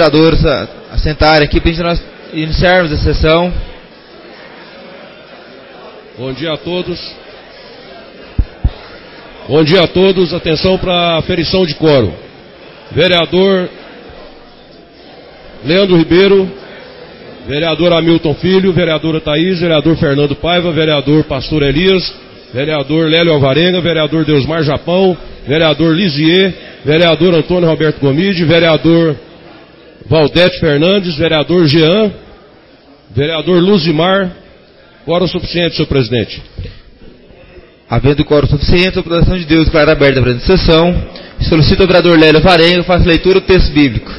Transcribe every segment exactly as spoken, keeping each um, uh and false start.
vereadores a, a sentarem aqui para nós iniciarmos a sessão. Bom dia a todos. Bom dia a todos. Atenção para a aferição de quórum. Vereador Leandro Ribeiro, vereador Hamilton Filho, vereadora Thaís, vereador Fernando Paiva, vereador Pastor Elias, vereador Lélio Alvarenga, vereador Deusmar Japão, vereador Lisier, vereador Antônio Roberto Gomide, vereador Valdete Fernandes, vereador Jean, vereador Luzimar. Quórum suficiente, senhor presidente. Havendo quórum suficiente, a votação de Deus declara aberta a presente sessão. Solicito ao vereador Lélio Alvarenga que faça leitura do texto bíblico.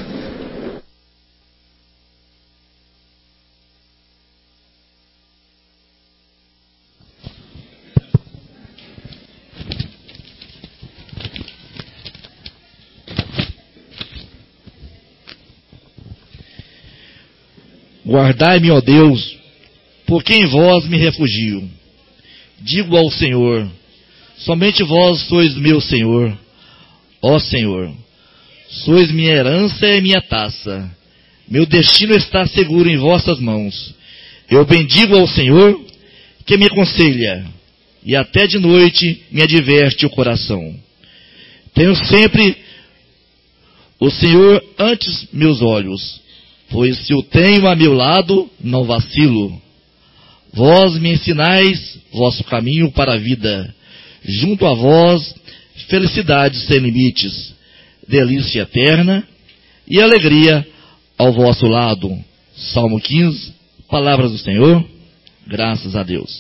Guardai-me, ó Deus, porque em vós me refugio. Digo ao Senhor, somente vós sois meu Senhor. Ó Senhor, sois minha herança e minha taça. Meu destino está seguro em vossas mãos. Eu bendigo ao Senhor, que me aconselha, e até de noite me adverte o coração. Tenho sempre o Senhor ante meus olhos, pois se o tenho a meu lado, não vacilo. Vós me ensinais vosso caminho para a vida. Junto a vós, felicidade sem limites, delícia eterna e alegria ao vosso lado. Salmo quinze, palavras do Senhor, graças a Deus.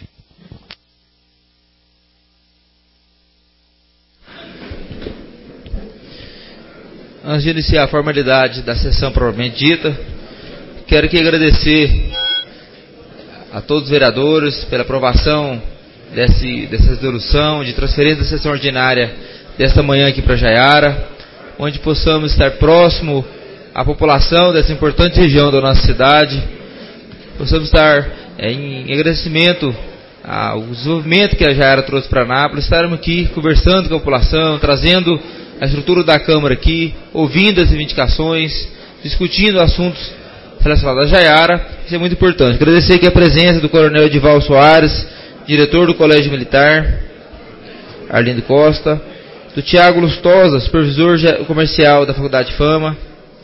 Antes de iniciar a formalidade da sessão propriamente dita, quero aqui agradecer a todos os vereadores pela aprovação desse, dessa resolução de transferência da sessão ordinária desta manhã aqui para Jaiara, onde possamos estar próximo à população dessa importante região da nossa cidade, possamos estar é, em agradecimento ao desenvolvimento que a Jaiara trouxe para Anápolis, estarmos aqui conversando com a população, trazendo a estrutura da Câmara aqui, ouvindo as reivindicações, discutindo assuntos relacionados à Jaiara. Isso é muito importante. Agradecer aqui a presença do Coronel Edival Soares, diretor do Colégio Militar, Arlindo Costa, do Tiago Lustosa, supervisor comercial da Faculdade de Fama,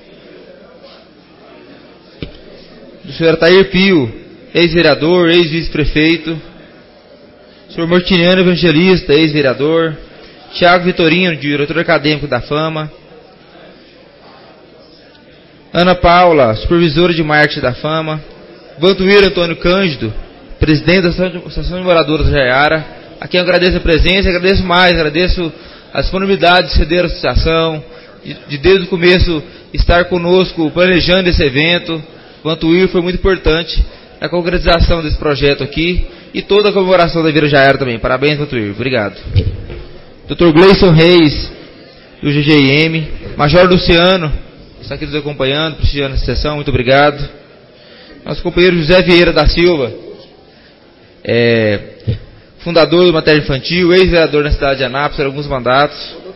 do senhor Atair Pio, ex-vereador, ex-vice-prefeito, senhor Mortiniano Evangelista, ex-vereador, Tiago Vitorino, diretor acadêmico da Fama, Ana Paula, supervisora de marketing da Fama, Vantuíra Antônio Cândido, presidente da Associação de Moradores da Jaiara, a quem eu agradeço a presença, agradeço mais, agradeço a disponibilidade de ceder a associação, de, de desde o começo estar conosco planejando esse evento. Vantuíra foi muito importante na concretização desse projeto aqui e toda a comemoração da Vila Jaiara também. Parabéns, Vantuíra. Obrigado. doutor Gleison Reis, do G G I M, Major Luciano, está aqui nos acompanhando, prestigiando essa sessão, muito obrigado. Nosso companheiro José Vieira da Silva, é, fundador do Matéria Infantil, ex-vereador na cidade de Anápolis, alguns mandatos.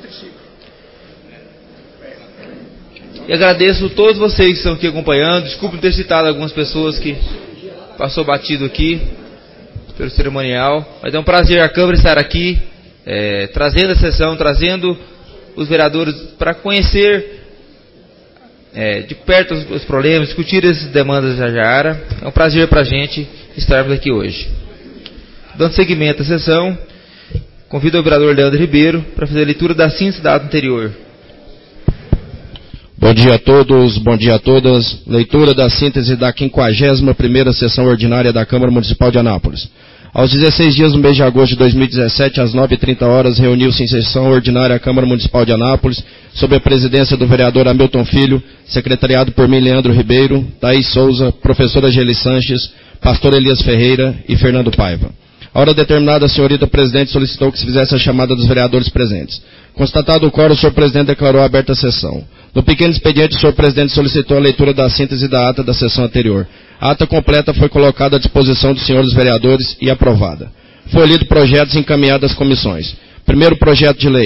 E agradeço a todos vocês que estão aqui acompanhando. Desculpe ter citado algumas pessoas que passou batido aqui pelo cerimonial, mas é um prazer a Câmara estar aqui, é, trazendo a sessão, trazendo os vereadores para conhecer É, de perto os, os problemas, discutir as demandas da Jaiara. É um prazer para a gente estarmos aqui hoje. Dando seguimento à sessão, convido o vereador Leandro Ribeiro para fazer a leitura da síntese da ata anterior. Bom dia a todos, bom dia a todas. Leitura da síntese da quinquagésima primeira sessão ordinária da Câmara Municipal de Anápolis. Aos dezesseis dias do mês de agosto de dois mil e dezessete, às nove e trinta horas, reuniu-se em sessão ordinária a Câmara Municipal de Anápolis, sob a presidência do vereador Hamilton Filho, secretariado por mim, Leandro Ribeiro, Thaís Souza, professora Geli Sanches, pastor Elias Ferreira e Fernando Paiva. A hora determinada, a senhorita presidente solicitou que se fizesse a chamada dos vereadores presentes. Constatado o quórum, o senhor presidente declarou aberta a sessão. No pequeno expediente, o senhor presidente solicitou a leitura da síntese da ata da sessão anterior. A ata completa foi colocada à disposição dos senhores vereadores e aprovada. Foi lido projetos e encaminhado às comissões. Primeiro projeto de lei.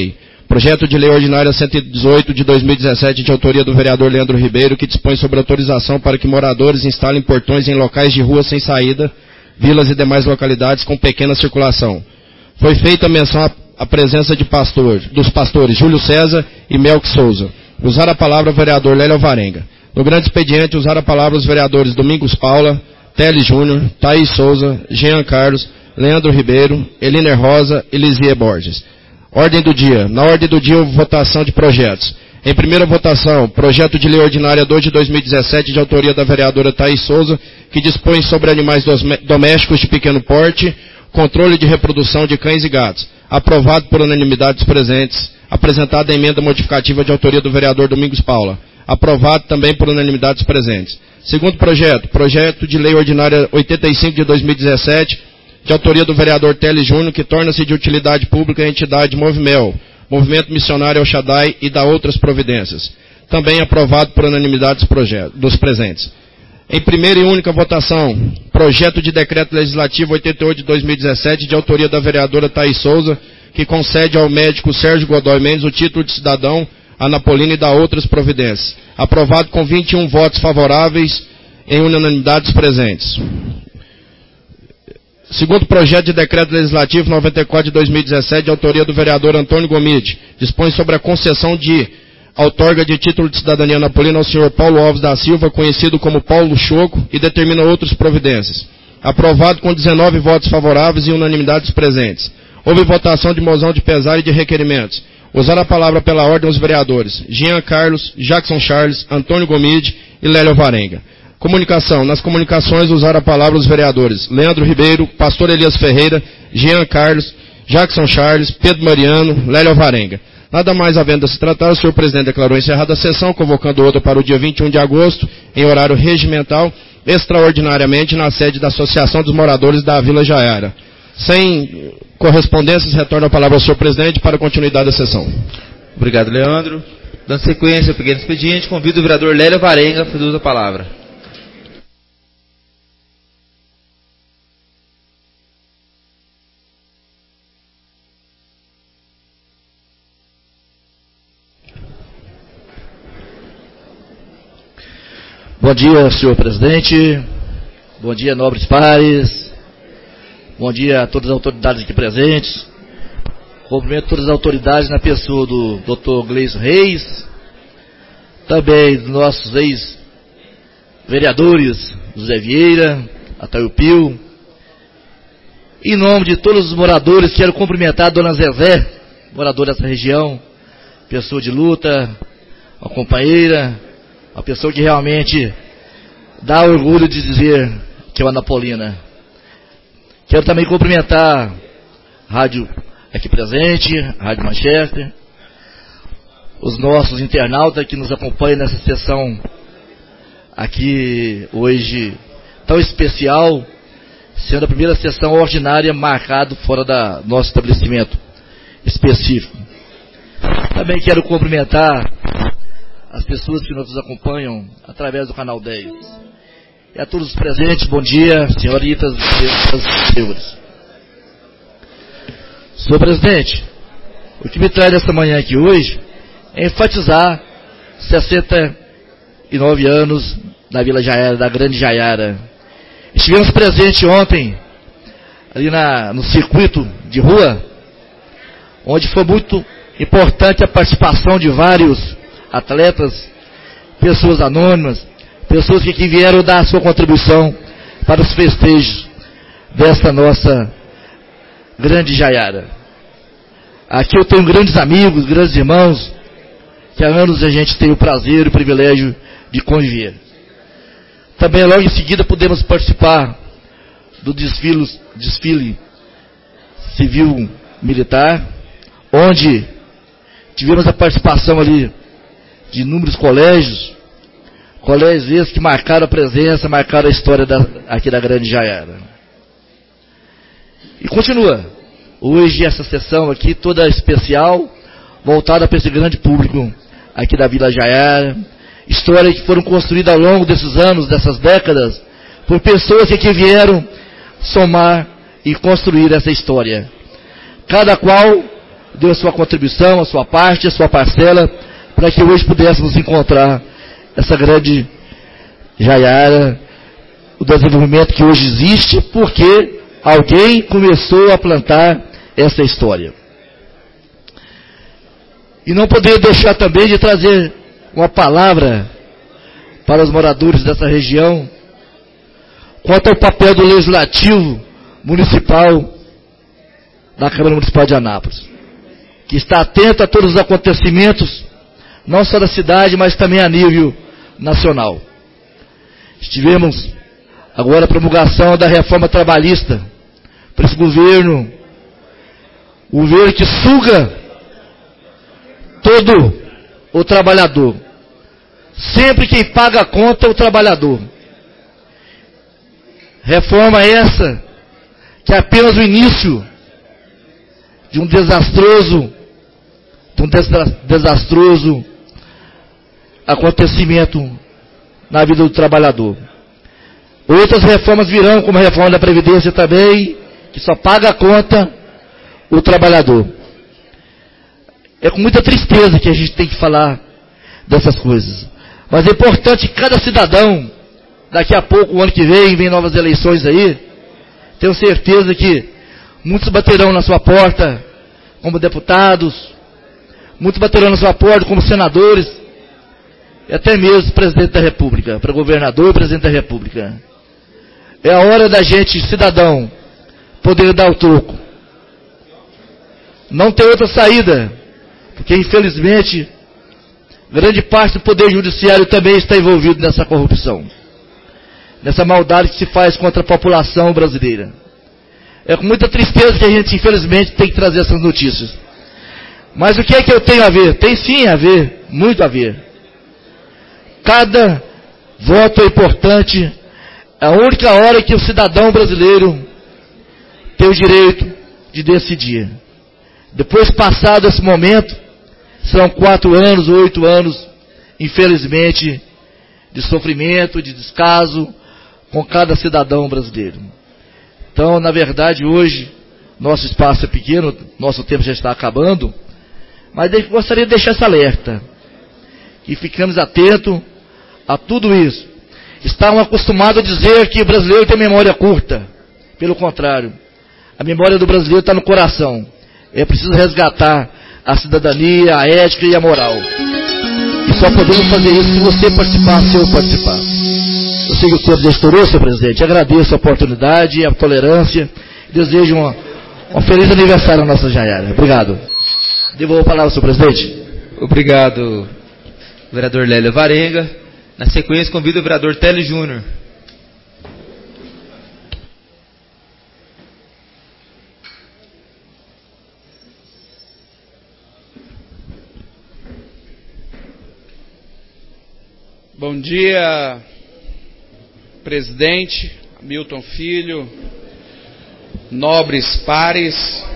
Projeto de Lei Ordinária cento e dezoito de dois mil e dezessete, de autoria do vereador Leandro Ribeiro, que dispõe sobre autorização para que moradores instalem portões em locais de rua sem saída, vilas e demais localidades com pequena circulação. Foi feita menção à, à presença de pastor, dos pastores Júlio César e Melk Souza. Usar a palavra o vereador Lélio Alvarenga. No grande expediente, usar a palavra os vereadores Domingos Paula, Teles Júnior, Thaís Souza, Jean Carlos, Leandro Ribeiro, Eliner Rosa e Lisier Borges. Ordem do dia. Na ordem do dia, votação de projetos. Em primeira votação, projeto de lei ordinária dois de dois mil e dezessete, de autoria da vereadora Thaís Souza, que dispõe sobre animais domésticos de pequeno porte, controle de reprodução de cães e gatos. Aprovado por unanimidade dos presentes. Apresentada a emenda modificativa de autoria do vereador Domingos Paula. Aprovado também por unanimidade dos presentes. Segundo projeto, projeto de lei ordinária oitenta e cinco de dois mil e dezessete, de autoria do vereador Teles Júnior, que torna-se de utilidade pública a entidade Movimel, Movimento Missionário El Shaddai e da outras providências. Também aprovado por unanimidade dos, projetos, dos presentes. Em primeira e única votação, projeto de decreto legislativo oitenta e oito de dois mil e dezessete, de autoria da vereadora Thaís Souza, que concede ao médico Sérgio Godoy Mendes o título de cidadão anapolino e da outras providências. Aprovado com vinte e um votos favoráveis em unanimidade dos presentes. Segundo projeto de decreto legislativo noventa e quatro de dois mil e dezessete, de autoria do vereador Antônio Gomide, dispõe sobre a concessão de outorga de título de cidadania anapolina ao senhor Paulo Alves da Silva, conhecido como Paulo Choco, e determina outras providências. Aprovado com dezenove votos favoráveis e unanimidade dos presentes. Houve votação de moção de pesar e de requerimentos. Usar a palavra pela ordem os vereadores Jean Carlos, Jackson Charles, Antônio Gomide e Lélio Alvarenga. Comunicação. Nas comunicações, usar a palavra os vereadores Leandro Ribeiro, Pastor Elias Ferreira, Jean Carlos, Jackson Charles, Pedro Mariano, Lélio Alvarenga. Nada mais havendo a se tratar, o senhor presidente declarou encerrada a sessão, convocando outra para o dia vinte e um de agosto, em horário regimental, extraordinariamente na sede da Associação dos Moradores da Vila Jaiara. Sem correspondências, retorno a palavra ao senhor presidente para a continuidade da sessão. Obrigado, Leandro. Dando sequência ao pequeno expediente, convido o vereador Lélio Alvarenga a fazer uso da palavra. Bom dia, senhor presidente. Bom dia, nobres pares. Bom dia a todas as autoridades aqui presentes. Cumprimento todas as autoridades na pessoa do doutor Gleison Reis, também dos nossos ex-vereadores, José Vieira, Ataíl Pio. Em nome de todos os moradores, quero cumprimentar a dona Zezé, moradora dessa região, pessoa de luta, uma companheira, uma pessoa que realmente dá orgulho de dizer que é uma anapolina. Quero também cumprimentar a rádio aqui presente, a Rádio Manchester, os nossos internautas que nos acompanham nessa sessão aqui hoje tão especial, sendo a primeira sessão ordinária marcada fora da nosso estabelecimento específico. Também quero cumprimentar as pessoas que nos acompanham através do canal dez. E a todos os presentes, bom dia, senhoritas e senhores. Senhor presidente, o que me traz esta manhã aqui hoje é enfatizar sessenta e nove anos da Vila Jaiara, da Grande Jaiara. Estivemos presentes ontem, ali na, no circuito de rua, onde foi muito importante a participação de vários atletas, pessoas anônimas, pessoas que aqui vieram dar a sua contribuição para os festejos desta nossa Grande Jaiara. Aqui eu tenho grandes amigos, grandes irmãos, que há anos a gente tem o prazer e o privilégio de conviver. Também logo em seguida podemos participar do desfile, desfile civil-militar, onde tivemos a participação ali de inúmeros colégios, colégios esses que marcaram a presença, marcaram a história da, aqui da Grande Jaiara. E continua, hoje essa sessão aqui toda especial, voltada para esse grande público aqui da Vila Jaiara, histórias que foram construídas ao longo desses anos, dessas décadas, por pessoas que aqui vieram somar e construir essa história. Cada qual deu a sua contribuição, a sua parte, a sua parcela, para que hoje pudéssemos encontrar essa grande Jaiara, o desenvolvimento que hoje existe, porque alguém começou a plantar essa história. E não poderia deixar também de trazer uma palavra para os moradores dessa região, quanto ao papel do Legislativo Municipal da Câmara Municipal de Anápolis, que está atento a todos os acontecimentos, não só da cidade, mas também a nível nacional. Estivemos agora a promulgação da reforma trabalhista para esse governo, o governo que suga todo o trabalhador. Sempre quem paga a conta é o trabalhador. Reforma essa que é apenas o início de um desastroso, de um desastroso acontecimento na vida do trabalhador. Outras reformas virão, como a reforma da Previdência também, que só paga a conta o trabalhador. É com muita tristeza que a gente tem que falar dessas coisas. Mas é importante que cada cidadão, daqui a pouco, o ano que vem, vem novas eleições aí, tenho certeza que muitos baterão na sua porta como deputados, muitos baterão na sua porta como senadores, e até mesmo presidente da República, para governador e presidente da República. É a hora da gente, cidadão, poder dar o troco. Não tem outra saída, porque infelizmente grande parte do poder judiciário também está envolvido nessa corrupção, nessa maldade que se faz contra a população brasileira. É com muita tristeza que a gente infelizmente tem que trazer essas notícias. Mas o que é que eu tenho a ver? Tem sim a ver, muito a ver. Cada voto é importante, é a única hora que o cidadão brasileiro tem o direito de decidir. Depois passado esse momento, serão quatro anos, oito anos, infelizmente, de sofrimento, de descaso com cada cidadão brasileiro. Então, na verdade, hoje, nosso espaço é pequeno, nosso tempo já está acabando, mas eu gostaria de deixar esse alerta, que ficamos atentos a tudo isso. Estavam acostumados a dizer que o brasileiro tem memória curta. Pelo contrário, a memória do brasileiro está no coração. É preciso resgatar a cidadania, a ética e a moral. E só podemos fazer isso se você participar, se eu participar. Eu sei que o tempo já estourou, senhor presidente. Agradeço a oportunidade, a tolerância. Desejo uma, um feliz aniversário à nossa Jaiara. Obrigado. Devolvo a palavra, senhor presidente. Obrigado, vereador Lélio Varenga. Na sequência, convido o vereador Télio Júnior. Bom dia, presidente, Hamilton Filho, nobres pares,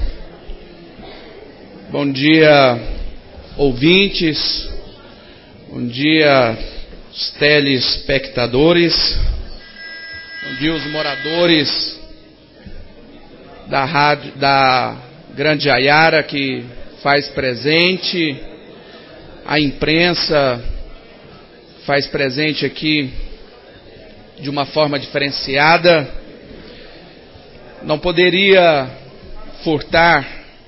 bom dia, ouvintes, bom dia, os telespectadores, bom dia, os moradores da rádio, da Grande Jaiara que faz presente, a imprensa faz presente aqui de uma forma diferenciada. Não poderia furtar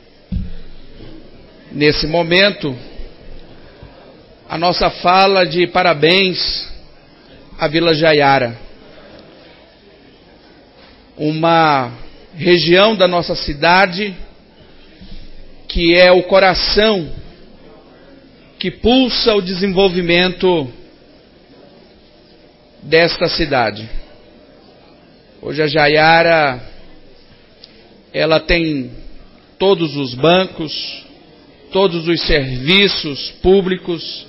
nesse momento a nossa fala de parabéns à Vila Jaiara, uma região da nossa cidade que é o coração que pulsa o desenvolvimento desta cidade. Hoje a Jaiara, ela tem todos os bancos, todos os serviços públicos.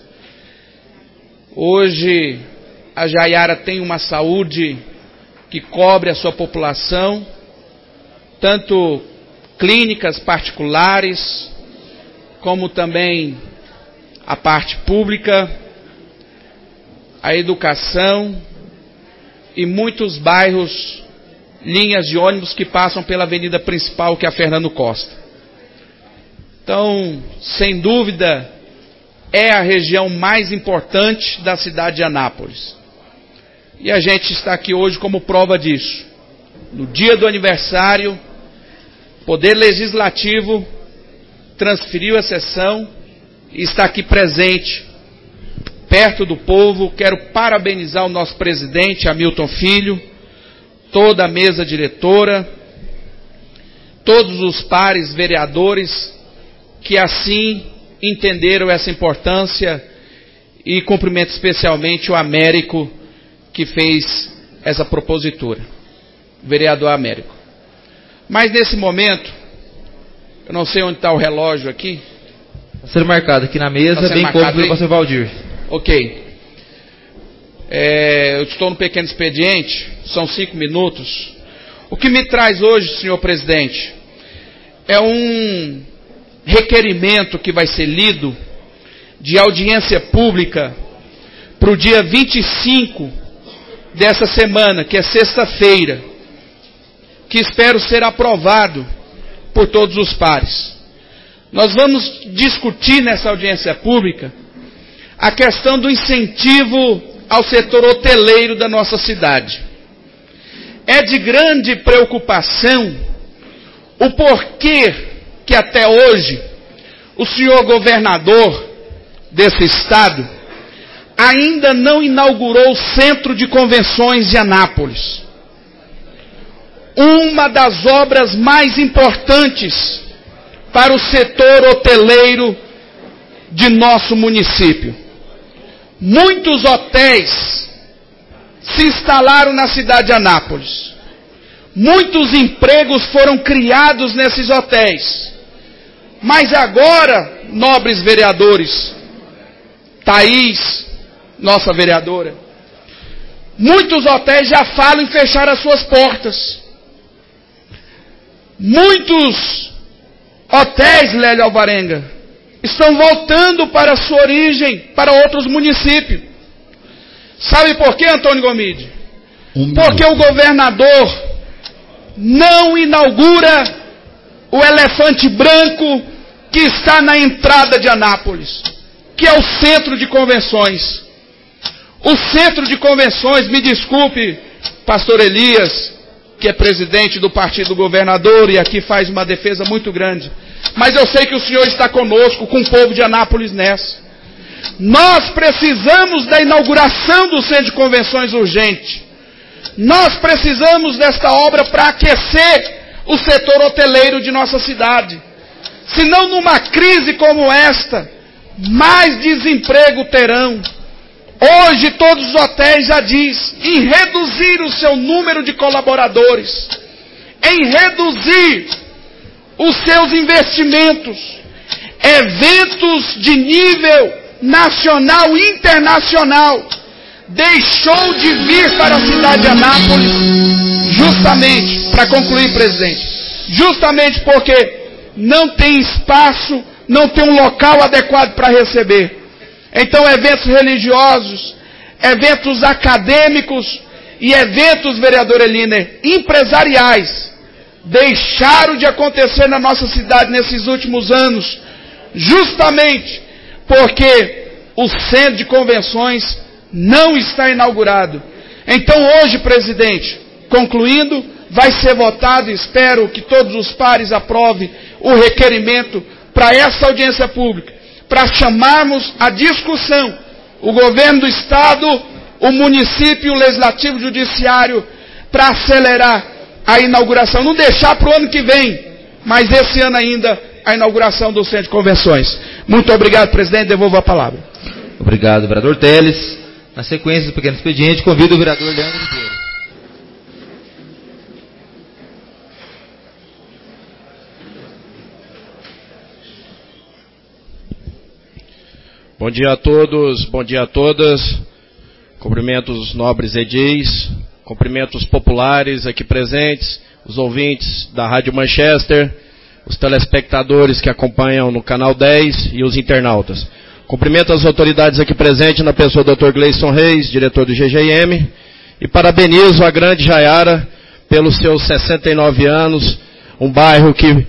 Hoje a Jaiara tem uma saúde que cobre a sua população, tanto clínicas particulares, como também a parte pública, a educação e muitos bairros, linhas de ônibus que passam pela avenida principal, que é a Fernando Costa. Então, sem dúvida, é a região mais importante da cidade de Anápolis. E a gente está aqui hoje como prova disso. No dia do aniversário, o Poder Legislativo transferiu a sessão e está aqui presente, perto do povo. Quero parabenizar o nosso presidente, Hamilton Filho, toda a mesa diretora, todos os pares vereadores que assim entenderam essa importância, e cumprimento especialmente o Américo, que fez essa propositura, o vereador Américo. Mas nesse momento, eu não sei onde está o relógio aqui. Está sendo marcado aqui na mesa, Tá sendo bem como marcado pelo aí? pastor Valdir. Ok. É, eu estou no pequeno expediente, são cinco minutos. O que me traz hoje, senhor presidente, é um requerimento que vai ser lido de audiência pública para o dia vinte e cinco dessa semana, que é sexta-feira, que espero ser aprovado por todos os pares. Nós vamos discutir nessa audiência pública a questão do incentivo ao setor hoteleiro da nossa cidade. É de grande preocupação o porquê que até hoje o senhor governador desse estado ainda não inaugurou o Centro de Convenções de Anápolis. Uma das obras mais importantes para o setor hoteleiro de nosso município. Muitos hotéis se instalaram na cidade de Anápolis. Muitos empregos foram criados nesses hotéis. Mas agora, nobres vereadores, Thaís, nossa vereadora, muitos hotéis já falam em fechar as suas portas. Muitos hotéis, Lélio Alvarenga, estão voltando para a sua origem, para outros municípios. Sabe por quê, Antônio Gomide? Um Porque o governador não inaugura o elefante branco que está na entrada de Anápolis, que é o Centro de Convenções. O Centro de Convenções, me desculpe, pastor Elias, que é presidente do partido do governador e aqui faz uma defesa muito grande, mas eu sei que o senhor está conosco, com o povo de Anápolis nessa. Nós precisamos da inauguração do Centro de Convenções urgente. Nós precisamos desta obra para aquecer o setor hoteleiro de nossa cidade. Senão, numa crise como esta, mais desemprego terão. Hoje, todos os hotéis já dizem em reduzir o seu número de colaboradores, em reduzir os seus investimentos. Eventos de nível nacional e internacional deixou de vir para a cidade de Anápolis, justamente, para concluir, presidente, justamente porque não tem espaço, não tem um local adequado para receber. Então, eventos religiosos, eventos acadêmicos e eventos, vereador Eliner, empresariais, deixaram de acontecer na nossa cidade nesses últimos anos, justamente porque o Centro de Convenções não está inaugurado. Então, hoje, presidente, concluindo, vai ser votado, e espero que todos os pares aprovem o requerimento para essa audiência pública, para chamarmos a discussão o governo do estado, o município, o legislativo, o judiciário, para acelerar a inauguração, não deixar para o ano que vem, mas esse ano ainda, a inauguração do Centro de Convenções. Muito obrigado, presidente, devolvo a palavra. Obrigado, vereador Teles. Na sequência do pequeno expediente, convido o vereador Leandro Ribeiro. Bom dia a todos, bom dia a todas. Cumprimentos os nobres edis, cumprimentos populares aqui presentes, os ouvintes da Rádio Manchester, os telespectadores que acompanham no Canal dez e os internautas. Cumprimento as autoridades aqui presentes na pessoa do doutor Gleison Reis, diretor do G G M, e parabenizo a grande Jaiara pelos seus sessenta e nove anos, um bairro que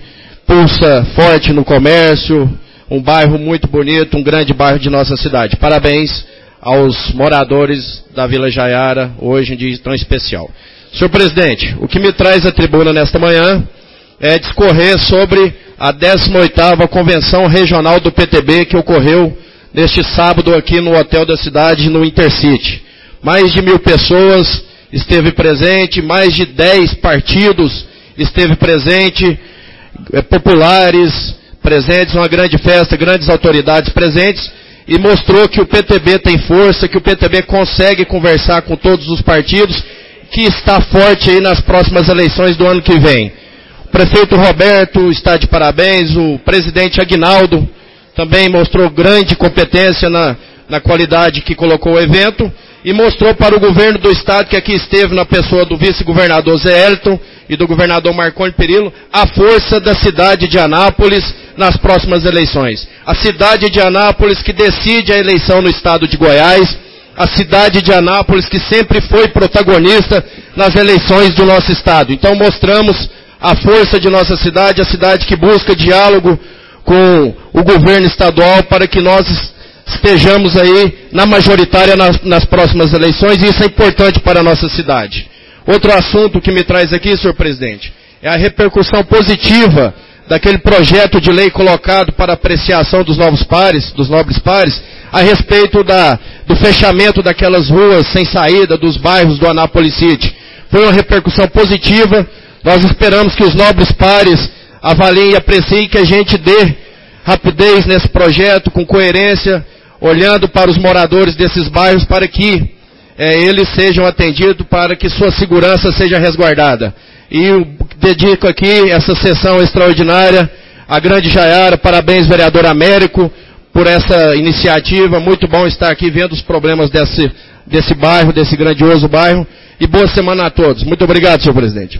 pulsa forte no comércio, um bairro muito bonito, um grande bairro de nossa cidade. Parabéns aos moradores da Vila Jaiara, hoje em dia tão especial. Senhor presidente, o que me traz à tribuna nesta manhã é discorrer sobre a décima oitava Convenção Regional do P T B, que ocorreu neste sábado aqui no Hotel da Cidade, no Intercity. Mais de mil pessoas esteve presente, mais de dez partidos esteve presente, é, populares presentes, uma grande festa, grandes autoridades presentes, e mostrou que o P T B tem força, que o P T B consegue conversar com todos os partidos, que está forte aí nas próximas eleições do ano que vem. O prefeito Roberto está de parabéns, o presidente Aguinaldo também mostrou grande competência na, na qualidade que colocou o evento, e mostrou para o governo do estado, que aqui esteve na pessoa do vice-governador Zé Elton e do governador Marconi Perillo, a força da cidade de Anápolis nas próximas eleições. A cidade de Anápolis que decide a eleição no estado de Goiás, a cidade de Anápolis que sempre foi protagonista nas eleições do nosso estado. Então mostramos a força de nossa cidade, a cidade que busca diálogo com o governo estadual para que nós estejamos aí na majoritária nas, nas próximas eleições, e isso é importante para a nossa cidade. Outro assunto que me traz aqui, senhor presidente, é a repercussão positiva daquele projeto de lei colocado para apreciação dos novos pares, dos nobres pares, a respeito da, do fechamento daquelas ruas sem saída dos bairros do Anápolis City. Foi uma repercussão positiva, nós esperamos que os nobres pares avaliem e apreciem, que a gente dê rapidez nesse projeto, com coerência, olhando para os moradores desses bairros, para que é, eles sejam atendidos, para que sua segurança seja resguardada. E eu dedico aqui essa sessão extraordinária à grande Jaiara. Parabéns, vereador Américo, por essa iniciativa. Muito bom estar aqui vendo os problemas desse, desse bairro, desse grandioso bairro. E boa semana a todos. Muito obrigado, senhor presidente.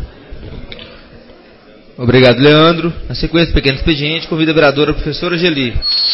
Obrigado, Leandro. Na sequência do pequeno expediente, convido a vereadora a professora Geli.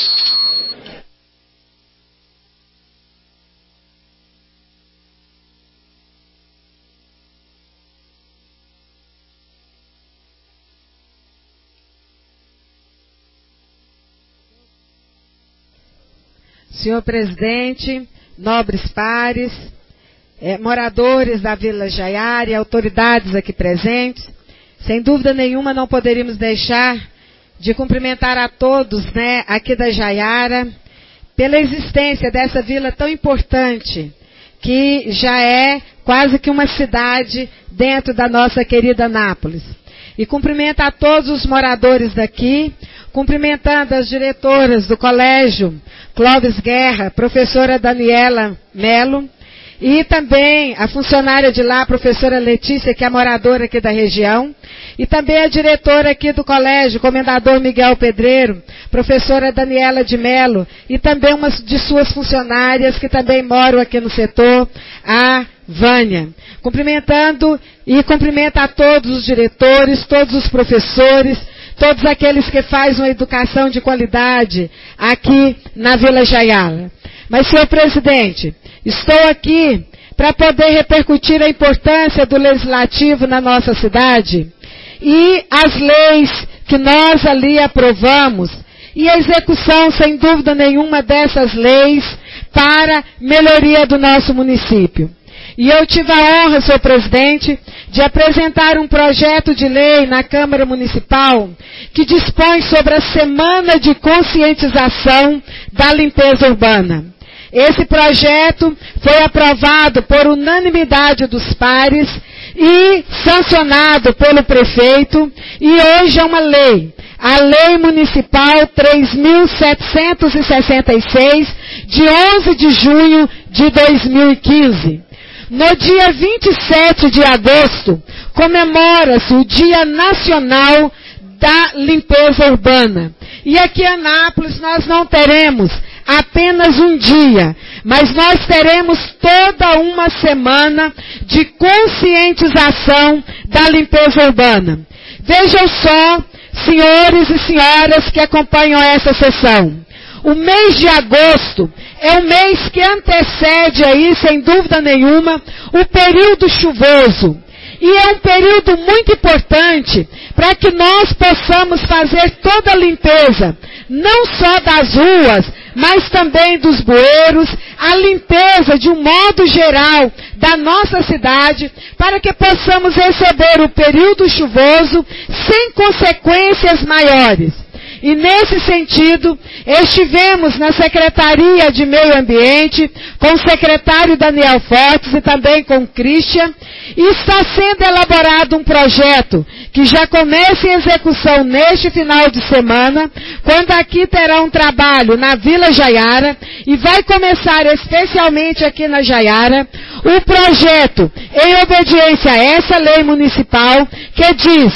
Senhor presidente, nobres pares, eh, moradores da Vila Jaiara e autoridades aqui presentes, sem dúvida nenhuma não poderíamos deixar de cumprimentar a todos, né, aqui da Jaiara, pela existência dessa vila tão importante, que já é quase que uma cidade dentro da nossa querida Anápolis. E cumprimento a todos os moradores daqui, cumprimentando as diretoras do colégio Clóvis Guerra, professora Daniela Melo, e também a funcionária de lá, a professora Letícia, que é moradora aqui da região, e também a diretora aqui do colégio, comendador Miguel Pedreiro, professora Daniela de Melo, e também uma de suas funcionárias que também moram aqui no setor, a Vânia. Cumprimentando e cumprimento a todos os diretores, todos os professores, todos aqueles que fazem uma educação de qualidade aqui na Vila Jaiara. Mas, senhor presidente, estou aqui para poder repercutir a importância do legislativo na nossa cidade e as leis que nós ali aprovamos e a execução, sem dúvida nenhuma, dessas leis para melhoria do nosso município. E eu tive a honra, senhor presidente, de apresentar um projeto de lei na Câmara Municipal que dispõe sobre a Semana de Conscientização da Limpeza Urbana. Esse projeto foi aprovado por unanimidade dos pares e sancionado pelo prefeito, e hoje é uma lei, a Lei Municipal três mil setecentos e sessenta e seis, de onze de junho de dois mil e quinze. No dia vinte e sete de agosto, comemora-se o Dia Nacional da Limpeza Urbana. E aqui em Anápolis nós não teremos apenas um dia, mas nós teremos toda uma semana de conscientização da limpeza urbana. Vejam só, senhores e senhoras que acompanham essa sessão, o mês de agosto é o mês que antecede aí, sem dúvida nenhuma, o período chuvoso. E é um período muito importante para que nós possamos fazer toda a limpeza, não só das ruas, mas também dos bueiros, a limpeza de um modo geral da nossa cidade, para que possamos receber o período chuvoso sem consequências maiores. E nesse sentido, estivemos na Secretaria de Meio Ambiente, com o secretário Daniel Fortes e também com o Christian, e está sendo elaborado um projeto que já começa em execução neste final de semana, quando aqui terá um trabalho na Vila Jaiara, e vai começar especialmente aqui na Jaiara, o projeto em obediência a essa lei municipal, que diz: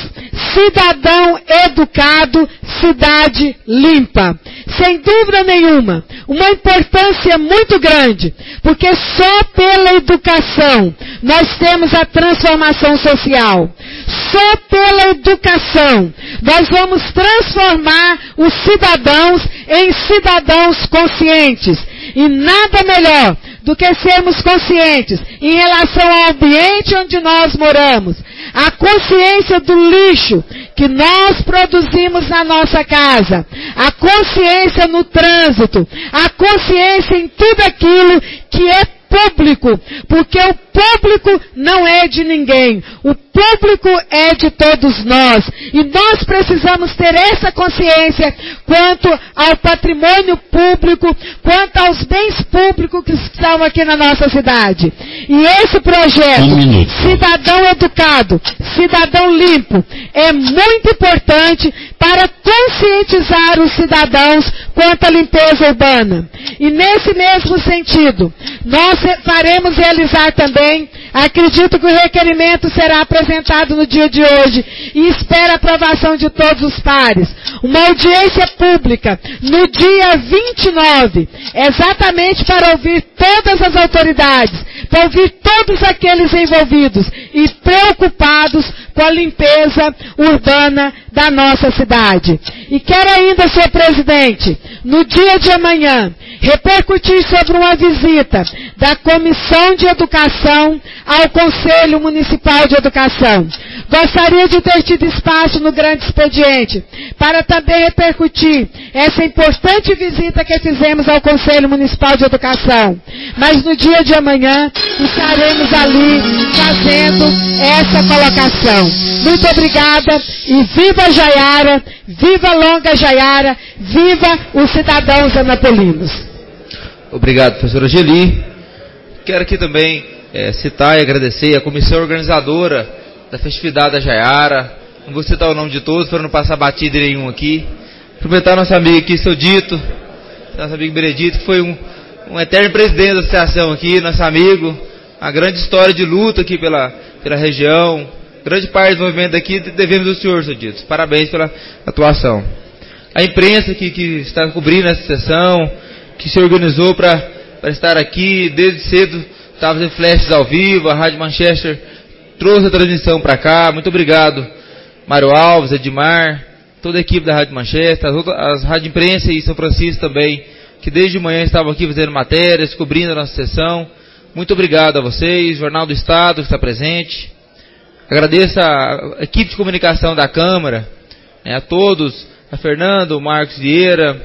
cidadão educado, cidade limpa. Sem dúvida nenhuma, uma importância muito grande, porque só pela educação nós temos a transformação social. Só pela educação nós vamos transformar os cidadãos em cidadãos conscientes. E nada melhor do que sermos conscientes em relação ao ambiente onde nós moramos, a consciência do lixo que nós produzimos na nossa casa, a consciência no trânsito, a consciência em tudo aquilo que é público, porque o público não é de ninguém, o público é de todos nós, e nós precisamos ter essa consciência quanto ao patrimônio público, quanto aos bens públicos que estão aqui na nossa cidade. E esse projeto, um Cidadão Educado, Cidadão Limpo, é muito importante para conscientizar os cidadãos quanto à limpeza urbana. E nesse mesmo sentido, nós faremos realizar também, acredito que o requerimento será apresentado no dia de hoje e espero a aprovação de todos os pares, uma audiência pública no dia vinte e nove, exatamente para ouvir todas as autoridades, para ouvir todos aqueles envolvidos e preocupados com a limpeza urbana da nossa cidade. E quero ainda, senhor presidente, no dia de amanhã, repercutir sobre uma visita da Comissão de Educação ao Conselho Municipal de Educação. Gostaria de ter tido espaço no grande expediente para também repercutir essa importante visita que fizemos ao Conselho Municipal de Educação. Mas no dia de amanhã estaremos ali fazendo essa colocação. Muito obrigada e viva Jaiara, viva Longa Jaiara, viva os cidadãos anapolinos. Obrigado, professora Geli. Quero aqui também é, citar e agradecer a comissão organizadora da festividade da Jaiara. Não vou citar o nome de todos para não passar batida nenhum aqui. Aproveitar nosso amigo aqui, seu Dito, nosso amigo Benedito, que foi um, um eterno presidente da associação aqui, nosso amigo. Uma grande história de luta aqui pela, pela região. Grande parte do movimento aqui devemos ao senhor, seu Dito. Parabéns pela atuação. A imprensa que, que está cobrindo essa sessão, que se organizou para estar aqui, desde cedo estava fazendo flashes ao vivo, a Rádio Manchester trouxe a transmissão para cá, muito obrigado, Mário Alves, Edmar, toda a equipe da Rádio Manchester, as, outras, as Rádio Imprensa e São Francisco também, que desde manhã estavam aqui fazendo matérias, cobrindo a nossa sessão, muito obrigado a vocês, Jornal do Estado que está presente, agradeço a equipe de comunicação da Câmara, né, a todos, a Fernando, o Marcos Vieira,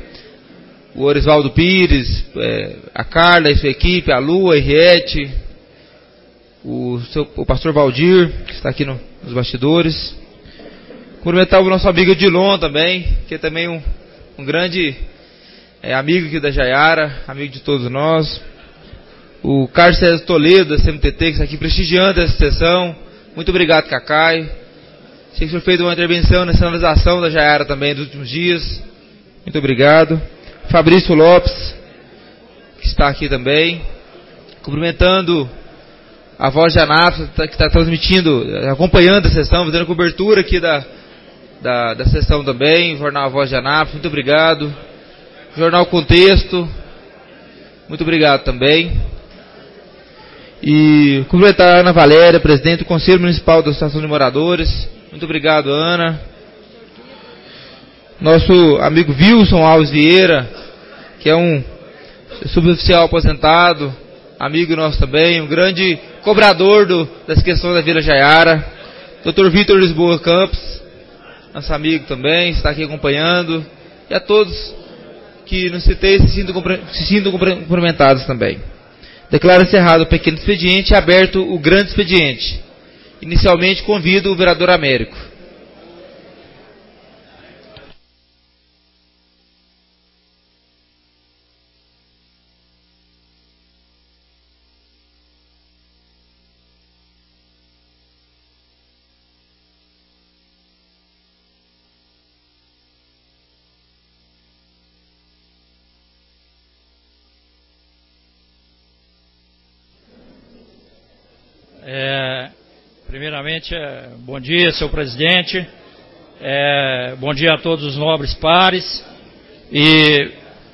o Orisvaldo Pires, é, a Carla e sua equipe, a Lu, a Henriette, o, seu, o pastor Valdir, que está aqui no, nos bastidores. Cumprimentar o nosso amigo Dilon também, que é também um, um grande é, amigo aqui da Jaiara, amigo de todos nós. O Carlos César Toledo, da C M T T, que está aqui prestigiando essa sessão. Muito obrigado, Cacai. Sei que o senhor fez uma intervenção na sinalização da Jaiara também nos últimos dias. Muito obrigado. Fabrício Lopes, que está aqui também, cumprimentando a Voz de Anápolis, que está transmitindo, acompanhando a sessão, fazendo cobertura aqui da, da, da sessão também, Jornal Voz de Anápolis, muito obrigado. Jornal Contexto, muito obrigado também. E cumprimentar a Ana Valéria, presidente do Conselho Municipal da Associação de Moradores, muito obrigado, Ana. Nosso amigo Wilson Alves Vieira, que é um suboficial aposentado, amigo nosso também, um grande cobrador do, das questões da Vila Jaiara, doutor Vitor Lisboa Campos, nosso amigo também, está aqui acompanhando, e a todos que não citei se sintam, se sintam cumprimentados também. Declaro encerrado o pequeno expediente e aberto o grande expediente. Inicialmente convido o vereador Américo. É, primeiramente, é, bom dia, senhor presidente, é, bom dia a todos os nobres pares, e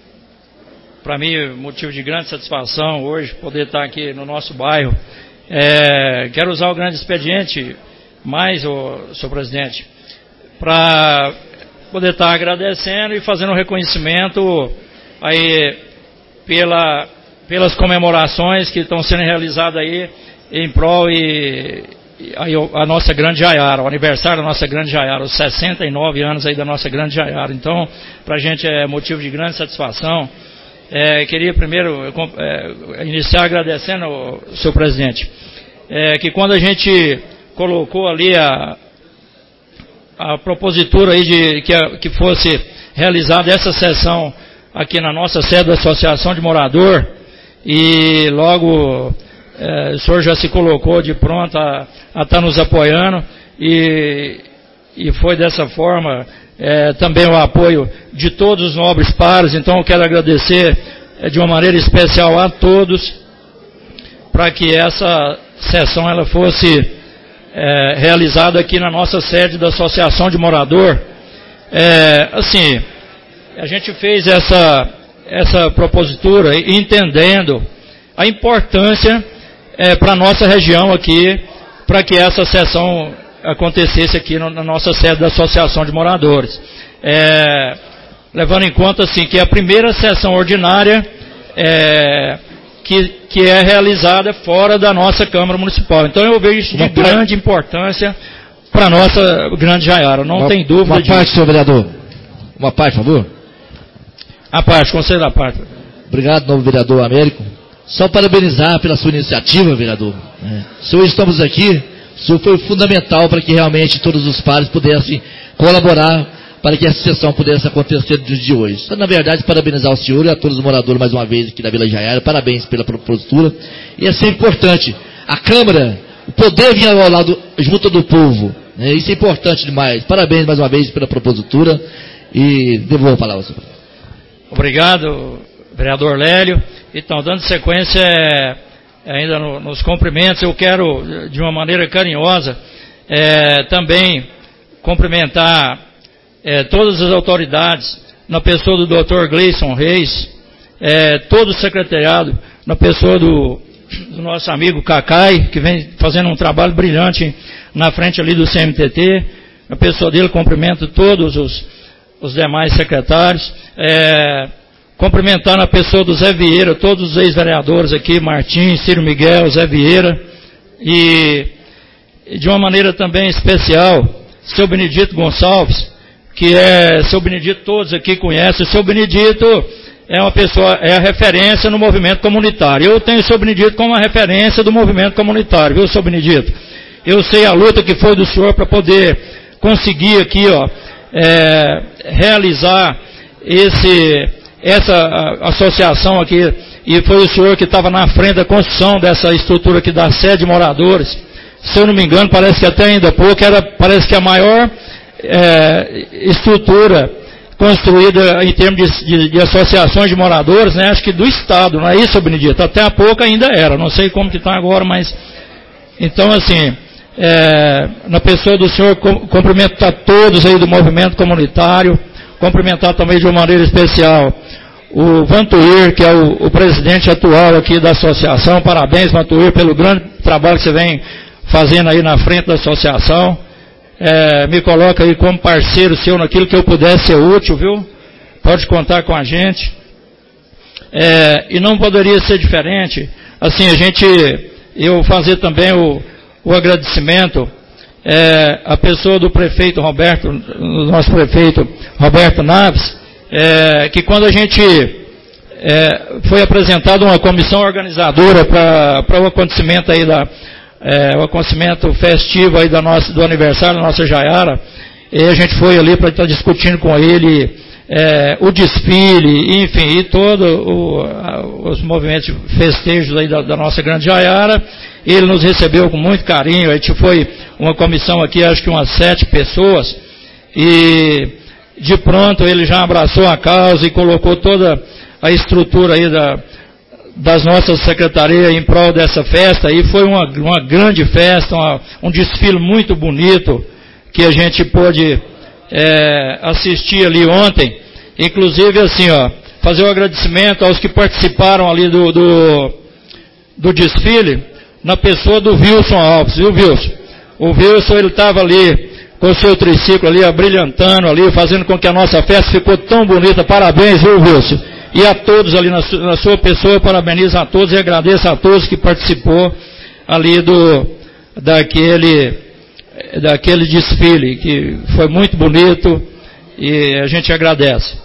para mim, motivo de grande satisfação hoje poder estar aqui no nosso bairro. É, quero usar o grande expediente mais, ô, senhor presidente, para poder estar agradecendo e fazendo um reconhecimento aí pela, pelas comemorações que estão sendo realizadas aí em prol e, e a, a nossa grande Jaiara, o aniversário da nossa grande Jaiara, os sessenta e nove anos aí da nossa grande Jaiara. Então, para a gente é motivo de grande satisfação. É, queria primeiro é, iniciar agradecendo, senhor presidente, é, que quando a gente colocou ali a, a propositura aí de que, a, que fosse realizada essa sessão aqui na nossa sede da Associação de Morador, e logo É, o senhor já se colocou de pronto a estar nos apoiando, e, e foi dessa forma é, também o apoio de todos os nobres pares. Então eu quero agradecer é, de uma maneira especial a todos, para que essa sessão ela fosse é, realizada aqui na nossa sede da Associação de Morador. É, assim, a gente fez essa, essa propositura entendendo a importância É, para a nossa região aqui, para que essa sessão acontecesse aqui no, na nossa sede da Associação de Moradores. É, levando em conta, assim, que é a primeira sessão ordinária é, que, que é realizada fora da nossa Câmara Municipal. Então eu vejo isso de grande importância para a nossa grande Jaiara, não uma, tem dúvida uma disso. Uma parte, senhor vereador. Uma parte, por favor. A parte, conselho da parte. Obrigado, novo vereador Américo. Só parabenizar pela sua iniciativa, vereador. É. Se hoje estamos aqui, o senhor foi fundamental para que realmente todos os pares pudessem colaborar para que essa sessão pudesse acontecer no dia de hoje. Só, na verdade, parabenizar o senhor e a todos os moradores mais uma vez aqui da Vila Jaiara. Parabéns pela propositura. E é sempre importante, a Câmara, o poder vir ao lado, junto do povo. Né? Isso é importante demais. Parabéns mais uma vez pela propositura e devolvo a palavra ao senhor. Obrigado, vereador Lélio. Então, dando sequência é, ainda no, nos cumprimentos, eu quero, de uma maneira carinhosa, é, também cumprimentar é, todas as autoridades, na pessoa do doutor Gleison Reis, é, todo o secretariado, na pessoa do, do nosso amigo Cacai, que vem fazendo um trabalho brilhante na frente ali do C M T T, na pessoa dele cumprimento todos os, os demais secretários, é, cumprimentar na pessoa do Zé Vieira, todos os ex-vereadores aqui, Martins, Ciro Miguel, Zé Vieira, e, e de uma maneira também especial, seu Benedito Gonçalves, que é, seu Benedito todos aqui conhecem, seu Benedito é uma pessoa, é a referência no movimento comunitário. Eu tenho o seu Benedito como a referência do movimento comunitário, viu, seu Benedito? Eu sei a luta que foi do senhor para poder conseguir aqui, ó, é, realizar esse... essa associação aqui, e foi o senhor que estava na frente da construção dessa estrutura aqui da sede de moradores. Se eu não me engano, parece que até ainda pouco, era, parece que a maior é, estrutura construída em termos de, de, de associações de moradores, né, acho que do Estado, não é isso, Benedito? Até há pouco ainda era, não sei como que está agora, mas... Então, assim, é, na pessoa do senhor, cumprimentar todos aí do movimento comunitário, cumprimentar também de uma maneira especial o Vantuir, que é o, o presidente atual aqui da associação. Parabéns, Vantuir, pelo grande trabalho que você vem fazendo aí na frente da associação. É, me coloca aí como parceiro seu naquilo que eu puder ser útil, viu? Pode contar com a gente. É, e não poderia ser diferente. Assim, a gente, eu fazer também o, o agradecimento é, à pessoa do prefeito Roberto, nosso prefeito Roberto Naves, é, que quando a gente é, foi apresentada uma comissão organizadora para o acontecimento aí da é, o acontecimento festivo aí da nossa, do aniversário da nossa Jaiara, e a gente foi ali para estar discutindo com ele é, o desfile, enfim, e todos os movimentos festejos aí da, da nossa grande Jaiara. Ele nos recebeu com muito carinho. A gente foi uma comissão aqui, acho que umas sete pessoas, e de pronto ele já abraçou a causa e colocou toda a estrutura aí da, das nossas secretarias em prol dessa festa, e foi uma, uma grande festa, uma, um desfile muito bonito, que a gente pôde é, assistir ali ontem. Inclusive, assim, ó, fazer um agradecimento aos que participaram ali do, do, do desfile, na pessoa do Wilson Alves, viu, Wilson? O Wilson, ele estava ali com o seu triciclo ali, abrilhantando ali, fazendo com que a nossa festa ficou tão bonita. Parabéns, viu, Wilson? E a todos ali na, su, na sua pessoa, parabenizo a todos e agradeço a todos que participou ali do, daquele, daquele desfile, que foi muito bonito, e a gente agradece.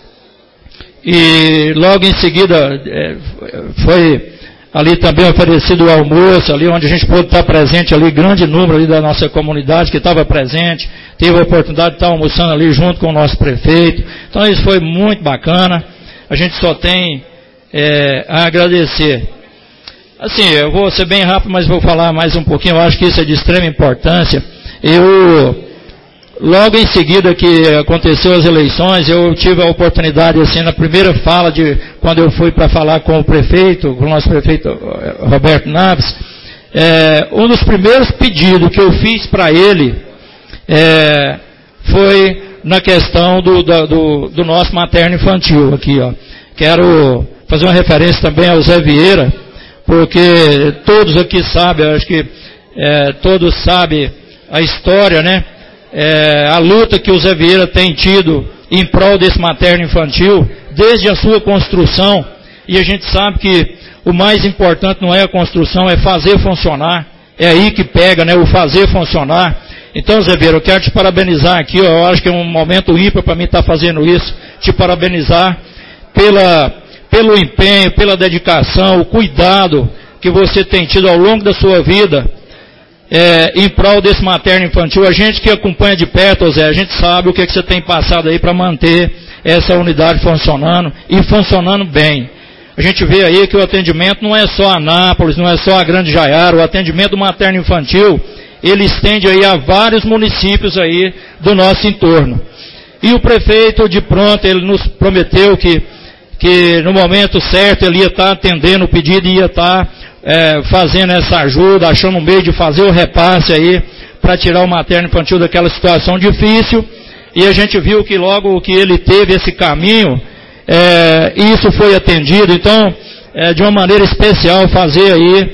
E logo em seguida é, foi ali também oferecido o almoço, ali onde a gente pôde estar presente, ali grande número ali da nossa comunidade que estava presente, teve a oportunidade de estar almoçando ali junto com o nosso prefeito. Então isso foi muito bacana, a gente só tem é, a agradecer. Assim, eu vou ser bem rápido, mas vou falar mais um pouquinho, eu acho que isso é de extrema importância. Eu, logo em seguida que aconteceu as eleições, eu tive a oportunidade, assim, na primeira fala, de quando eu fui para falar com o prefeito, com o nosso prefeito Roberto Naves, é, um dos primeiros pedidos que eu fiz para ele é, foi na questão do, do, do nosso materno infantil aqui, ó. Quero fazer uma referência também ao Zé Vieira, porque todos aqui sabem, acho que é, todos sabem a história, né? É, a luta que o Zé Vieira tem tido em prol desse materno infantil, desde a sua construção, e a gente sabe que o mais importante não é a construção, é fazer funcionar, é aí que pega, né, o fazer funcionar. Então, Zé Vieira, eu quero te parabenizar aqui, ó, eu acho que é um momento ímpar para mim estar fazendo isso, te parabenizar pela, pelo empenho, pela dedicação, o cuidado que você tem tido ao longo da sua vida, É, em prol desse materno infantil. A gente que acompanha de perto, Zé, a gente sabe o que, é que você tem passado aí para manter essa unidade funcionando, e funcionando bem. A gente vê aí que o atendimento não é só Anápolis, não é só a Grande Jaiara, o atendimento do materno infantil, ele estende aí a vários municípios aí do nosso entorno. E o prefeito, de pronto, ele nos prometeu que, que no momento certo ele ia estar atendendo o pedido e ia estar É, fazendo essa ajuda, achando um meio de fazer o repasse aí, para tirar o materno infantil daquela situação difícil, e a gente viu que logo que ele teve esse caminho, é, isso foi atendido. Então, é, de uma maneira especial, fazer aí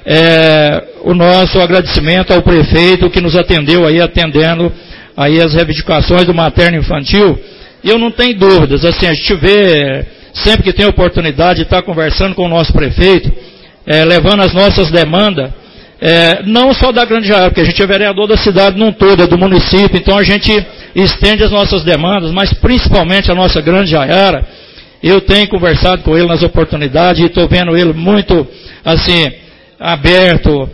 é, o nosso agradecimento ao prefeito que nos atendeu aí, atendendo aí as reivindicações do materno infantil. E eu não tenho dúvidas, assim, a gente vê, sempre que tem oportunidade de estar conversando com o nosso prefeito, É, levando as nossas demandas, é, não só da Grande Jaiara, porque a gente é vereador da cidade num todo, é do município, então a gente estende as nossas demandas, mas principalmente a nossa Grande Jaiara. Eu tenho conversado com ele nas oportunidades e estou vendo ele muito, assim, aberto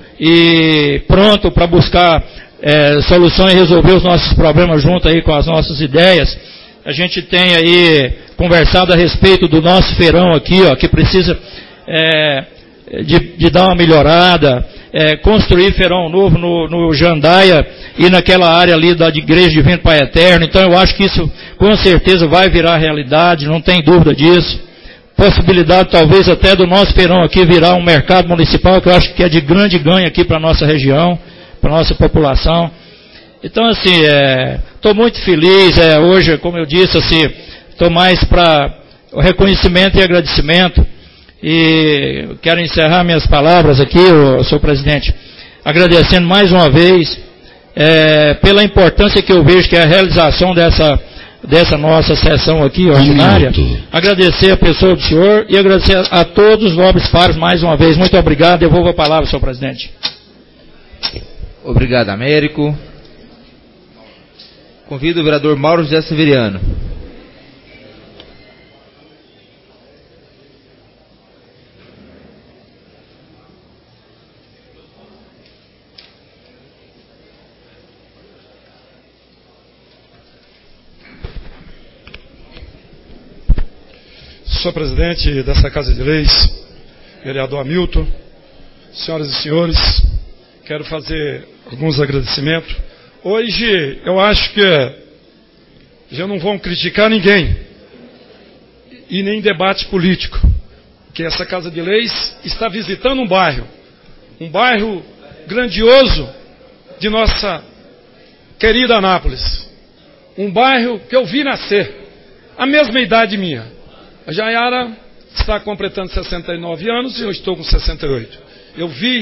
e pronto para buscar é, soluções e resolver os nossos problemas junto aí com as nossas ideias. A gente tem aí conversado a respeito do nosso feirão aqui, ó, que precisa é, De, de dar uma melhorada, é, construir feirão novo no, no Jandaia e naquela área ali da de Igreja Divino Pai Eterno. Então eu acho que isso com certeza vai virar realidade, não tem dúvida disso. Possibilidade talvez até do nosso feirão aqui virar um mercado municipal, que eu acho que é de grande ganho aqui para a nossa região, para a nossa população. Então assim, estou é, muito feliz, é, hoje, como eu disse, assim, estou mais para o reconhecimento e agradecimento. E quero encerrar minhas palavras aqui, senhor presidente, agradecendo mais uma vez é, pela importância que eu vejo que é a realização dessa, dessa nossa sessão aqui ordinária, agradecer a pessoa do senhor e agradecer a, a todos os nobres pares mais uma vez. Muito obrigado. Devolvo a palavra, senhor presidente. Obrigado, Américo. Convido o vereador Mauro José Severiano. Senhor presidente dessa Casa de Leis, vereador Hamilton, senhoras e senhores, quero fazer alguns agradecimentos. Hoje eu acho que já não vão criticar ninguém e nem debate político, que essa Casa de Leis está visitando um bairro, um bairro grandioso de nossa querida Anápolis, um bairro que eu vi nascer, a mesma idade minha. A Jaiara está completando sessenta e nove anos e eu estou com sessenta e oito. Eu vi,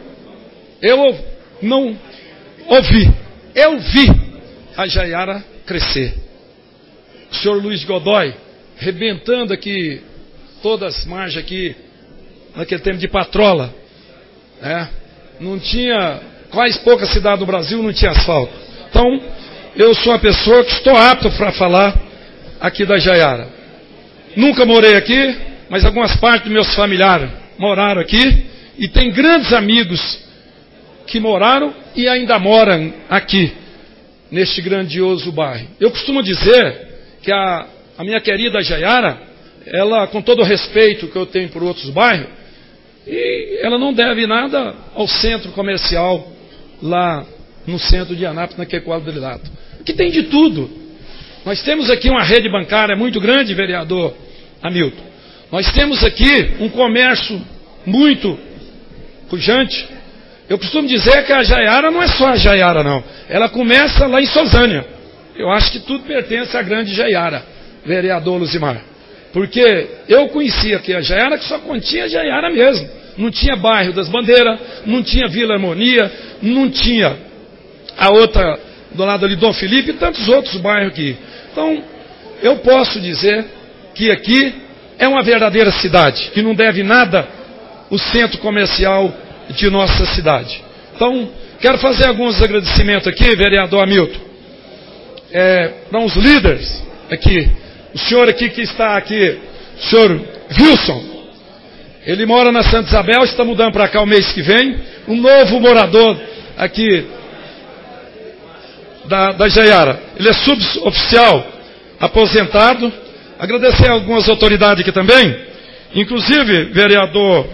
eu não ouvi, eu vi a Jaiara crescer. O senhor Luiz Godoy, rebentando aqui, todas as margens aqui, naquele tempo de patrola. Né? Não tinha, quase pouca cidade do Brasil não tinha asfalto. Então, eu sou uma pessoa que estou apto para falar aqui da Jaiara. Nunca morei aqui, mas algumas partes dos meus familiares moraram aqui e tem grandes amigos que moraram e ainda moram aqui, neste grandioso bairro. Eu costumo dizer que a, a minha querida Jaiara, ela, com todo o respeito que eu tenho por outros bairros, e ela não deve nada ao centro comercial lá no centro de Anápolis, naquele quadrilátero. Que tem de tudo. Nós temos aqui uma rede bancária muito grande, vereador Hamilton. Nós temos aqui um comércio muito pujante. Eu costumo dizer que a Jaiara não é só a Jaiara, não. Ela começa lá em Sozânia. Eu acho que tudo pertence à grande Jaiara, vereador Luzimar. Porque eu conhecia aqui a Jaiara, que só continha a Jaiara mesmo. Não tinha bairro das Bandeiras, não tinha Vila Harmonia, não tinha a outra do lado ali, Dom Felipe, e tantos outros bairros aqui. Então, eu posso dizer que aqui é uma verdadeira cidade, que não deve nada o centro comercial de nossa cidade. Então, quero fazer alguns agradecimentos aqui, vereador Hamilton, é, para os líderes aqui. O senhor aqui que está aqui, o senhor Wilson, ele mora na Santa Isabel, está mudando para cá o mês que vem, um novo morador aqui da, da Jaiara. Ele é suboficial, aposentado. Agradecer a algumas autoridades aqui também, inclusive, vereador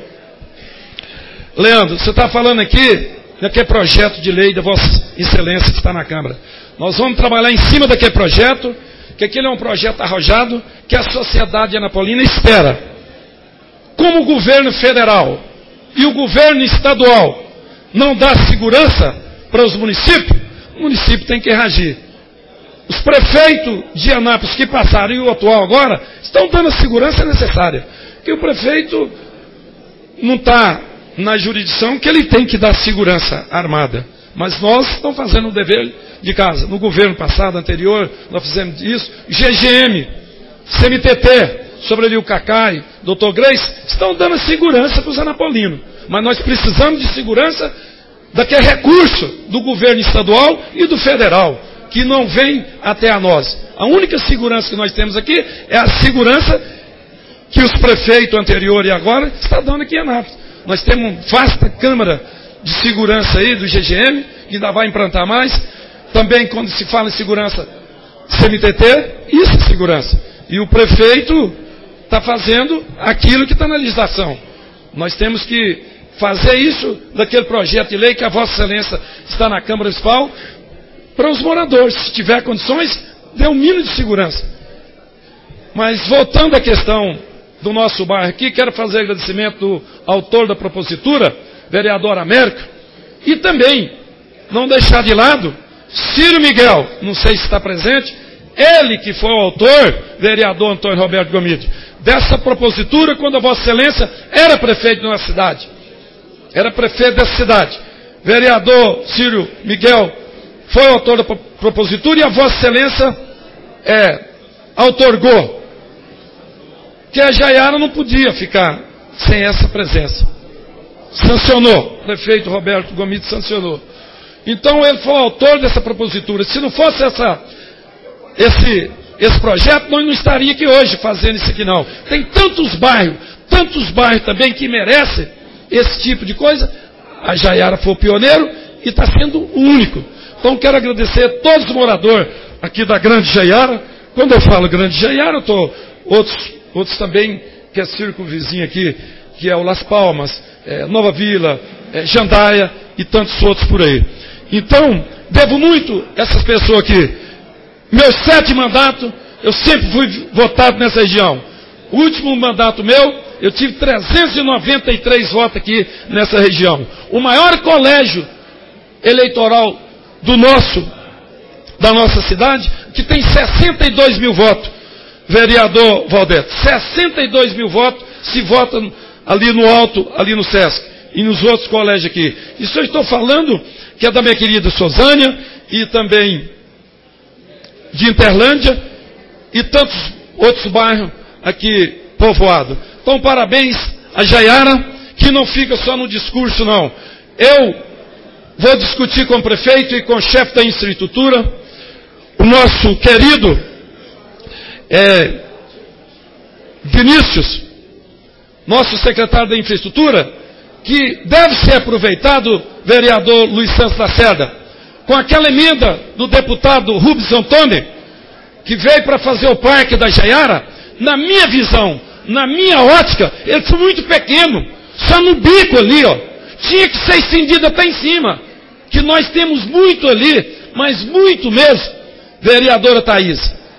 Leandro, você está falando aqui daquele projeto de lei da Vossa Excelência que está na Câmara. Nós vamos trabalhar em cima daquele projeto, que aquele é um projeto arrojado, que a sociedade anapolina espera. Como o governo federal e o governo estadual não dá segurança para os municípios, o município tem que reagir. Os prefeitos de Anápolis que passaram e o atual agora estão dando a segurança necessária. Que o prefeito não está na jurisdição que ele tem que dar segurança armada. Mas nós estamos fazendo o dever de casa. No governo passado, anterior, nós fizemos isso. G G M, C M T T, sobre ali o Cacai, doutor Grace, estão dando segurança para os anapolinos. Mas nós precisamos de segurança daquele recurso do governo estadual e do federal, que não vem até a nós. A única segurança que nós temos aqui é a segurança que os prefeitos anteriores e agora estão dando aqui em Anápolis. Nós temos uma vasta câmara de segurança aí do G G M, que ainda vai implantar mais. Também quando se fala em segurança C M T T, isso é segurança. E o prefeito está fazendo aquilo que está na legislação. Nós temos que fazer isso daquele projeto de lei que a Vossa Excelência está na Câmara Municipal, para os moradores, se tiver condições, dê um mínimo de segurança. Mas voltando à questão do nosso bairro aqui, quero fazer agradecimento do autor da propositura, vereador Américo, e também não deixar de lado Ciro Miguel, não sei se está presente, ele que foi o autor, vereador Antônio Roberto Gomide, dessa propositura quando a Vossa Excelência era prefeito de uma cidade. Era prefeito dessa cidade. Vereador Ciro Miguel foi o autor da propositura e a Vossa Excelência é, outorgou que a Jaiara não podia ficar sem essa presença. Sancionou, o prefeito Roberto Gomide sancionou. Então ele foi o autor dessa propositura. Se não fosse essa, esse, esse projeto, nós não estaríamos aqui hoje fazendo isso aqui não. Tem tantos bairros, tantos bairros também que merecem esse tipo de coisa. A Jaiara foi o pioneiro e está sendo o único. Então quero agradecer a todos os moradores aqui da Grande Jaiara. Quando eu falo Grande Jaiara, eu estou outros, outros também, que é círculo vizinho aqui, que é o Las Palmas, é, Nova Vila, é, Jandaia e tantos outros por aí. Então, devo muito a essas pessoas aqui. Meus sete mandatos, eu sempre fui votado nessa região. O último mandato meu, eu tive trezentos e noventa e três votos aqui nessa região. O maior colégio eleitoral do nosso, da nossa cidade, que tem sessenta e dois mil votos, vereador Valdete. sessenta e dois mil votos se votam ali no alto, ali no Sesc e nos outros colégios aqui. Isso eu estou falando que é da minha querida Sozânia e também de Interlândia e tantos outros bairros aqui povoados. Então, parabéns a Jaiara, que não fica só no discurso, não. Eu vou discutir com o prefeito e com o chefe da infraestrutura, o nosso querido é, Vinícius, nosso secretário da infraestrutura, que deve ser aproveitado, vereador Luiz Santos Lacerda, com aquela emenda do deputado Rubens Antônio, que veio para fazer o parque da Jaiara. Na minha visão, na minha ótica, ele foi muito pequeno, só no bico ali, ó. Tinha que ser estendido até em cima, que nós temos muito ali, mas muito mesmo, vereadora Thaís.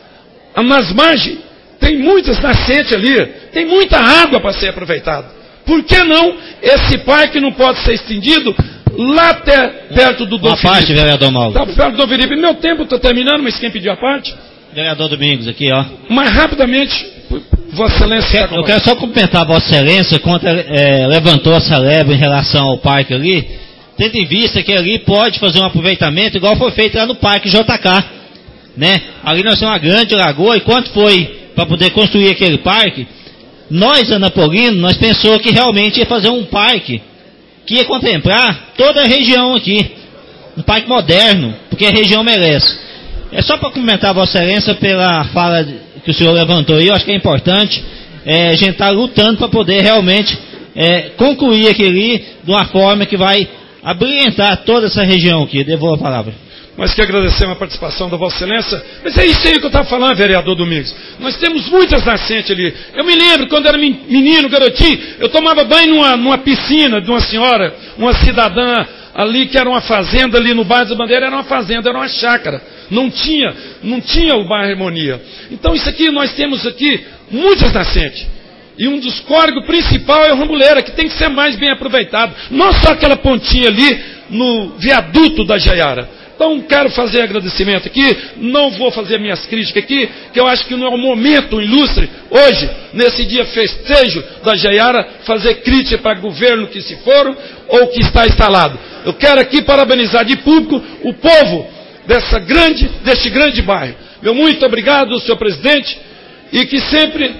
Nas margens, tem muitas nascentes ali, tem muita água para ser aproveitada. Por que não esse parque não pode ser estendido lá até perto do Dom Uma Felipe? parte, vereador Mauro. Tá perto do Dom Felipe. Meu tempo está terminando, mas quem pediu a parte? Vereador Domingos, aqui, ó. Mais rapidamente, Vossa Excelência. Eu quero, eu quero só cumprimentar a Vossa Excelência quando é, levantou essa leva em relação ao parque ali, tendo em vista que ali pode fazer um aproveitamento igual foi feito lá no Parque J K, né? Ali nós temos uma grande lagoa, e quando foi para poder construir aquele parque, nós, anapolinos, nós pensou que realmente ia fazer um parque que ia contemplar toda a região aqui, um parque moderno, porque a região merece. É só para cumprimentar a Vossa Excelência pela fala que o senhor levantou aí. Eu acho que é importante é, a gente estar tá lutando para poder realmente é, concluir aquele de uma forma que vai abrilhantar toda essa região aqui. Devolvo a palavra. Mas que agradecer a participação da Vossa Excelência. Mas é isso aí que eu estava falando, vereador Domingos. Nós temos muitas nascentes ali. Eu me lembro, quando era menino, garotinho, eu tomava banho numa, numa piscina de uma senhora, uma cidadã ali, que era uma fazenda ali no bairro da Bandeira, era uma fazenda, era uma chácara. Não tinha, não tinha o bairro Harmonia. Então isso aqui, nós temos aqui muitas nascentes. E um dos córregos principais é o Rambuleira, que tem que ser mais bem aproveitado. Não só aquela pontinha ali no viaduto da Jaiara. Então quero fazer agradecimento aqui, não vou fazer minhas críticas aqui, que eu acho que não é o momento ilustre, hoje, nesse dia festejo da Jaiara, fazer crítica para governo que se foram ou que está instalado. Eu quero aqui parabenizar de público o povo dessa grande, deste grande bairro. Meu muito obrigado, senhor presidente, e que sempre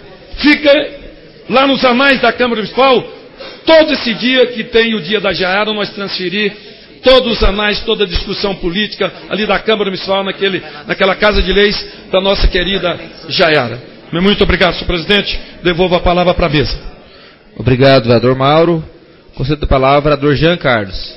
fica lá nos anais da Câmara Municipal, todo esse dia que tem o dia da Jaiara, nós transferir todos os anais, toda a discussão política ali da Câmara Municipal, naquele, naquela Casa de Leis da nossa querida Jaiara. Muito obrigado, senhor presidente. Devolvo a palavra para a mesa. Obrigado, vereador Mauro. Concedo a palavra, vereador Jean Carlos.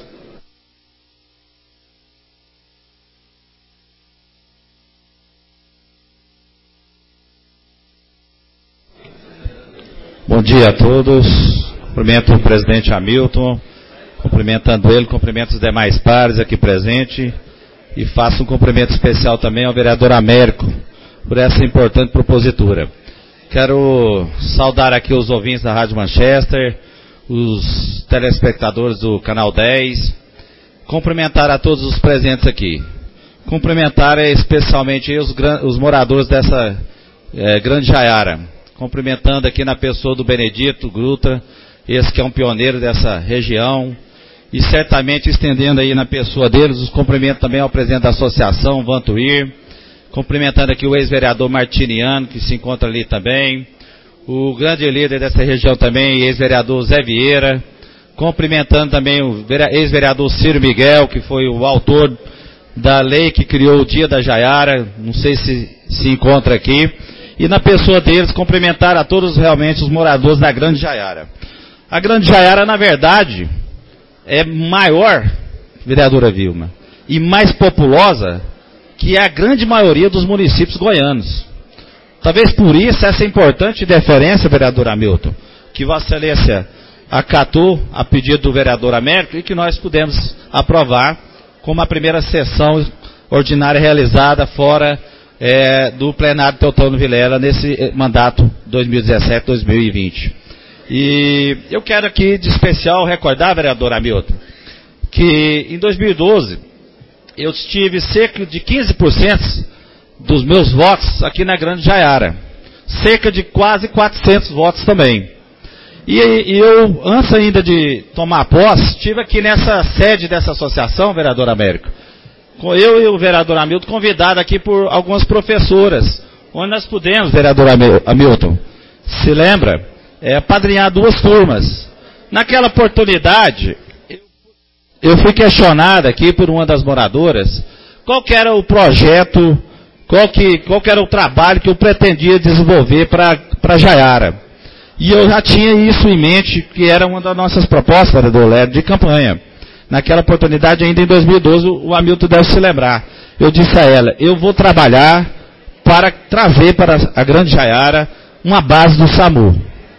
Bom dia a todos. Cumprimento o presidente Hamilton. Cumprimentando ele, cumprimento os demais pares aqui presentes e faço um cumprimento especial também ao vereador Américo por essa importante propositura. Quero saudar aqui os ouvintes da Rádio Manchester, os telespectadores do Canal dez, cumprimentar a todos os presentes aqui. Cumprimentar especialmente os, os moradores dessa é, Grande Jaiara, cumprimentando aqui na pessoa do Benedito Gruta, esse que é um pioneiro dessa região, e certamente estendendo aí na pessoa deles os cumprimentos também ao presidente da associação, Vantuir, cumprimentando aqui o ex-vereador Martiniano, que se encontra ali também, o grande líder dessa região também, ex-vereador Zé Vieira, cumprimentando também o ex-vereador Ciro Miguel, que foi o autor da lei que criou o Dia da Jaiara, não sei se se encontra aqui, e na pessoa deles cumprimentar a todos realmente os moradores da Grande Jaiara. A Grande Jaiara, na verdade, é maior, vereadora Vilma, e mais populosa que a grande maioria dos municípios goianos. Talvez por isso essa importante deferência, vereador Hamilton, que Vossa Excelência acatou a pedido do vereador Américo e que nós pudemos aprovar como a primeira sessão ordinária realizada fora é, do plenário Teotônio Vilela nesse mandato dois mil e dezessete a dois mil e vinte. E eu quero aqui de especial recordar, vereador Hamilton, que em dois mil e doze eu tive cerca de quinze por cento dos meus votos aqui na Grande Jaiara, cerca de quase quatrocentos votos também. E, e eu, antes ainda de tomar posse, estive aqui nessa sede dessa associação, vereador Américo, eu e o vereador Hamilton convidados aqui por algumas professoras, onde nós pudemos, vereador Hamilton, se lembra, é, apadrinhar duas turmas. Naquela oportunidade, eu fui questionado aqui por uma das moradoras, qual que era o projeto, qual que, qual que era o trabalho que eu pretendia desenvolver para Jaiara. E eu já tinha isso em mente, que era uma das nossas propostas, vereador Léo, de campanha. Naquela oportunidade, ainda em dois mil e doze, o Hamilton deve se lembrar. Eu disse a ela, eu vou trabalhar para trazer para a Grande Jaiara uma base do SAMU.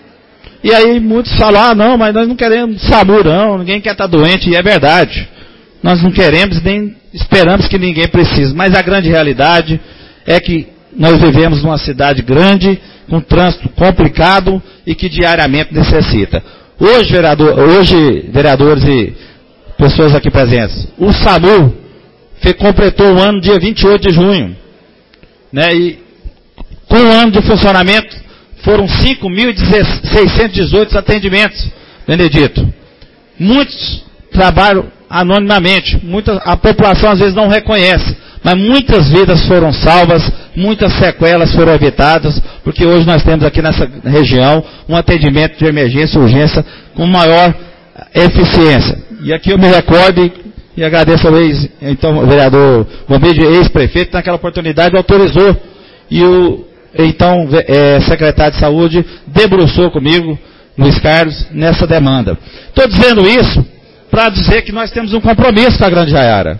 E aí muitos falam, ah não, mas nós não queremos SAMU não, ninguém quer estar doente, e é verdade. Nós não queremos, nem esperamos que ninguém precise, mas a grande realidade é que nós vivemos numa cidade grande, com trânsito complicado e que diariamente necessita. Hoje, vereador, hoje vereadores e pessoas aqui presentes, o SAMU completou o ano dia vinte e oito de junho, né, e com um ano de funcionamento foram cinco mil seiscentos e dezoito atendimentos, Benedito. Muitos trabalham anonimamente, muita, a população às vezes não reconhece, mas muitas vidas foram salvas, muitas sequelas foram evitadas, porque hoje nós temos aqui nessa região um atendimento de emergência e urgência com maior eficiência. E aqui eu me recordo e agradeço ao ex, então, o vereador Bombeiro, ex-prefeito, naquela oportunidade autorizou, e o então é, secretário de saúde debruçou comigo, Luiz Carlos, nessa demanda. Estou dizendo isso para dizer que nós temos um compromisso com a Grande Jaiara.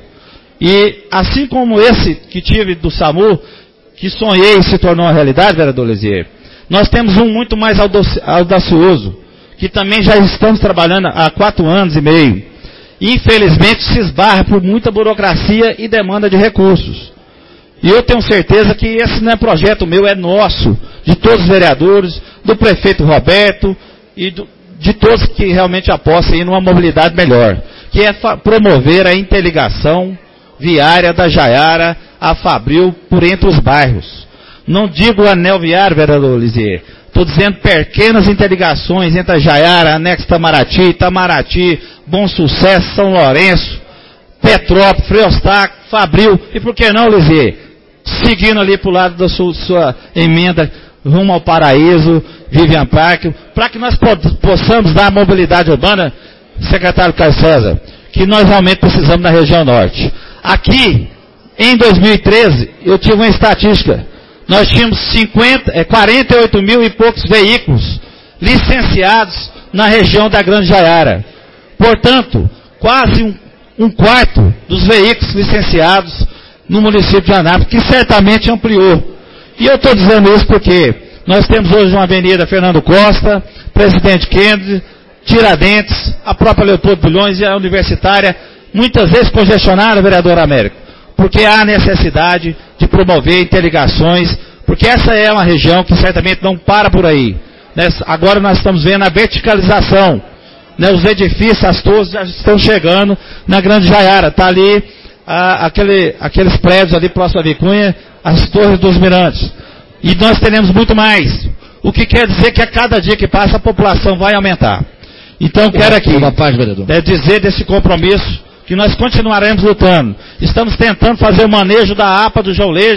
E assim como esse que tive do SAMU, que sonhei e se tornou uma realidade, vereador Lisier, nós temos um muito mais audacioso, que também já estamos trabalhando há quatro anos e meio. E infelizmente se esbarra por muita burocracia e demanda de recursos. E eu tenho certeza que esse não é projeto meu, é nosso, de todos os vereadores, do prefeito Roberto e do, de todos que realmente apostam em uma mobilidade melhor, que é promover a interligação viária da Jaiara a Fabril por entre os bairros. Não digo anel viário, vereador Lisier, estou dizendo pequenas interligações entre a Jaiara, Anexo Itamaraty, Itamaraty, Bom Sucesso, São Lourenço, Petrópolis, Freustaco, Fabril, e por que não, Lisier? Seguindo ali para o lado da sua, sua emenda rumo ao Paraíso, Vivian Park, para que nós possamos dar a mobilidade urbana, secretário Carlos César, que nós realmente precisamos na região norte. Aqui, em dois mil e treze, eu tive uma estatística, nós tínhamos cinquenta, é, quarenta e oito mil e poucos veículos licenciados na região da Grande Jaiara. Portanto, quase um, um quarto dos veículos licenciados no município de Anápolis, que certamente ampliou. E eu estou dizendo isso porque nós temos hoje uma avenida Fernando Costa, Presidente Kennedy, Tiradentes, a própria Leopoldo Bulhões e a Universitária, muitas vezes congestionada, vereador Américo, porque há necessidade de promover interligações, porque essa é uma região que certamente não para por aí. Agora nós estamos vendo a verticalização, né, os edifícios, as torres já estão chegando na Grande Jaiara, está ali a, aquele, aqueles prédios ali próximo à Vicunha, as torres dos Mirantes. E nós teremos muito mais. O que quer dizer que a cada dia que passa a população vai aumentar. Então quero aqui é dizer desse compromisso que nós continuaremos lutando. Estamos tentando fazer o manejo da A P A do João Leite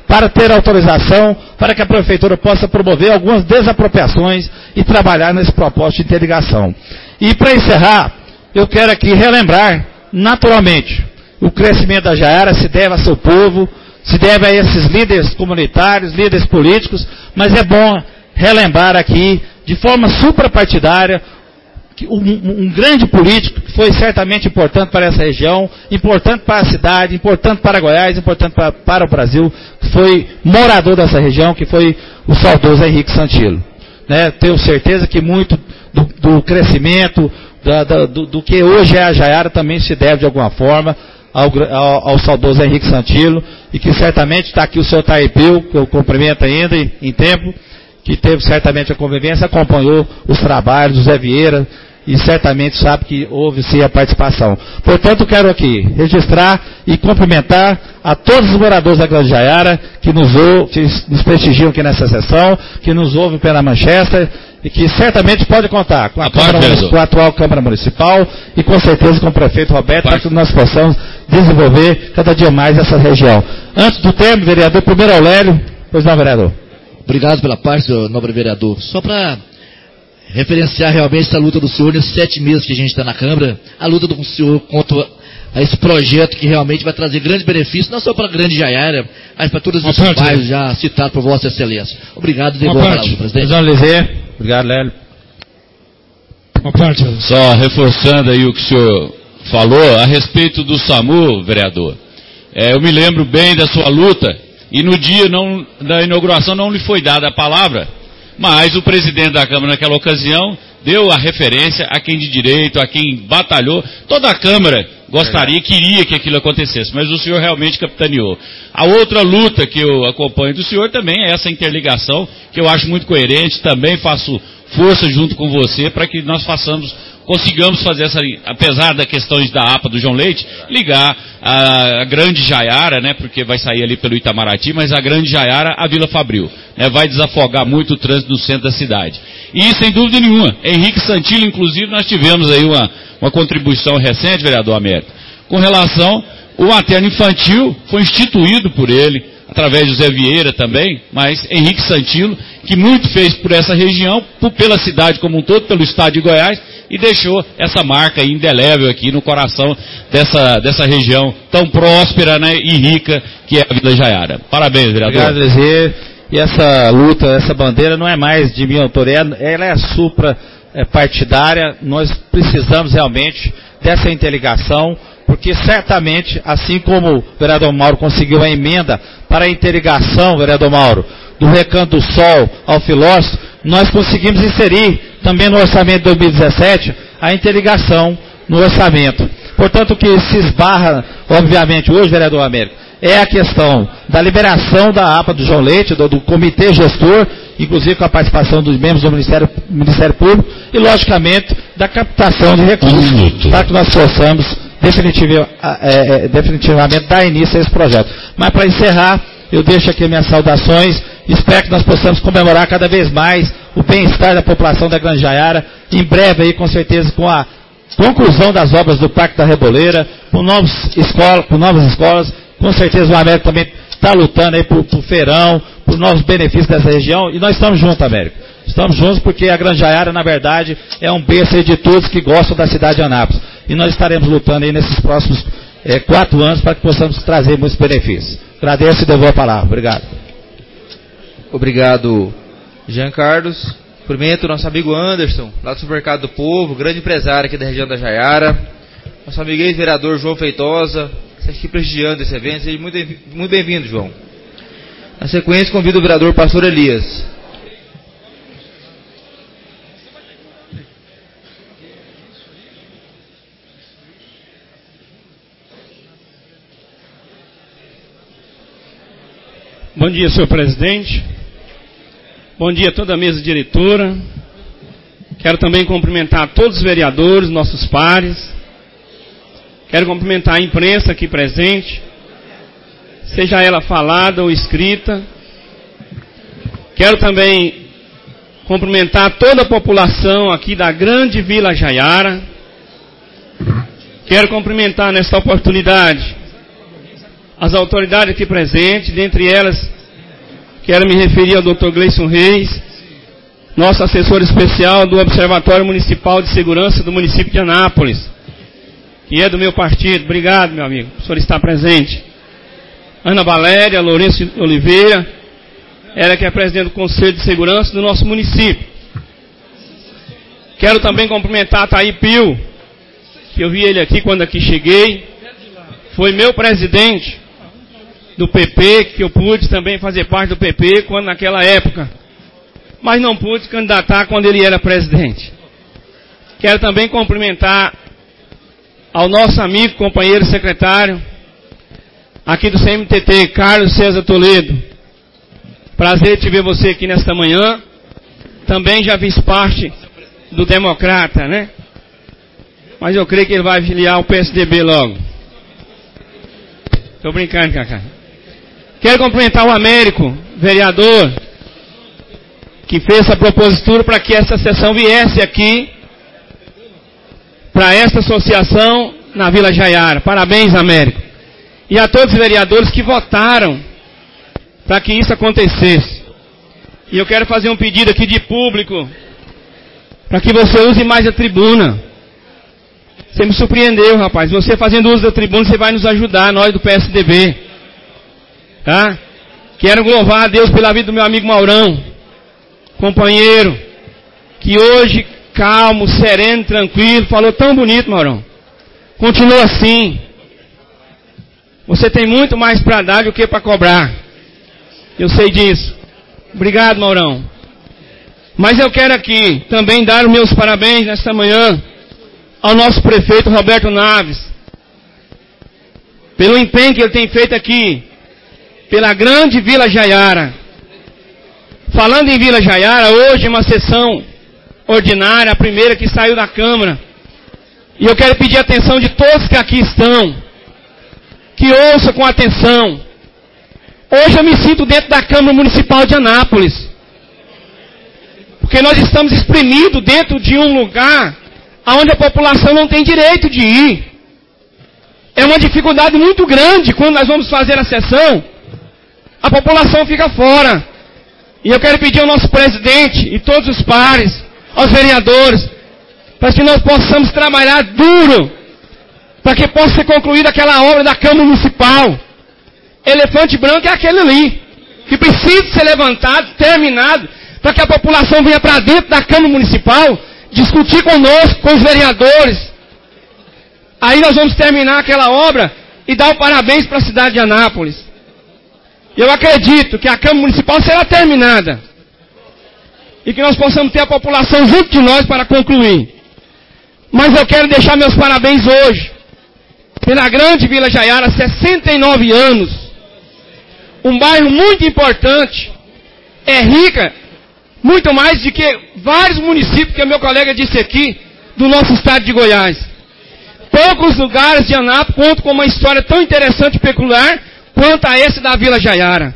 para ter autorização para que a Prefeitura possa promover algumas desapropriações e trabalhar nesse propósito de interligação. E para encerrar, eu quero aqui relembrar, naturalmente, o crescimento da Jaiara se deve a seu povo, se deve a esses líderes comunitários, líderes políticos, mas é bom relembrar aqui, de forma suprapartidária, Um, um grande político que foi certamente importante para essa região, importante para a cidade, importante para Goiás, importante para, para o Brasil, que foi morador dessa região, que foi o saudoso Henrique Santilo. Né? Tenho certeza que muito do, do crescimento, da, da, do, do que hoje é a Jaiara também se deve de alguma forma ao, ao, ao saudoso Henrique Santilo, e que certamente está aqui o senhor Taipeu, que eu cumprimento ainda em, em tempo, que teve certamente a convivência, acompanhou os trabalhos do Zé Vieira, e certamente sabe que houve sim a participação. Portanto, quero aqui registrar e cumprimentar a todos os moradores da Grande Jaiara que nos, ou, que nos prestigiam aqui nessa sessão, que nos ouvem pela Manchester, e que certamente pode contar com a, a, Câmara, com a atual Câmara Municipal e com certeza com o prefeito Roberto, para que nós possamos desenvolver cada dia mais essa região. Antes do termo, vereador, primeiro Aurélio, pois não, vereador. Obrigado pela parte, senhor nobre vereador. Só para referenciar realmente essa luta do senhor nesses sete meses que a gente está na Câmara, a luta do senhor contra a esse projeto que realmente vai trazer grandes benefícios, não só para a Grande Jaiara, mas para todos os bairros já citados por Vossa Excelência. Obrigado, devolvo a palavra, presidente. Obrigado, Lélio. Uma parte. Só reforçando aí o que o senhor falou a respeito do SAMU, vereador. É, eu me lembro bem da sua luta, e no dia não, da inauguração não lhe foi dada a palavra, mas o presidente da Câmara naquela ocasião deu a referência a quem de direito, a quem batalhou. Toda a Câmara gostaria, queria que aquilo acontecesse, mas o senhor realmente capitaneou. A outra luta que eu acompanho do senhor também é essa interligação, que eu acho muito coerente, também faço força junto com você para que nós façamos, consigamos fazer essa, apesar das questões da A P A do João Leite, ligar a, a Grande Jaiara, né, porque vai sair ali pelo Itamaraty, mas a Grande Jaiara à Vila Fabril, né, vai desafogar muito o trânsito no centro da cidade. E sem dúvida nenhuma, Henrique Santilo, inclusive, nós tivemos aí uma, uma contribuição recente, vereador Américo, com relação, o materno infantil foi instituído por ele, através do Zé Vieira também, mas Henrique Santilo, que muito fez por essa região, por, pela cidade como um todo, pelo estado de Goiás, e deixou essa marca indelével aqui no coração dessa, dessa região tão próspera, né, e rica que é a Vila Jaiara. Parabéns, vereador. Obrigado, Zé. E essa luta, essa bandeira não é mais de minha autoria, ela é supra é, partidária. Nós precisamos realmente dessa interligação, porque certamente, assim como o vereador Mauro conseguiu a emenda para a interligação, vereador Mauro, do Recanto do Sol ao Filósofo, nós conseguimos inserir também no orçamento de dois mil e dezessete a interligação no orçamento. Portanto, o que se esbarra, obviamente, hoje, vereador Américo, é a questão da liberação da A P A do João Leite, do, do comitê gestor, inclusive com a participação dos membros do Ministério, Ministério Público, e, logicamente, da captação de recursos, um para que nós possamos definitiva, é, é, definitivamente dar início a esse projeto. Mas, para encerrar, eu deixo aqui minhas saudações, espero que nós possamos comemorar cada vez mais o bem-estar da população da Grande Jaiara, em breve aí, com certeza, com a conclusão das obras do Parque da Reboleira, com, novos escola, com novas escolas. Com certeza o Américo também está lutando aí por, por feirão, por novos benefícios dessa região, e nós estamos juntos, Américo. Estamos juntos porque a Grande Jaiara, na verdade, é um berço aí de todos que gostam da cidade de Anápolis. E nós estaremos lutando aí nesses próximos é, quatro anos para que possamos trazer muitos benefícios. Agradeço e devolvo a palavra. Obrigado. Obrigado, Jean Carlos. Cumprimento o nosso amigo Anderson, lá do Supermercado do Povo, grande empresário aqui da região da Jaiara. Nosso amigo ex-vereador João Feitosa, aqui prestigiando esse evento. Seja muito, muito bem-vindo, João. Na sequência, convido o vereador Pastor Elias. Bom dia, senhor presidente. Bom dia a toda a mesa diretora. Quero também cumprimentar todos os vereadores, nossos pares. Quero cumprimentar a imprensa aqui presente, seja ela falada ou escrita. Quero também cumprimentar toda a população aqui da grande Vila Jaiara. Quero cumprimentar nesta oportunidade as autoridades aqui presentes, dentre elas Quero me referir ao doutor Gleison Reis, nosso assessor especial do Observatório Municipal de Segurança do município de Anápolis, que é do meu partido. Obrigado, meu amigo, o senhor está presente. Ana Valéria Lourenço Oliveira, ela que é presidente do Conselho de Segurança do nosso município. Quero também cumprimentar a Thaí Pio, que eu vi ele aqui quando aqui cheguei. Foi meu presidente do P P, que eu pude também fazer parte do P P quando naquela época, mas não pude candidatar quando ele era presidente. Quero também cumprimentar ao nosso amigo, companheiro secretário, aqui do C M T T, Carlos César Toledo. Prazer te ver você aqui nesta manhã. Também já fiz parte do Democrata, né? Mas eu creio que ele vai filiar o P S D B logo. Estou brincando, Cacá. Quero cumprimentar o Américo, vereador, que fez essa propositura para que essa sessão viesse aqui, para esta associação na Vila Jaiara. Parabéns, Américo. E a todos os vereadores que votaram para que isso acontecesse. E eu quero fazer um pedido aqui de público, para que você use mais a tribuna. Você me surpreendeu, rapaz. Você fazendo uso da tribuna, você vai nos ajudar, nós do P S D B. Tá? Quero louvar a Deus pela vida do meu amigo Maurão, companheiro, que hoje, calmo, sereno, tranquilo, falou tão bonito, Maurão. Continua assim. Você tem muito mais para dar do que para cobrar. Eu sei disso. Obrigado, Maurão. Mas eu quero aqui também dar os meus parabéns nesta manhã ao nosso prefeito Roberto Naves, pelo empenho que ele tem feito aqui, pela grande Vila Jaiara. Falando em Vila Jaiara, hoje é uma sessão ordinária, a primeira que saiu da Câmara. E eu quero pedir a atenção de todos que aqui estão, que ouçam com atenção. Hoje eu me sinto dentro da Câmara Municipal de Anápolis, porque nós estamos exprimidos dentro de um lugar onde a população não tem direito de ir. É uma dificuldade muito grande quando nós vamos fazer a sessão, a população fica fora. E eu quero pedir ao nosso presidente e todos os pares, aos vereadores, para que nós possamos trabalhar duro, para que possa ser concluída aquela obra da Câmara Municipal. Elefante branco é aquele ali, que precisa ser levantado, terminado, para que a população venha para dentro da Câmara Municipal, discutir conosco, com os vereadores. Aí nós vamos terminar aquela obra e dar o parabéns para a cidade de Anápolis. Eu acredito que a Câmara Municipal será terminada e que nós possamos ter a população junto de nós para concluir. Mas eu quero deixar meus parabéns hoje pela grande Vila Jaiara, sessenta e nove anos, um bairro muito importante, é rica, muito mais do que vários municípios que o meu colega disse aqui, do nosso estado de Goiás. Poucos lugares de Anápolis contam com uma história tão interessante e peculiar quanto a esse da Vila Jaiara.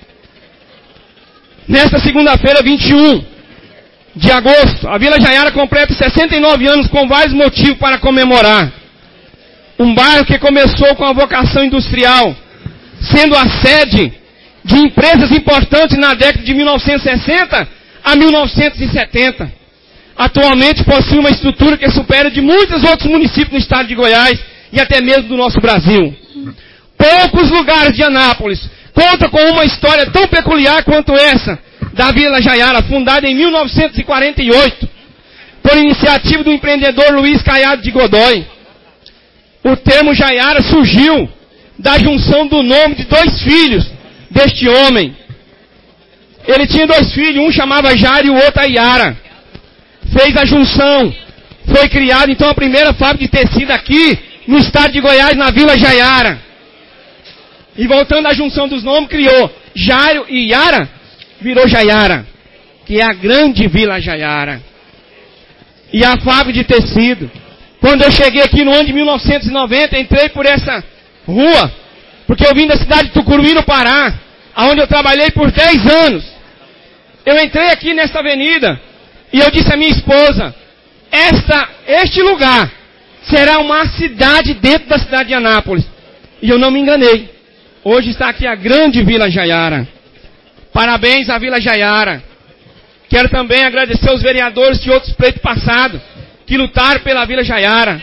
Nesta segunda-feira, vinte e um de agosto, a Vila Jaiara completa sessenta e nove anos com vários motivos para comemorar. Um bairro que começou com a vocação industrial, sendo a sede de empresas importantes na década de mil novecentos e sessenta a mil novecentos e setenta. Atualmente possui uma estrutura que supera de muitos outros municípios do estado de Goiás e até mesmo do nosso Brasil. Poucos lugares de Anápolis contam com uma história tão peculiar quanto essa da Vila Jaiara, fundada em mil novecentos e quarenta e oito, por iniciativa do empreendedor Luiz Caiado de Godoy. O termo Jaiara surgiu da junção do nome de dois filhos deste homem. Ele tinha dois filhos, um chamava Jairo e o outro Iara. Fez a junção, foi criada então a primeira fábrica de tecido aqui no estado de Goiás, na Vila Jaiara. E voltando à junção dos nomes, criou Jairo e Iara, virou Jaiara, que é a grande Vila Jaiara. E a fábrica de tecido. Quando eu cheguei aqui no ano de mil novecentos e noventa, entrei por essa rua, porque eu vim da cidade de Tucuruí, no Pará, onde eu trabalhei por dez anos. Eu entrei aqui nessa avenida e eu disse à minha esposa, esta, este lugar será uma cidade dentro da cidade de Anápolis. E eu não me enganei. Hoje está aqui a grande Vila Jaiara. Parabéns à Vila Jaiara. Quero também agradecer aos vereadores de outros pleitos passados que lutaram pela Vila Jaiara.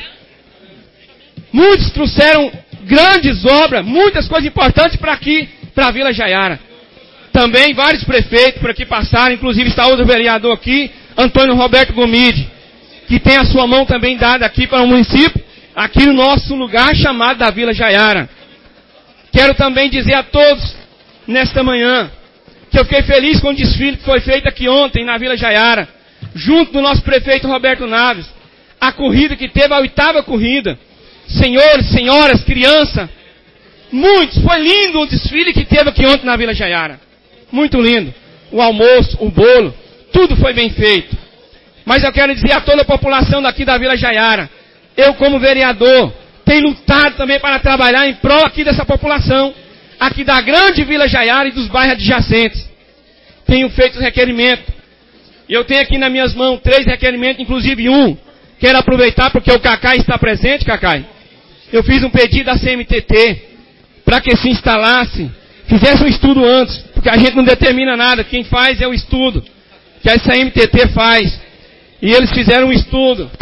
Muitos trouxeram grandes obras, muitas coisas importantes para aqui, para a Vila Jaiara. Também vários prefeitos por aqui passaram, inclusive está outro vereador aqui, Antônio Roberto Gomide, que tem a sua mão também dada aqui para o município, aqui no nosso lugar chamado da Vila Jaiara. Quero também dizer a todos, nesta manhã, que eu fiquei feliz com o desfile que foi feito aqui ontem na Vila Jaiara, junto do nosso prefeito Roberto Naves. A corrida que teve, a oitava corrida. Senhores, senhoras, crianças, muitos, foi lindo o desfile que teve aqui ontem na Vila Jaiara. Muito lindo. O almoço, o bolo, tudo foi bem feito. Mas eu quero dizer a toda a população daqui da Vila Jaiara, eu como vereador, tenho lutado também para trabalhar em prol aqui dessa população, aqui da grande Vila Jaiara e dos bairros adjacentes. Tenho feito requerimento. E eu tenho aqui nas minhas mãos três requerimentos, inclusive um. Quero aproveitar porque o Cacai está presente, Cacai. Eu fiz um pedido à C M T T para que se instalasse, fizesse um estudo antes, porque a gente não determina nada, quem faz é o estudo, que a C M T T faz. E eles fizeram um estudo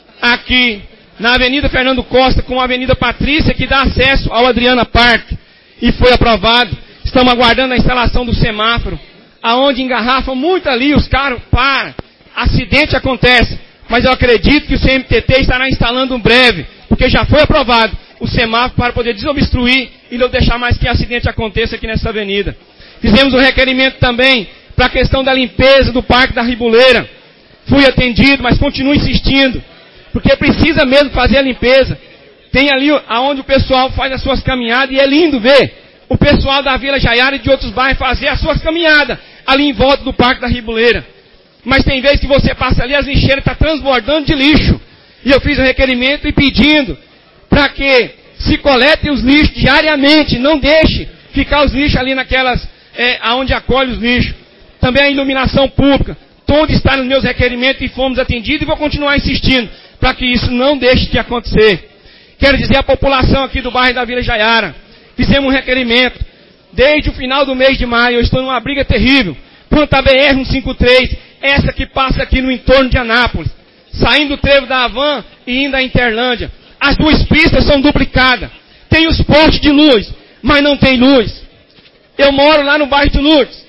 aqui na Avenida Fernando Costa com a Avenida Patrícia, que dá acesso ao Adriana Parque. E foi aprovado. Estamos aguardando a instalação do semáforo, aonde engarrafa muito ali, os carros param, acidente acontece. Mas eu acredito que o C M T T estará instalando em breve, porque já foi aprovado o semáforo para poder desobstruir e não deixar mais que acidente aconteça aqui nessa avenida. Fizemos um requerimento também para a questão da limpeza do Parque da Ribuleira. Fui atendido, mas continuo insistindo, porque precisa mesmo fazer a limpeza. Tem ali aonde o pessoal faz as suas caminhadas e é lindo ver o pessoal da Vila Jaiara e de outros bairros fazer as suas caminhadas ali em volta do Parque da Ribuleira. Mas tem vezes que você passa ali, as lixeiras estão transbordando de lixo. E eu fiz um requerimento e pedindo para que se colete os lixos diariamente, não deixe ficar os lixos ali naquelas, é, aonde acolhe os lixos. Também a iluminação pública. Todo está nos meus requerimentos e fomos atendidos e vou continuar insistindo para que isso não deixe de acontecer. Quero dizer à população aqui do bairro da Vila Jaiara, fizemos um requerimento. Desde o final do mês de maio, eu estou numa briga terrível. Quanto a B R cento e cinquenta e três, essa que passa aqui no entorno de Anápolis, saindo do trevo da Havan e indo à Interlândia. As duas pistas são duplicadas. Tem os postes de luz, mas não tem luz. Eu moro lá no bairro de Lourdes.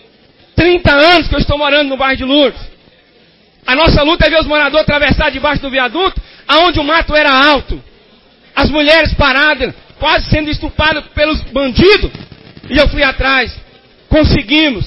trinta anos que eu estou morando no bairro de Lourdes. A nossa luta é ver os moradores atravessar debaixo do viaduto, aonde o mato era alto. As mulheres paradas, quase sendo estupradas pelos bandidos. E eu fui atrás. Conseguimos.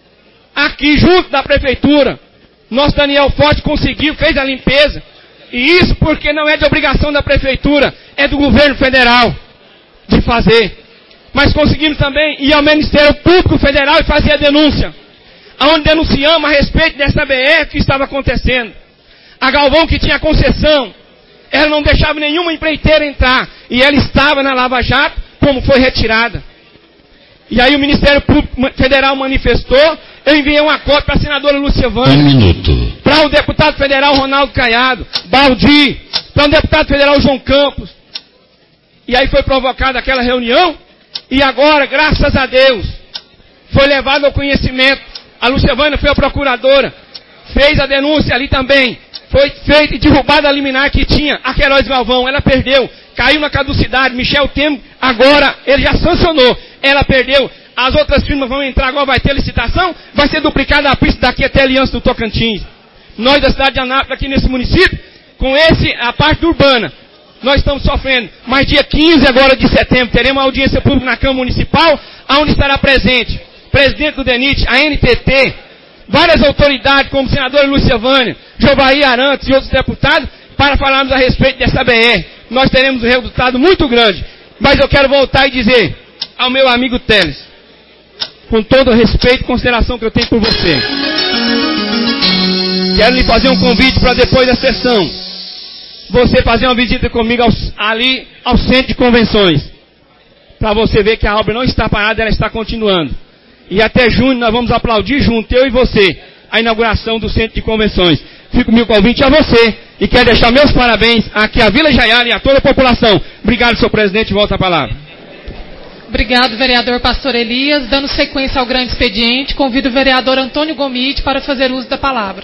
Aqui, junto da prefeitura, nosso Daniel Forte conseguiu, fez a limpeza. E isso porque não é de obrigação da prefeitura, é do governo federal de fazer. Mas conseguimos também ir ao Ministério Público Federal e fazer a denúncia. Onde denunciamos a respeito dessa B R que estava acontecendo. A Galvão, que tinha concessão, ela não deixava nenhuma empreiteira entrar. E ela estava na Lava Jato, como foi retirada. E aí o Ministério Público Federal manifestou, eu enviei uma cópia para a senadora Lúcia Vânia. Um minuto. Para o deputado federal Ronaldo Caiado, Baldi, para o deputado federal João Campos. E aí foi provocada aquela reunião, e agora, graças a Deus, foi levado ao conhecimento. A Lúcia Vânia foi a procuradora, fez a denúncia ali também. Foi feita e derrubada a liminar que tinha a Queiroz Galvão. Ela perdeu, caiu na caducidade. Michel Temer, agora, ele já sancionou. Ela perdeu. As outras firmas vão entrar, agora vai ter licitação. Vai ser duplicada a pista daqui até a Aliança do Tocantins. Nós da cidade de Anápolis, aqui nesse município, com esse, a parte urbana, nós estamos sofrendo. Mas dia quinze agora de setembro, teremos uma audiência pública na Câmara Municipal, onde estará presente presidente do DENIT, a N T T, várias autoridades, como o senador Lúcia Vânia, Jovaí Arantes e outros deputados, para falarmos a respeito dessa B R. Nós teremos um resultado muito grande. Mas eu quero voltar e dizer ao meu amigo Teles, com todo o respeito e consideração que eu tenho por você, quero lhe fazer um convite para depois da sessão, você fazer uma visita comigo aos, ali ao centro de convenções, para você ver que a obra não está parada, ela está continuando. E até junho nós vamos aplaudir junto, eu e você, a inauguração do centro de convenções. Fico meu convite a você e quero deixar meus parabéns aqui à Vila Jaiara e a toda a população. Obrigado, senhor presidente, volta a palavra. Obrigado, vereador Pastor Elias. Dando sequência ao grande expediente, convido o vereador Antônio Gomide para fazer uso da palavra.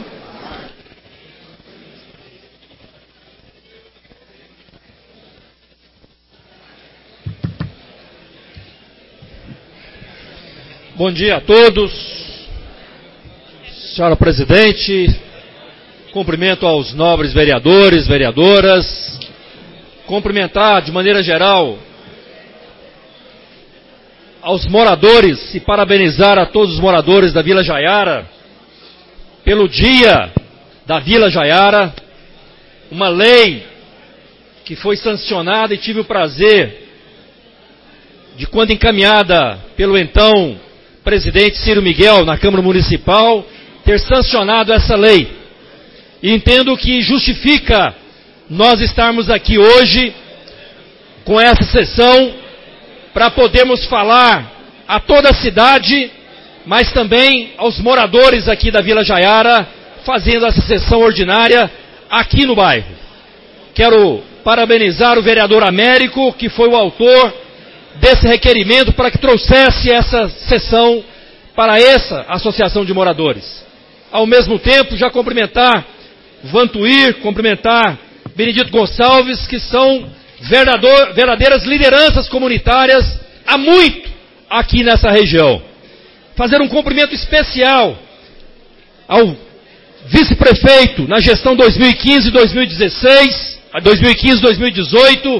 Bom dia a todos. Senhora Presidente, cumprimento aos nobres vereadores, vereadoras, cumprimentar de maneira geral aos moradores e parabenizar a todos os moradores da Vila Jaiara pelo dia da Vila Jaiara, uma lei que foi sancionada e tive o prazer de, quando encaminhada pelo então presidente Ciro Miguel na Câmara Municipal, ter sancionado essa lei. E entendo que justifica nós estarmos aqui hoje com essa sessão para podermos falar a toda a cidade, mas também aos moradores aqui da Vila Jaiara, fazendo essa sessão ordinária aqui no bairro. Quero parabenizar o vereador Américo, que foi o autor desse requerimento para que trouxesse essa sessão para essa associação de moradores. Ao mesmo tempo, já cumprimentar Vantuir, cumprimentar Benedito Gonçalves, que são verdadeiras lideranças comunitárias há muito aqui nessa região. Fazer um cumprimento especial ao vice-prefeito na gestão dois mil e quinze e dois mil e dezesseis, dois mil e quinze e dois mil e dezoito,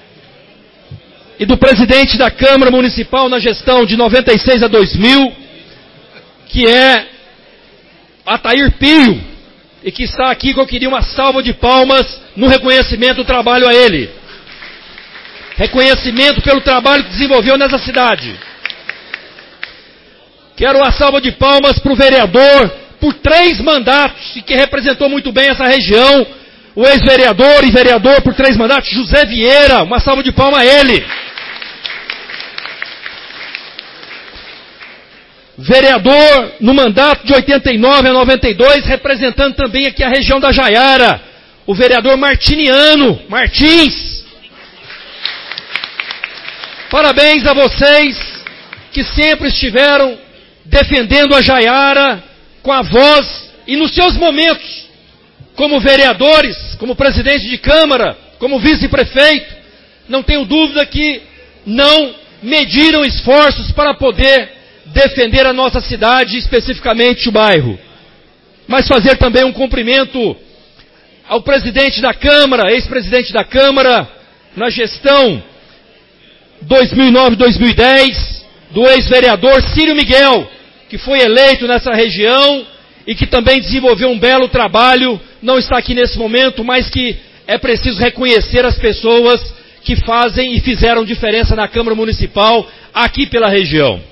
e do presidente da Câmara Municipal na gestão de noventa e seis a dois mil, que é Atair Pio, e que está aqui, que eu queria uma salva de palmas no reconhecimento do trabalho a ele. Reconhecimento pelo trabalho que desenvolveu nessa cidade. Quero uma salva de palmas para o vereador por três mandatos e que representou muito bem essa região, o ex-vereador e vereador por três mandatos, José Vieira. Uma salva de palmas a ele. Vereador no mandato de oitenta e nove a noventa e dois, representando também aqui a região da Jaiara, o vereador Martiniano Martins. Parabéns a vocês que sempre estiveram defendendo a Jaiara com a voz e nos seus momentos, como vereadores, como presidente de Câmara, como vice-prefeito. Não tenho dúvida que não mediram esforços para poder defender a nossa cidade, especificamente o bairro. Mas fazer também um cumprimento ao presidente da Câmara, ex-presidente da Câmara, na gestão dois mil e nove a dois mil e dez, do ex-vereador Ciro Miguel, que foi eleito nessa região e que também desenvolveu um belo trabalho, não está aqui nesse momento, mas que é preciso reconhecer as pessoas que fazem e fizeram diferença na Câmara Municipal aqui pela região.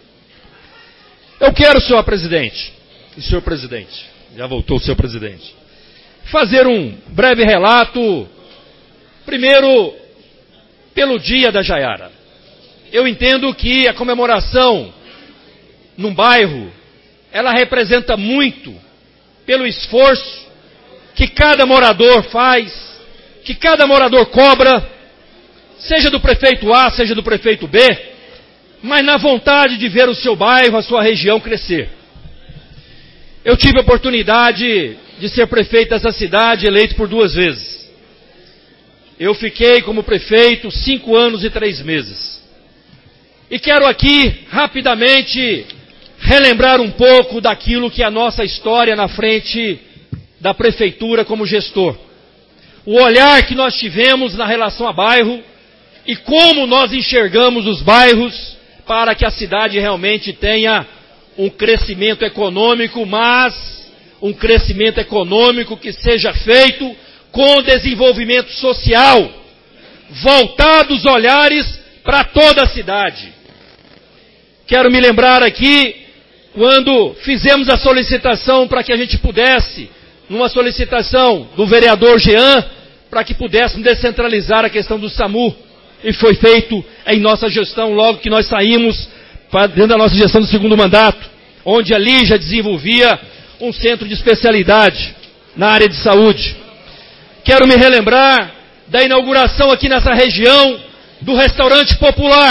Eu quero, senhor presidente, e senhor presidente, já voltou o senhor presidente, fazer um breve relato, primeiro, pelo dia da Jaiara. Eu entendo que a comemoração num bairro, ela representa muito pelo esforço que cada morador faz, que cada morador cobra, seja do prefeito A, seja do prefeito B, mas na vontade de ver o seu bairro, a sua região crescer. Eu tive a oportunidade de ser prefeito dessa cidade, eleito por duas vezes. Eu fiquei como prefeito cinco anos e três meses. E quero aqui, rapidamente, relembrar um pouco daquilo que é a nossa história na frente da prefeitura como gestor. O olhar que nós tivemos na relação a bairro e como nós enxergamos os bairros para que a cidade realmente tenha um crescimento econômico, mas um crescimento econômico que seja feito com desenvolvimento social, voltado os olhares para toda a cidade. Quero me lembrar aqui, quando fizemos a solicitação para que a gente pudesse, numa solicitação do vereador Jean, para que pudéssemos descentralizar a questão do SAMU, e foi feito em nossa gestão, logo que nós saímos para dentro da nossa gestão do segundo mandato, onde ali já desenvolvia um centro de especialidade na área de saúde. Quero me relembrar da inauguração aqui nessa região do restaurante popular,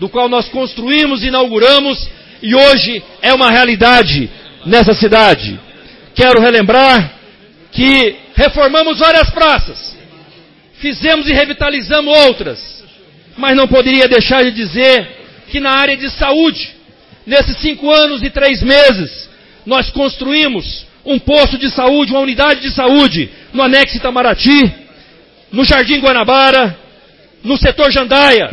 do qual nós construímos e inauguramos e hoje é uma realidade nessa cidade. Quero relembrar que reformamos várias praças, fizemos e revitalizamos outras, mas não poderia deixar de dizer que na área de saúde, nesses cinco anos e três meses, nós construímos um posto de saúde, uma unidade de saúde no anexo Itamaraty, no Jardim Guanabara, no setor Jandaia,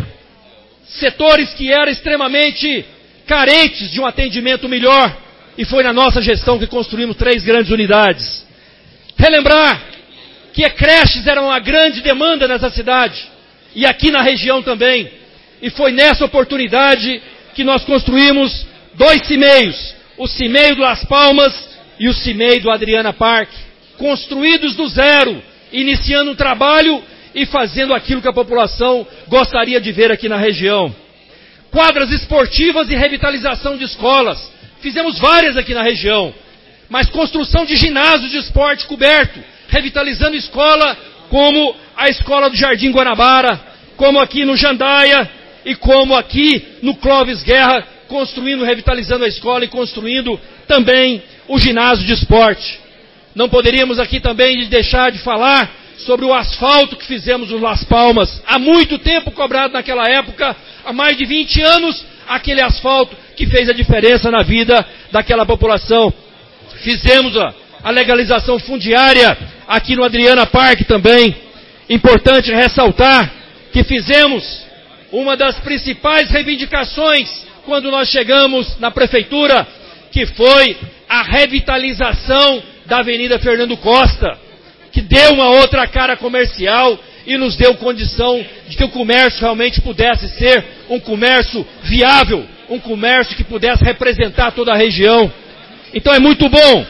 setores que eram extremamente carentes de um atendimento melhor, e foi na nossa gestão que construímos três grandes unidades. Relembrar que creches eram uma grande demanda nessa cidade, e aqui na região também, e foi nessa oportunidade que nós construímos dois cimeios, o cimeio do Las Palmas e o cimeio do Adriana Park, construídos do zero, iniciando um trabalho e fazendo aquilo que a população gostaria de ver aqui na região. Quadras esportivas e revitalização de escolas, fizemos várias aqui na região, mas construção de ginásios de esporte coberto, revitalizando escola como a escola do Jardim Guanabara, como aqui no Jandaia e como aqui no Clóvis Guerra, construindo, revitalizando a escola e construindo também o ginásio de esporte. Não poderíamos aqui também deixar de falar sobre o asfalto que fizemos no Las Palmas, há muito tempo cobrado naquela época, há mais de vinte anos, aquele asfalto que fez a diferença na vida daquela população. Fizemos a, a legalização fundiária aqui no Adriana Park também. Importante ressaltar que fizemos uma das principais reivindicações quando nós chegamos na prefeitura, que foi a revitalização da Avenida Fernando Costa, que deu uma outra cara comercial e nos deu condição de que o comércio realmente pudesse ser um comércio viável, um comércio que pudesse representar toda a região. Então é muito bom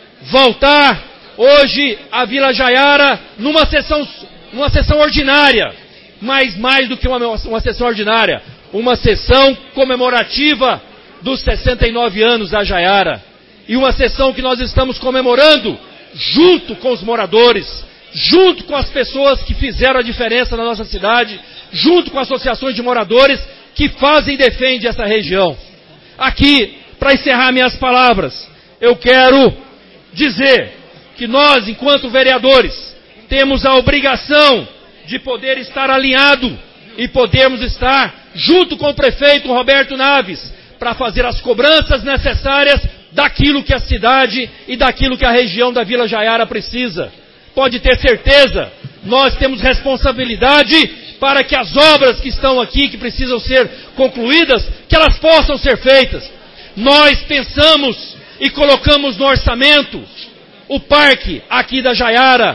voltar hoje à Vila Jaiara numa sessão, numa sessão ordinária, mas mais do que uma, uma sessão ordinária, uma sessão comemorativa dos sessenta e nove anos da Jaiara. E uma sessão que nós estamos comemorando junto com os moradores, junto com as pessoas que fizeram a diferença na nossa cidade, junto com associações de moradores que fazem e defendem essa região. Aqui, para encerrar minhas palavras, eu quero dizer que nós, enquanto vereadores, temos a obrigação de poder estar alinhado e podermos estar junto com o prefeito Roberto Naves para fazer as cobranças necessárias daquilo que a cidade e daquilo que a região da Vila Jaiara precisa. Pode ter certeza, nós temos responsabilidade para que as obras que estão aqui, que precisam ser concluídas, que elas possam ser feitas. Nós pensamos e colocamos no orçamento o parque aqui da Jaiara.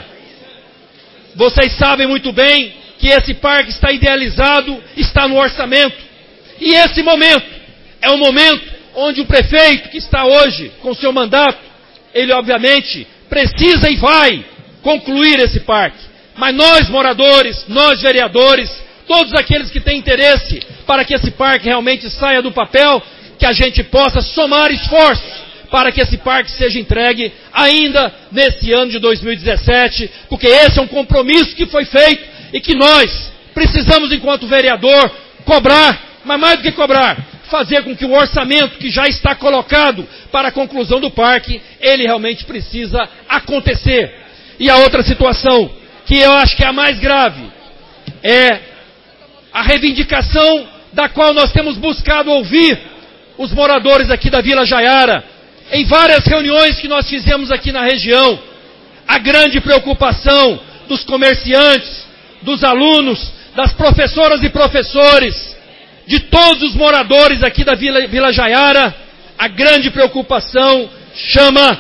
Vocês sabem muito bem que esse parque está idealizado, está no orçamento. E esse momento é o momento onde o prefeito que está hoje com seu mandato, ele obviamente precisa e vai concluir esse parque. Mas nós moradores, nós vereadores, todos aqueles que têm interesse para que esse parque realmente saia do papel, que a gente possa somar esforços para que esse parque seja entregue ainda nesse ano de dois mil e dezessete, porque esse é um compromisso que foi feito e que nós precisamos, enquanto vereador, cobrar, mas mais do que cobrar, fazer com que o orçamento que já está colocado para a conclusão do parque, ele realmente precisa acontecer. E a outra situação, que eu acho que é a mais grave, é a reivindicação da qual nós temos buscado ouvir os moradores aqui da Vila Jaiara, em várias reuniões que nós fizemos aqui na região, a grande preocupação dos comerciantes, dos alunos, das professoras e professores, de todos os moradores aqui da Vila, Vila Jaiara, a grande preocupação chama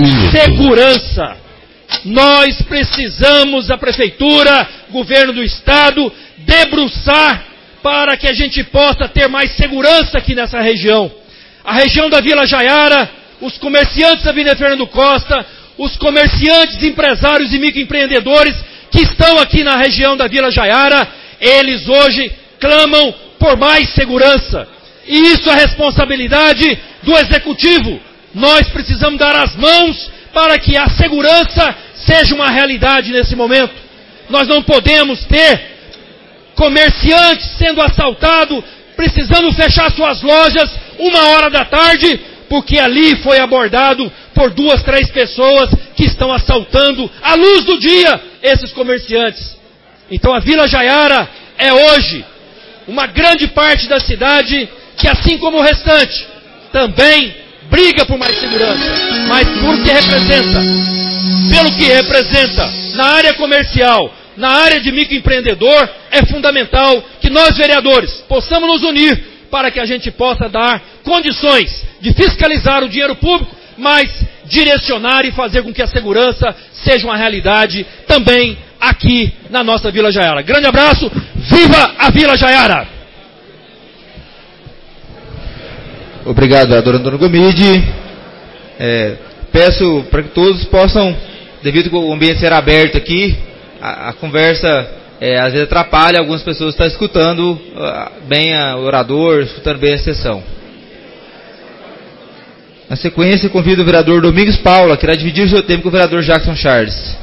segurança. Nós precisamos, a prefeitura, governo do estado, debruçar para que a gente possa ter mais segurança aqui nessa região. A região da Vila Jaiara, os comerciantes da Avenida Fernando Costa, os comerciantes, empresários e microempreendedores que estão aqui na região da Vila Jaiara, eles hoje clamam por mais segurança. E isso é responsabilidade do Executivo. Nós precisamos dar as mãos para que a segurança seja uma realidade nesse momento. Nós não podemos ter comerciantes sendo assaltados precisando fechar suas lojas uma hora da tarde, porque ali foi abordado por duas, três pessoas que estão assaltando à luz do dia esses comerciantes. Então a Vila Jaiara é hoje uma grande parte da cidade que, assim como o restante, também briga por mais segurança, mas por que representa, pelo que representa na área comercial, na área de microempreendedor, é fundamental que nós, vereadores, possamos nos unir para que a gente possa dar condições de fiscalizar o dinheiro público, mas direcionar e fazer com que a segurança seja uma realidade também aqui na nossa Vila Jaiara. Grande abraço, viva a Vila Jaiara! Obrigado, vereador Antônio Gomide. É, peço para que todos possam, devido ao ambiente ser aberto aqui, a, a conversa é, às vezes atrapalha algumas pessoas que estão escutando uh, bem a, o orador, escutando bem a sessão. Na sequência, convido o vereador Domingos Paula, que irá dividir o seu tempo com o vereador Jackson Charles.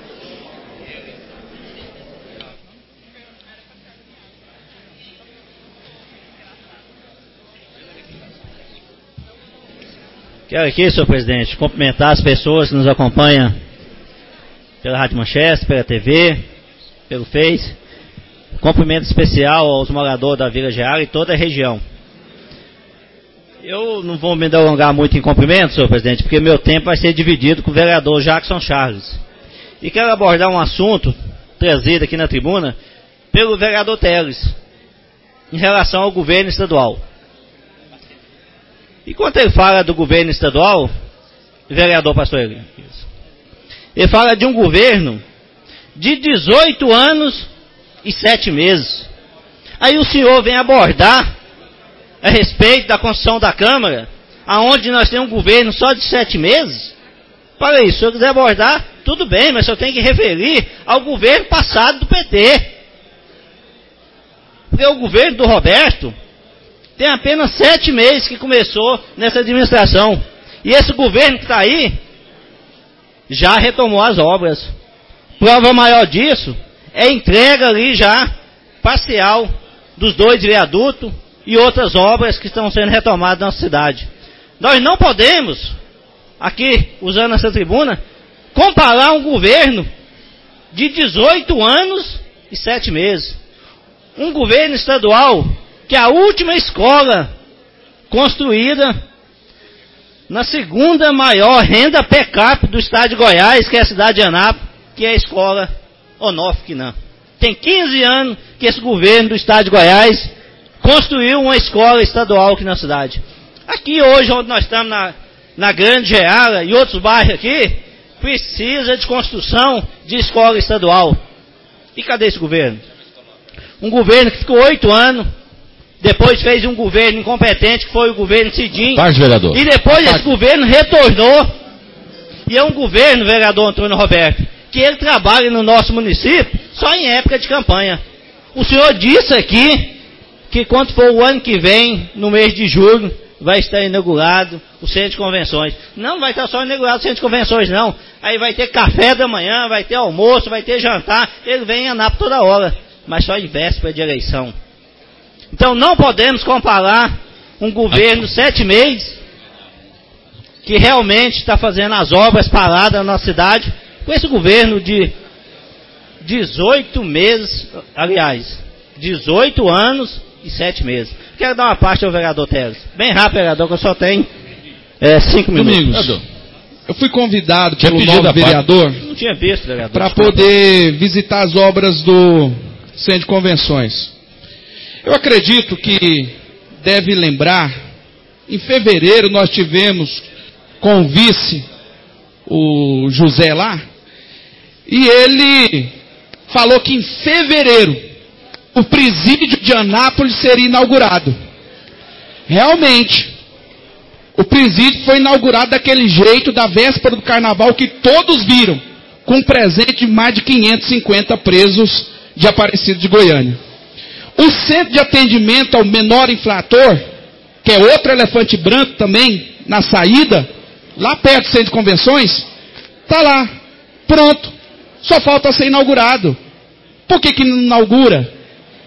Quero aqui, senhor presidente, cumprimentar as pessoas que nos acompanham pela Rádio Manchester, pela T V, pelo Face. Cumprimento especial aos moradores da Vila Jaiara e toda a região. Eu não vou me alongar muito em cumprimentos, senhor presidente, porque meu tempo vai ser dividido com o vereador Jackson Charles. E quero abordar um assunto trazido aqui na tribuna pelo vereador Teles, em relação ao governo estadual. E quando ele fala do governo estadual, vereador Pastor Elias, ele fala de um governo de dezoito anos e sete meses. Aí o senhor vem abordar a respeito da construção da Câmara, aonde nós temos um governo só de sete meses. Para isso, se o senhor quiser abordar, tudo bem, mas o senhor tem que referir ao governo passado do P T. Porque o governo do Roberto tem apenas sete meses que começou nessa administração. E esse governo que está aí já retomou as obras. Prova maior disso é a entrega ali já parcial dos dois viadutos e outras obras que estão sendo retomadas na nossa cidade. Nós não podemos, aqui usando essa tribuna, comparar um governo de dezoito anos e sete meses. Um governo estadual que é a última escola construída na segunda maior renda per capita do estado de Goiás, que é a cidade de Anápolis, que é a escola Onofre-Quinan. Tem quinze anos que esse governo do estado de Goiás construiu uma escola estadual aqui na cidade. Aqui hoje, onde nós estamos na, na Grande Jaiara e outros bairros aqui, precisa de construção de escola estadual. E cadê esse governo? Um governo que ficou oito anos, depois fez um governo incompetente, que foi o governo Cidinho. Parte, vereador. E depois Parte. Esse governo retornou. E é um governo, vereador Antônio Roberto, que ele trabalha no nosso município só em época de campanha. O senhor disse aqui que quando for o ano que vem, no mês de julho, vai estar inaugurado o centro de convenções. Não vai estar só inaugurado o centro de convenções, não. Aí vai ter café da manhã, vai ter almoço, vai ter jantar. Ele vem em Anápolis toda hora, mas só em véspera de eleição. Então não podemos comparar um governo sete meses, que realmente está fazendo as obras paradas na nossa cidade, com esse governo de dezoito meses, aliás, dezoito anos e sete meses. Quero dar uma parte ao vereador Teles. Bem rápido, vereador, que eu só tenho é, cinco minutos. Domingos, eu fui convidado pelo novo vereador Não tinha visto, vereador. para poder visitar as obras do Centro de Convenções. Eu acredito que deve lembrar, em fevereiro nós tivemos com o vice, o José lá, e ele falou que em fevereiro o presídio de Anápolis seria inaugurado. Realmente, o presídio foi inaugurado daquele jeito, da véspera do carnaval, que todos viram, com um presente de mais de quinhentos e cinquenta presos de Aparecido de Goiânia. O centro de atendimento ao menor infrator, que é outro elefante branco também, na saída, lá perto do centro de convenções, está lá, pronto, só falta ser inaugurado. Por que que não inaugura?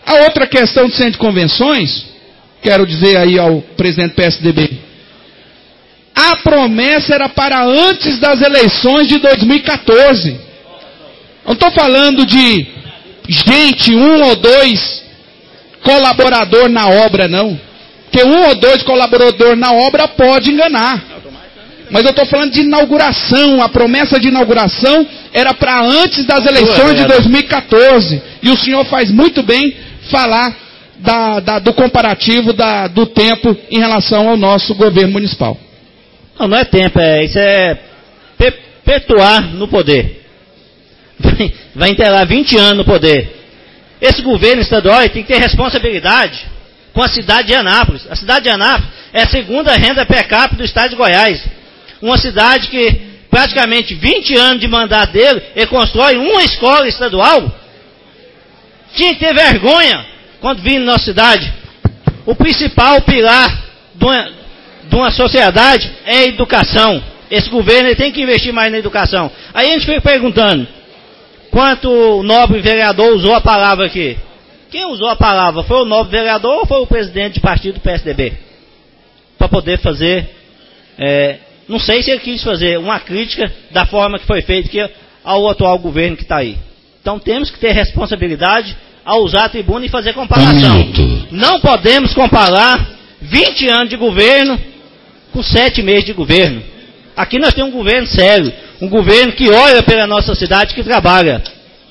A outra questão do centro de convenções, quero dizer aí ao presidente do P S D B, a promessa era para antes das eleições de dois mil e quatorze. Não estou falando de gente, um ou dois colaborador na obra, não. Porque um ou dois colaboradores na obra pode enganar. Mas eu estou falando de inauguração. A promessa de inauguração era para antes das eleições de dois mil e quatorze. E o senhor faz muito bem falar da, da, do comparativo da, do tempo em relação ao nosso governo municipal. Não, não é tempo, é, isso é perpetuar no poder. Vai, vai enterrar vinte anos no poder. Esse governo estadual tem que ter responsabilidade com a cidade de Anápolis. A cidade de Anápolis é a segunda renda per capita do estado de Goiás. Uma cidade que praticamente vinte anos de mandato dele, ele constrói uma escola estadual. Tinha que ter vergonha quando vinha na nossa cidade. O principal pilar de uma, de uma sociedade é a educação. Esse governo ele tem que investir mais na educação. Aí a gente fica perguntando, quanto o nobre vereador usou a palavra aqui? Quem usou a palavra? Foi o nobre vereador ou foi o presidente de partido do P S D B? Para poder fazer, é, não sei se ele quis fazer uma crítica da forma que foi feita que, ao atual governo que está aí. Então temos que ter responsabilidade ao usar a tribuna e fazer comparação. Um não podemos comparar vinte anos de governo com sete meses de governo. Aqui nós temos um governo sério, um governo que olha pela nossa cidade, que trabalha.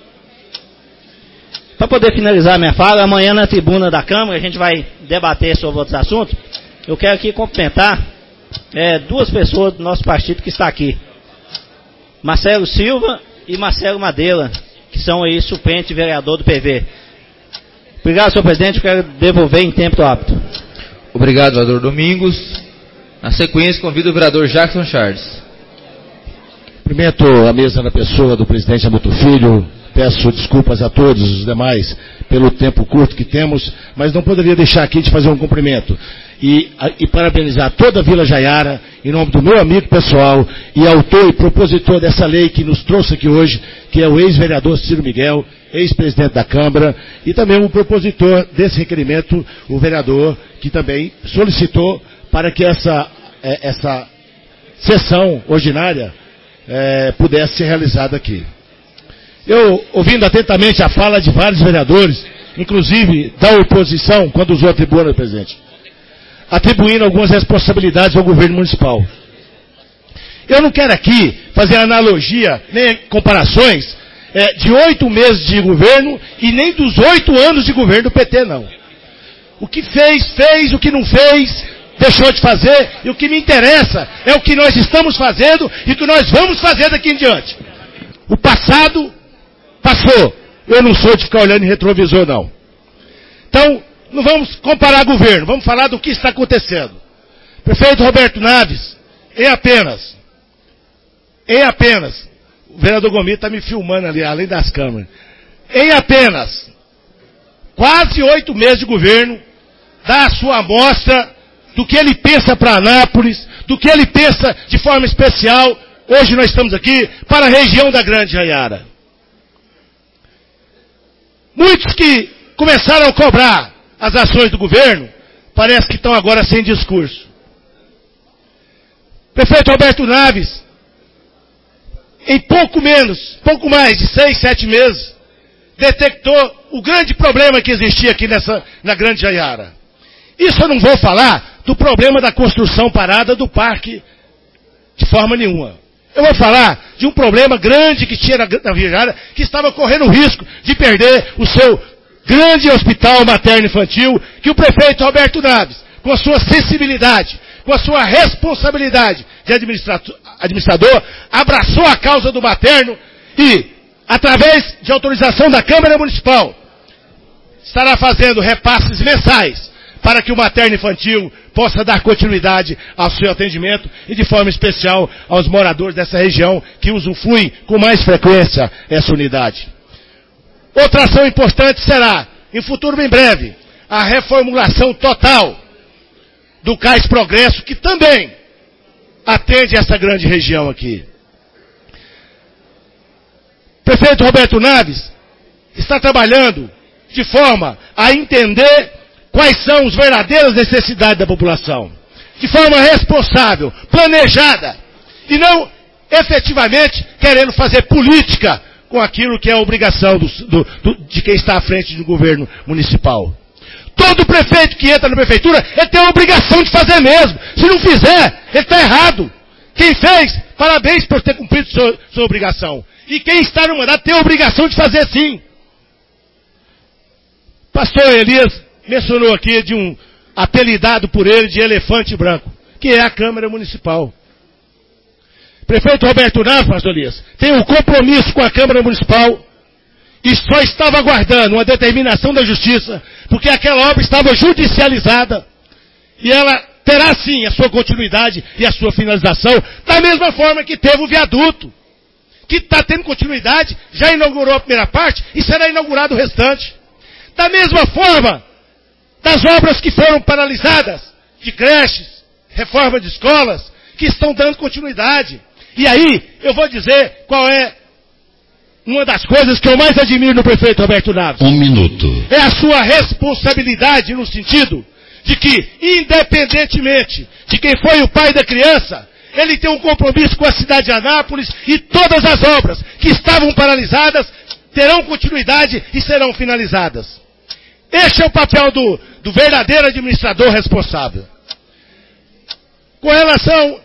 Para poder finalizar minha fala, amanhã na tribuna da Câmara a gente vai debater sobre outros assuntos. Eu quero aqui cumprimentar é, duas pessoas do nosso partido que está aqui. Marcelo Silva e Marcelo Madeira, que são aí suplente vereador do P V. Obrigado, senhor presidente, eu quero devolver em tempo apto. Obrigado, vereador Domingos. Na sequência, convido o vereador Jackson Charles. Cumprimento a mesa na pessoa do presidente Hamilton Filho. Peço desculpas a todos os demais pelo tempo curto que temos, mas não poderia deixar aqui de fazer um cumprimento. E, e parabenizar toda a Vila Jaiara, em nome do meu amigo pessoal, e autor e propositor dessa lei que nos trouxe aqui hoje, que é o ex-vereador Ciro Miguel, ex-presidente da Câmara, e também o propositor desse requerimento, o vereador, que também solicitou para que essa, essa sessão ordinária é, pudesse ser realizada aqui. Eu, ouvindo atentamente a fala de vários vereadores, inclusive da oposição, quando usou a tribuna, presidente, atribuindo algumas responsabilidades ao governo municipal. Eu não quero aqui fazer analogia, nem comparações, é, de oito meses de governo e nem dos oito anos de governo do P T, não. O que fez, fez, o que não fez, deixou de fazer, e o que me interessa é o que nós estamos fazendo e o que nós vamos fazer daqui em diante. O passado passou. Eu não sou de ficar olhando em retrovisor, não. Então, não vamos comparar governo, vamos falar do que está acontecendo. Prefeito Roberto Naves, em apenas, em apenas, o vereador Gomi está me filmando ali, além das câmeras, em apenas quase oito meses de governo, dá a sua amostra do que ele pensa para Anápolis, do que ele pensa de forma especial, hoje nós estamos aqui, para a região da Grande Jaiara. Muitos que começaram a cobrar as ações do governo, parece que estão agora sem discurso. Prefeito Roberto Naves, em pouco menos, pouco mais de seis, sete meses, detectou o grande problema que existia aqui nessa, na Grande Jaiara. Isso eu não vou falar do problema da construção parada do parque de forma nenhuma. Eu vou falar de um problema grande que tinha na, na Vila Jaiara, que estava correndo o risco de perder o seu grande hospital materno-infantil, que o prefeito Roberto Naves, com a sua sensibilidade, com a sua responsabilidade de administrador, abraçou a causa do materno e, através de autorização da Câmara Municipal, estará fazendo repasses mensais para que o materno-infantil possa dar continuidade ao seu atendimento e, de forma especial, aos moradores dessa região que usufruem com mais frequência essa unidade. Outra ação importante será, em futuro bem breve, a reformulação total do Cais Progresso, que também atende essa grande região aqui. Prefeito Roberto Naves está trabalhando de forma a entender quais são as verdadeiras necessidades da população. De forma responsável, planejada, e não efetivamente querendo fazer política com aquilo que é a obrigação do, do, do, de quem está à frente do governo municipal. Todo prefeito que entra na prefeitura, ele tem a obrigação de fazer mesmo. Se não fizer, ele está errado. Quem fez, parabéns por ter cumprido sua, sua obrigação. E quem está no mandato tem a obrigação de fazer sim. Pastor Elias mencionou aqui de um apelidado por ele de elefante branco, que é a Câmara Municipal. Prefeito Roberto Naves, pastor Elias, tem um compromisso com a Câmara Municipal e só estava aguardando uma determinação da Justiça, porque aquela obra estava judicializada e ela terá sim a sua continuidade e a sua finalização, da mesma forma que teve o viaduto, que está tendo continuidade, já inaugurou a primeira parte e será inaugurado o restante. Da mesma forma, das obras que foram paralisadas, de creches, reforma de escolas, que estão dando continuidade. E aí, eu vou dizer qual é uma das coisas que eu mais admiro no prefeito Roberto Naves. Um minuto. É a sua responsabilidade no sentido de que, independentemente de quem foi o pai da criança, ele tem um compromisso com a cidade de Anápolis e todas as obras que estavam paralisadas terão continuidade e serão finalizadas. Este é o papel do, do verdadeiro administrador responsável. Com relação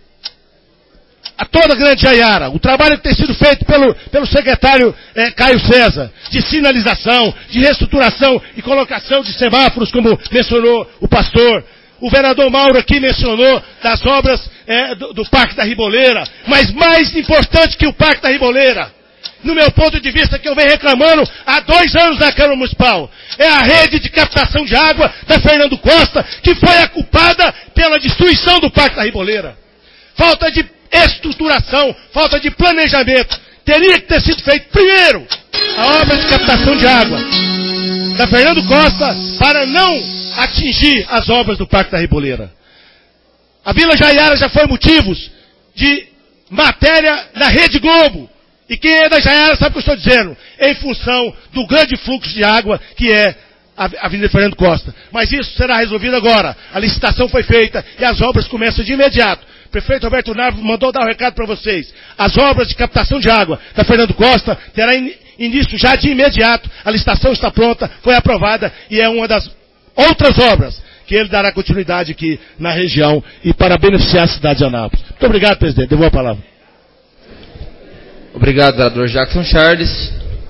a toda a Grande Jaiara, o trabalho que tem sido feito pelo, pelo secretário eh, Caio César, de sinalização, de reestruturação e colocação de semáforos, como mencionou o pastor. O vereador Mauro aqui mencionou das obras eh, do, do Parque da Riboleira, mas mais importante que o Parque da Riboleira, no meu ponto de vista, que eu venho reclamando há dois anos na Câmara Municipal, é a rede de captação de água da Fernando Costa, que foi a culpada pela destruição do Parque da Riboleira. Falta de estruturação, falta de planejamento. Teria que ter sido feito primeiro a obra de captação de água da Fernando Costa para não atingir as obras do Parque da Riboleira. A Vila Jaiara já foi motivos de matéria na Rede Globo. E quem é da Jaiara sabe o que eu estou dizendo. Em função do grande fluxo de água que é a Avenida Fernando Costa. Mas isso será resolvido agora. A licitação foi feita e as obras começam de imediato. O prefeito Roberto Naves mandou dar um recado para vocês. As obras de captação de água da Fernando Costa terá in, início já de imediato. A licitação está pronta, foi aprovada e é uma das outras obras que ele dará continuidade aqui na região e para beneficiar a cidade de Anápolis. Muito obrigado, presidente. Devolvo a palavra. Obrigado, vereador Jackson Charles.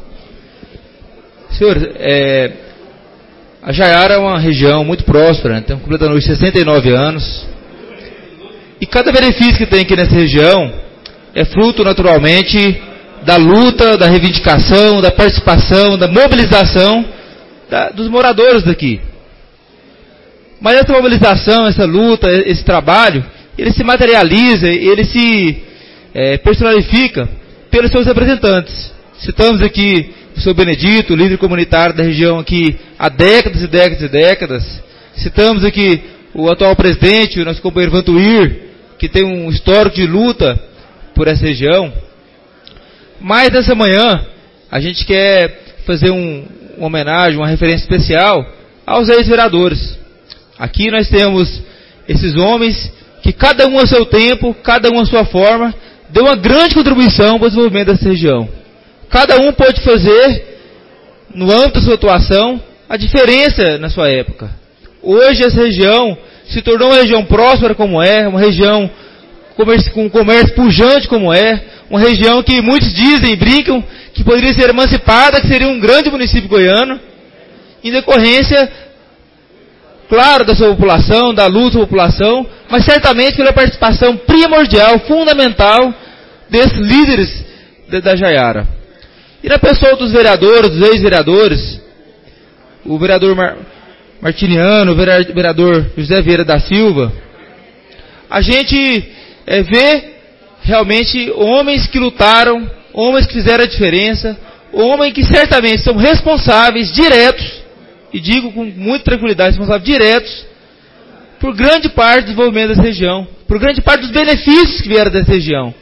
Senhor, é, a Jaiara é uma região muito próspera, né? Estamos completando os sessenta e nove anos. E cada benefício que tem aqui nessa região é fruto, naturalmente, da luta, da reivindicação, da participação, da mobilização da, dos moradores daqui. Mas essa mobilização, essa luta, esse trabalho, ele se materializa, ele se é, personalifica pelos seus representantes. Citamos aqui o senhor Benedito, líder comunitário da região aqui há décadas e décadas e décadas. Citamos aqui o atual presidente, o nosso companheiro Vantuir, que tem um histórico de luta por essa região. Mas nessa manhã, a gente quer fazer um, uma homenagem, uma referência especial aos ex-vereadores. Aqui nós temos esses homens que cada um a seu tempo, cada um a sua forma, deu uma grande contribuição para o desenvolvimento dessa região. Cada um pode fazer, no âmbito da sua atuação, a diferença na sua época. Hoje essa região se tornou uma região próspera como é, uma região com comércio pujante como é, uma região que muitos dizem, brincam, que poderia ser emancipada, que seria um grande município goiano, em decorrência, claro, da sua população, da luta da população, mas certamente pela participação primordial, fundamental, desses líderes da, da Jaiara. E na pessoa dos vereadores, dos ex-vereadores, o vereador Mar, Martiniano, o vereador José Vieira da Silva, a gente é, vê realmente homens que lutaram, homens que fizeram a diferença, homens que certamente são responsáveis diretos, e digo com muita tranquilidade, responsáveis diretos, por grande parte do desenvolvimento dessa região, por grande parte dos benefícios que vieram dessa região.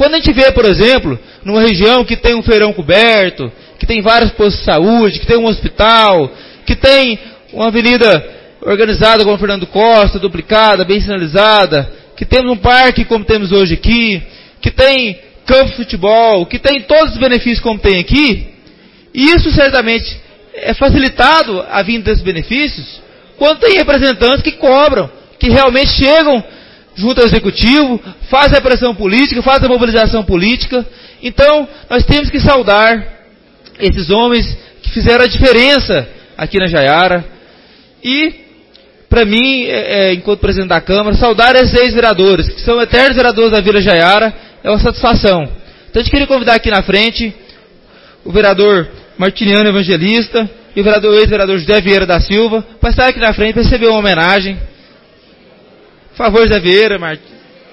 Quando a gente vê, por exemplo, numa região que tem um feirão coberto, que tem vários postos de saúde, que tem um hospital, que tem uma avenida organizada como Fernando Costa, duplicada, bem sinalizada, que temos um parque como temos hoje aqui, que tem campo de futebol, que tem todos os benefícios como tem aqui, e isso certamente é facilitado a vinda desses benefícios quando tem representantes que cobram, que realmente chegam junto ao executivo, fazem a pressão política, fazem a mobilização política. Então, nós temos que saudar esses homens que fizeram a diferença aqui na Jaiara. E, para mim, é, é, enquanto presidente da Câmara, saudar esses ex-vereadores, que são eternos vereadores da Vila Jaiara, é uma satisfação. Então, a gente queria convidar aqui na frente o vereador Martiniano Evangelista e o vereador, ex-vereador José Vieira da Silva, para estar aqui na frente para receber uma homenagem. Por favor, José Vieira, Mart...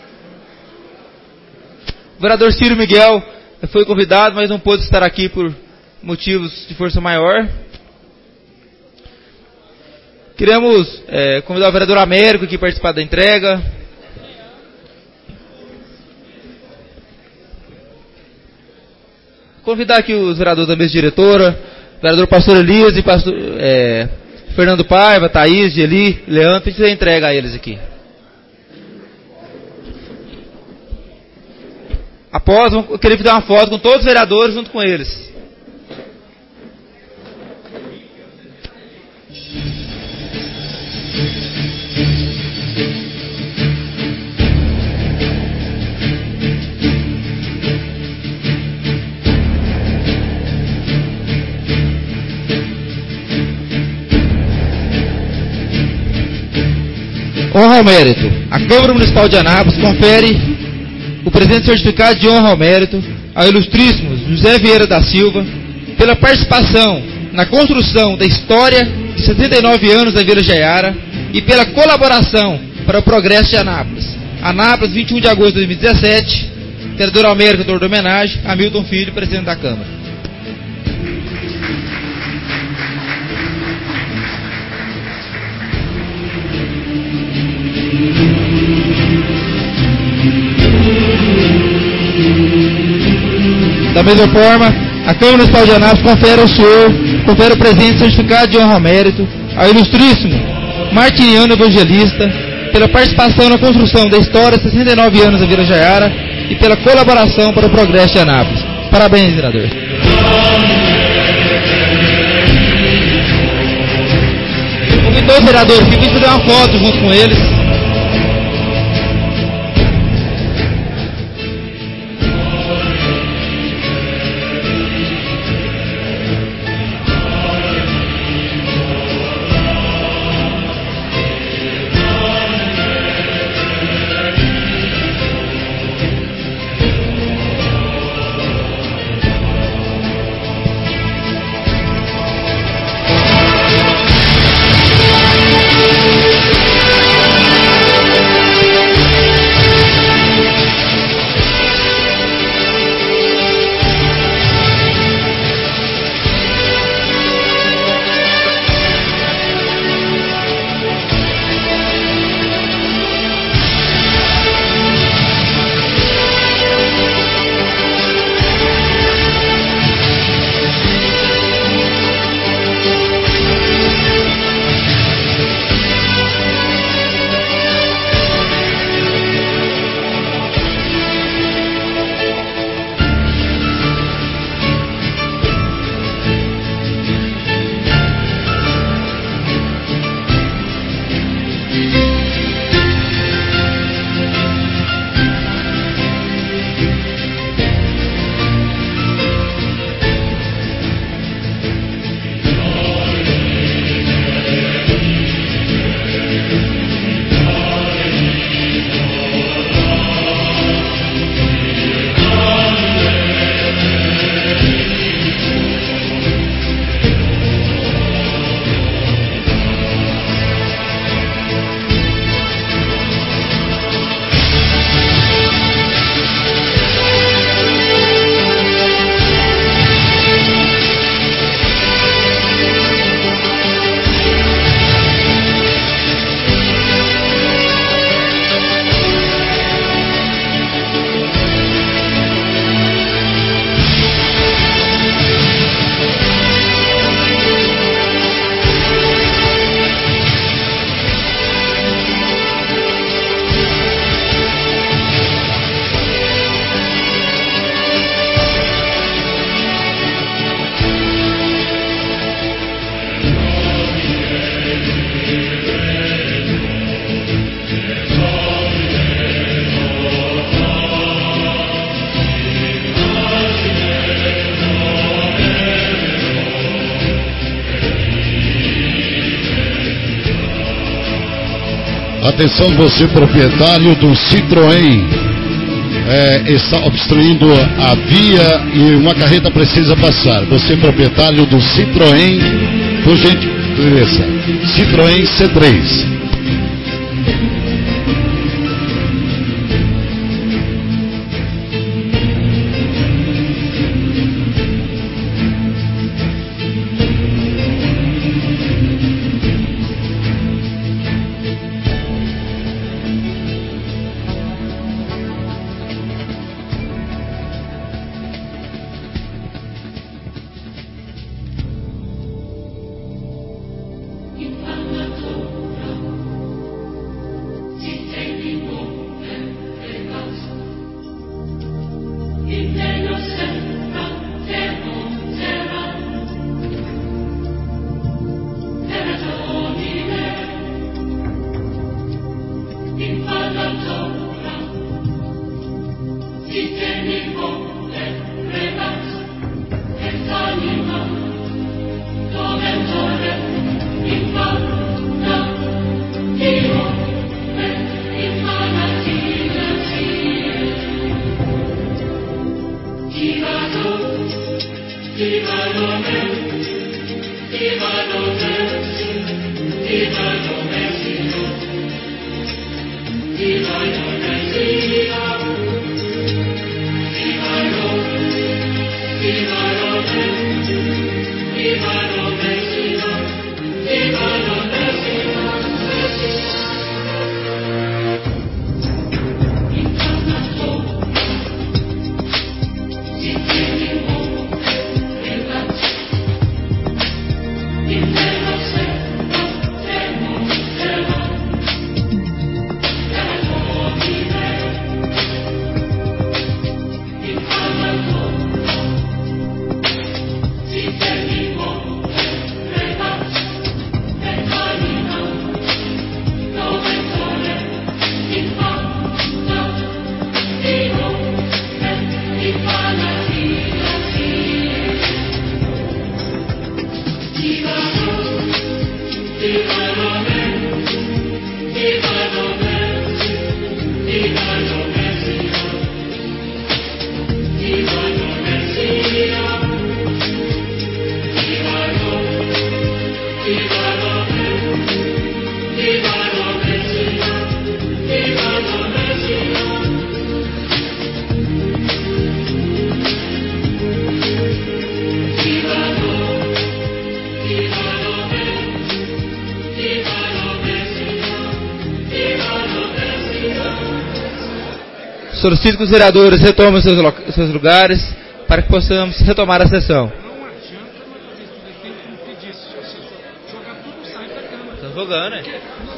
O vereador Ciro Miguel foi convidado, mas não pôde estar aqui por motivos de força maior. Queremos é, convidar o vereador Américo aqui para participar da entrega. Convidar aqui os vereadores da mesa diretora, o vereador Pastor Elias e pastor, é, Fernando Paiva, Thaís, Geli, Leandro, para a gente fazer a entrega a eles aqui. Após, eu queria fazer uma foto com todos os vereadores junto com eles. Honra ao mérito. A Câmara Municipal de Anápolis confere o presente certificado de honra ao mérito ao ilustríssimo José Vieira da Silva pela participação na construção da história de setenta e nove anos da Vila Jaiara e pela colaboração para o progresso de Anápolis. Anápolis, vinte e um de agosto de dois mil e dezessete, vereador Américo, autor da homenagem, Hamilton Filho, presidente da Câmara. Da mesma forma, a Câmara Municipal de Anápolis confere ao senhor, confere o presente certificado de honra ao mérito ao ilustríssimo Martiniano Evangelista pela participação na construção da história de sessenta e nove anos da Vila Jaiara e pela colaboração para o progresso de Anápolis. Parabéns, vereador. Convidou os vereadores aqui para fazer uma foto junto com eles. Atenção, você proprietário do Citroën, é, está obstruindo a via e uma carreta precisa passar. Você proprietário do Citroën, por gentileza, Citroën C três. Solicito que os vereadores retomem seus, seus lugares para que possamos retomar a sessão. Estão jogando, né?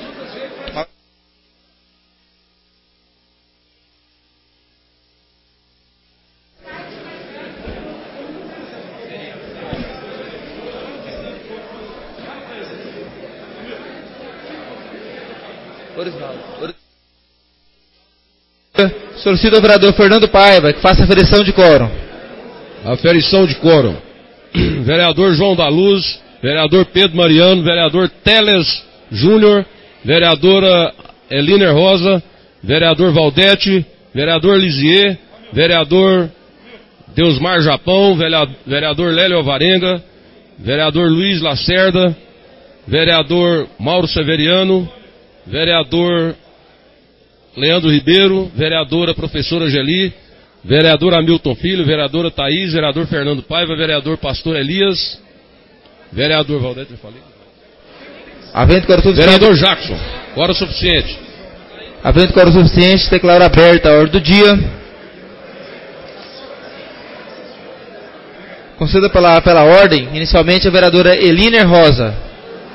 Solicito ao vereador Fernando Paiva que faça a aferição de quórum. Aferição de quórum. Vereador João da Luz, vereador Pedro Mariano, vereador Teles Júnior, vereadora Eliner Rosa, vereador Valdete, vereador Lisier, vereador Deusmar Japão, vereador Lélio Alvarenga, vereador Luiz Lacerda, vereador Mauro Severiano, vereador Leandro Ribeiro, vereadora professora Geli, vereador Hamilton Filho, vereadora Thaís, vereador Fernando Paiva, vereador Pastor Elias, vereador Valdete, eu falei? Havendo quórum suficiente. Vereador Jackson, quórum suficiente. Havendo quórum suficiente, declaro aberta a ordem do dia. Conceda pela, pela ordem, inicialmente a vereadora Eliner Rosa.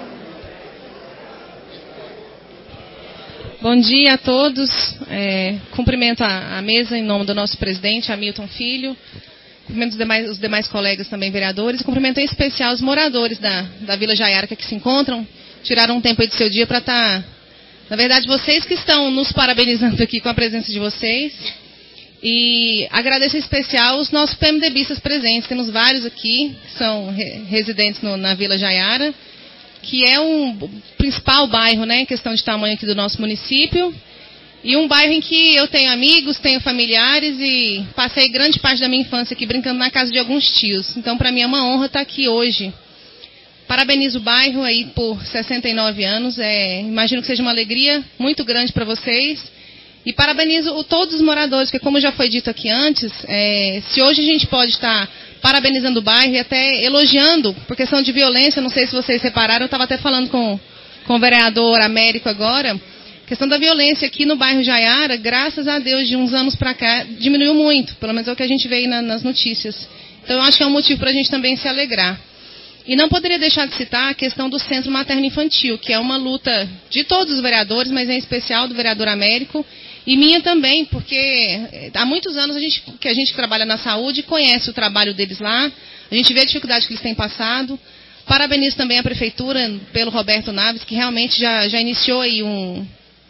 Bom dia a todos. É, cumprimento a, a mesa em nome do nosso presidente, Hamilton Filho. Cumprimento os demais, os demais colegas também vereadores. Cumprimento em especial os moradores da, da Vila Jaiara que aqui se encontram. Tiraram um tempo aí do seu dia para estar... Tá, na verdade, vocês que estão nos parabenizando aqui com a presença de vocês. E agradeço em especial os nossos PMDBistas presentes. Temos vários aqui que são re, residentes no, na Vila Jaiara. que é um principal bairro, né, em questão de tamanho aqui do nosso município, e um bairro em que eu tenho amigos, tenho familiares e passei grande parte da minha infância aqui brincando na casa de alguns tios. Então, para mim é uma honra estar aqui hoje. Parabenizo o bairro aí por sessenta e nove anos, é, imagino que seja uma alegria muito grande para vocês. E parabenizo o, todos os moradores, porque como já foi dito aqui antes, é, se hoje a gente pode estar parabenizando o bairro e até elogiando, por questão de violência, não sei se vocês repararam, eu estava até falando com, com o vereador Américo agora, questão da violência aqui no bairro Jaiara, graças a Deus, de uns anos para cá, diminuiu muito, pelo menos é o que a gente vê aí na, nas notícias. Então eu acho que é um motivo para a gente também se alegrar. E não poderia deixar de citar a questão do Centro Materno-Infantil, que é uma luta de todos os vereadores, mas em especial do vereador Américo, e minha também, porque há muitos anos a gente, que a gente trabalha na saúde conhece o trabalho deles lá, a gente vê a dificuldade que eles têm passado. Parabenizo também a Prefeitura, pelo Roberto Naves, que realmente já, já iniciou aí um,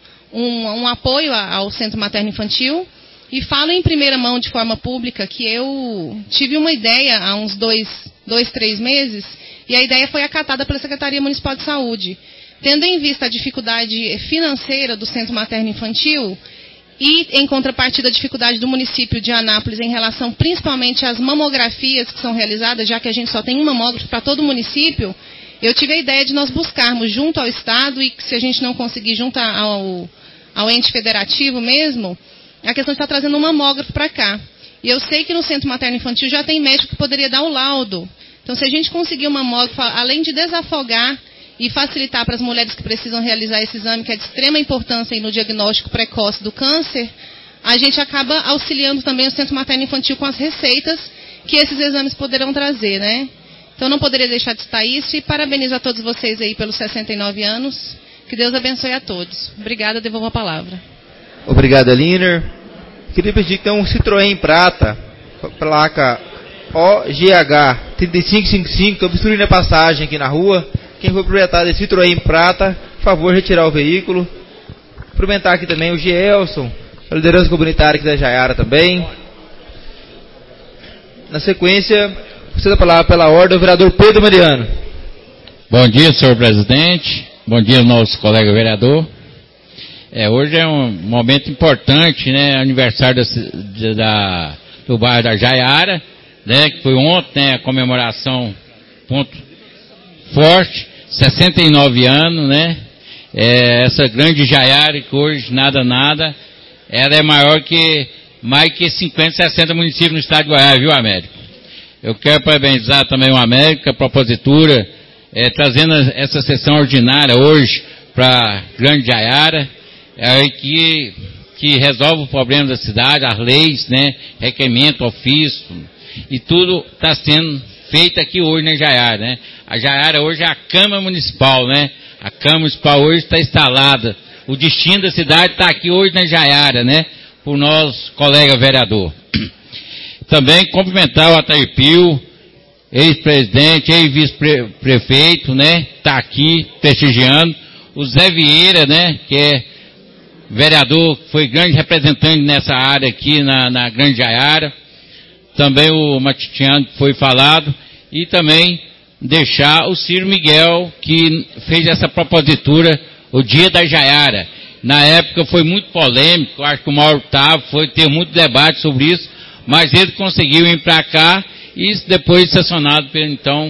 um, um apoio ao Centro Materno-Infantil. E falo em primeira mão, de forma pública, que eu tive uma ideia há uns dois, dois, três meses, e a ideia foi acatada pela Secretaria Municipal de Saúde. Tendo em vista a dificuldade financeira do Centro Materno-Infantil, e, em contrapartida, a dificuldade do município de Anápolis em relação principalmente às mamografias que são realizadas, já que a gente só tem um mamógrafo para todo o município, eu tive a ideia de nós buscarmos junto ao Estado, e se a gente não conseguir junto ao, ao ente federativo mesmo, a questão de estar trazendo um mamógrafo para cá. E eu sei que no Centro Materno-Infantil já tem médico que poderia dar o laudo. Então, se a gente conseguir um mamógrafo, além de desafogar e facilitar para as mulheres que precisam realizar esse exame, que é de extrema importância no diagnóstico precoce do câncer, a gente acaba auxiliando também o Centro Materno-Infantil com as receitas que esses exames poderão trazer, né? Então, não poderia deixar de citar isso, e parabenizo a todos vocês aí pelos sessenta e nove anos. Que Deus abençoe a todos. Obrigada, devolvo a palavra. Obrigado, Eliner. Queria pedir que tem um Citroën prata, placa O G H trinta e cinco cinquenta e cinco, estou obstruindo a passagem aqui na rua. Quem for proprietário desse Citroën prata, por favor, retirar o veículo. Cumprimentar aqui também o Gielson, a liderança comunitária aqui da Jaiara também. Na sequência, você dá a palavra pela ordem, o vereador Pedro Mariano. Bom dia, senhor presidente. Bom dia, nosso colega vereador. É, hoje é um momento importante, né? Aniversário da, da, do bairro da Jaiara, né? Que foi ontem, né? A comemoração, ponto forte, sessenta e nove anos, né? É, essa grande Jaiara, que hoje nada, nada, ela é maior que mais que cinquenta, sessenta municípios no estado de Goiás, viu, Américo? Eu quero parabenizar também o Américo, a propositura, é, trazendo essa sessão ordinária hoje para grande Jaiara, é, que, que resolve o problema da cidade, as leis, né, requerimento, ofício, e tudo está sendo feito aqui hoje na Jaiara, né? A Jaiara hoje é a Câmara Municipal, né? A Câmara Municipal hoje está instalada. O destino da cidade está aqui hoje na Jaiara, né? Por nosso colega vereador. Também cumprimentar o Atair Pio, ex-presidente, ex-vice-prefeito, né? Está aqui prestigiando. O Zé Vieira, né? Que é vereador, foi grande representante nessa área aqui na, na Grande Jaiara. Também o Matitiano, que foi falado. E também deixar o Ciro Miguel, que fez essa propositura, o Dia da Jaiara. Na época foi muito polêmico, acho que o Mauro estava, foi ter muito debate sobre isso, mas ele conseguiu ir para cá e depois sancionado pelo então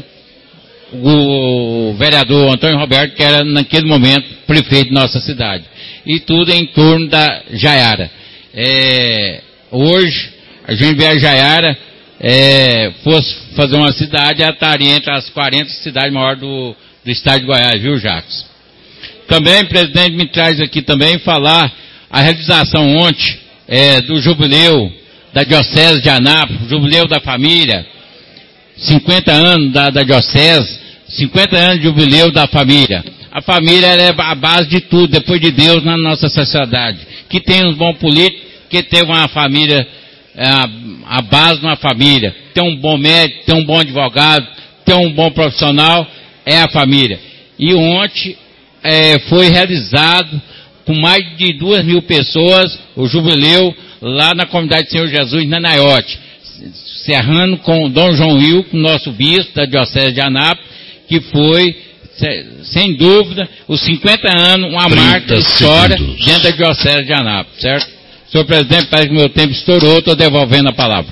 o vereador Antônio Roberto, que era naquele momento prefeito de nossa cidade. E tudo em torno da Jaiara. É, hoje, a gente vê a Jaiara, é, fosse fazer uma cidade, ela estaria entre as quarenta cidades maiores do, do estado de Goiás, viu, Jacques? Também, presidente, me traz aqui também falar a realização ontem é, do jubileu da Diocese de Anápolis, jubileu da família, cinquenta anos da, da Diocese, cinquenta anos de jubileu da família. A família é a base de tudo, depois de Deus, na nossa sociedade. Que tem uns bons políticos, que teve uma família, a, a base de uma família. Tem um bom médico, tem um bom advogado, tem um bom profissional, é a família. E ontem é, foi realizado com mais de duas mil pessoas o jubileu lá na comunidade Senhor Jesus, na Naiote. Cerrando com Dom João Wilco, nosso bispo da Diocese de Anápolis, que foi sem dúvida, os cinquenta anos, uma marca de história dentro da Diocese de Anápolis, certo? Senhor presidente, parece que meu tempo estourou, estou devolvendo a palavra.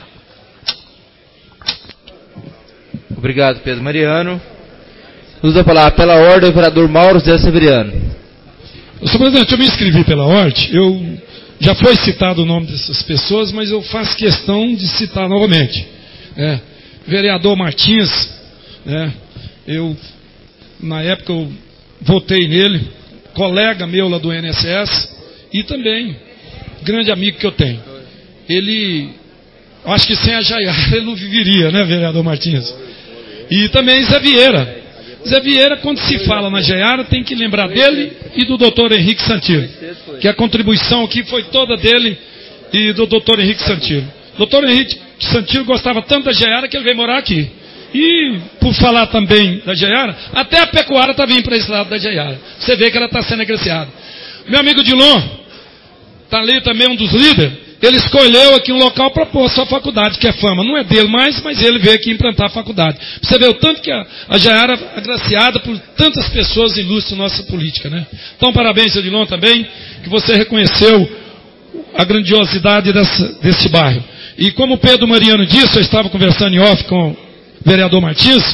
Obrigado, Pedro Mariano. Usa a palavra pela ordem o vereador Mauro José Severiano. Senhor presidente, eu me inscrevi pela ordem, eu já foi citado o nome dessas pessoas, mas eu faço questão de citar novamente. É, vereador Martins, é, eu, na época eu votei nele, colega meu lá do I N S S, e também grande amigo que eu tenho. Ele, acho que sem a Jaiara ele não viveria, né, vereador Martins? E também Zé Vieira. Zé Vieira, quando se fala na Jaiara, tem que lembrar dele e do doutor Henrique Santilo, que a contribuição aqui foi toda dele e do doutor Henrique Santilo. O doutor Henrique Santilo gostava tanto da Jaiara que ele veio morar aqui. E, por falar também da Jaiara, até a pecuária está vindo para esse lado da Jaiara. Você vê que ela está sendo agraciada. Meu amigo Dilon, está ali também um dos líderes, ele escolheu aqui um local para pôr a sua faculdade, que é Fama. Não é dele mais, mas ele veio aqui implantar a faculdade. Você vê o tanto que a, a Jaiara é agraciada por tantas pessoas ilustres na nossa política, né? Então, parabéns, Edilon, também, que você reconheceu a grandiosidade dessa, desse bairro. E como o Pedro Mariano disse, eu estava conversando em off com o vereador Martins,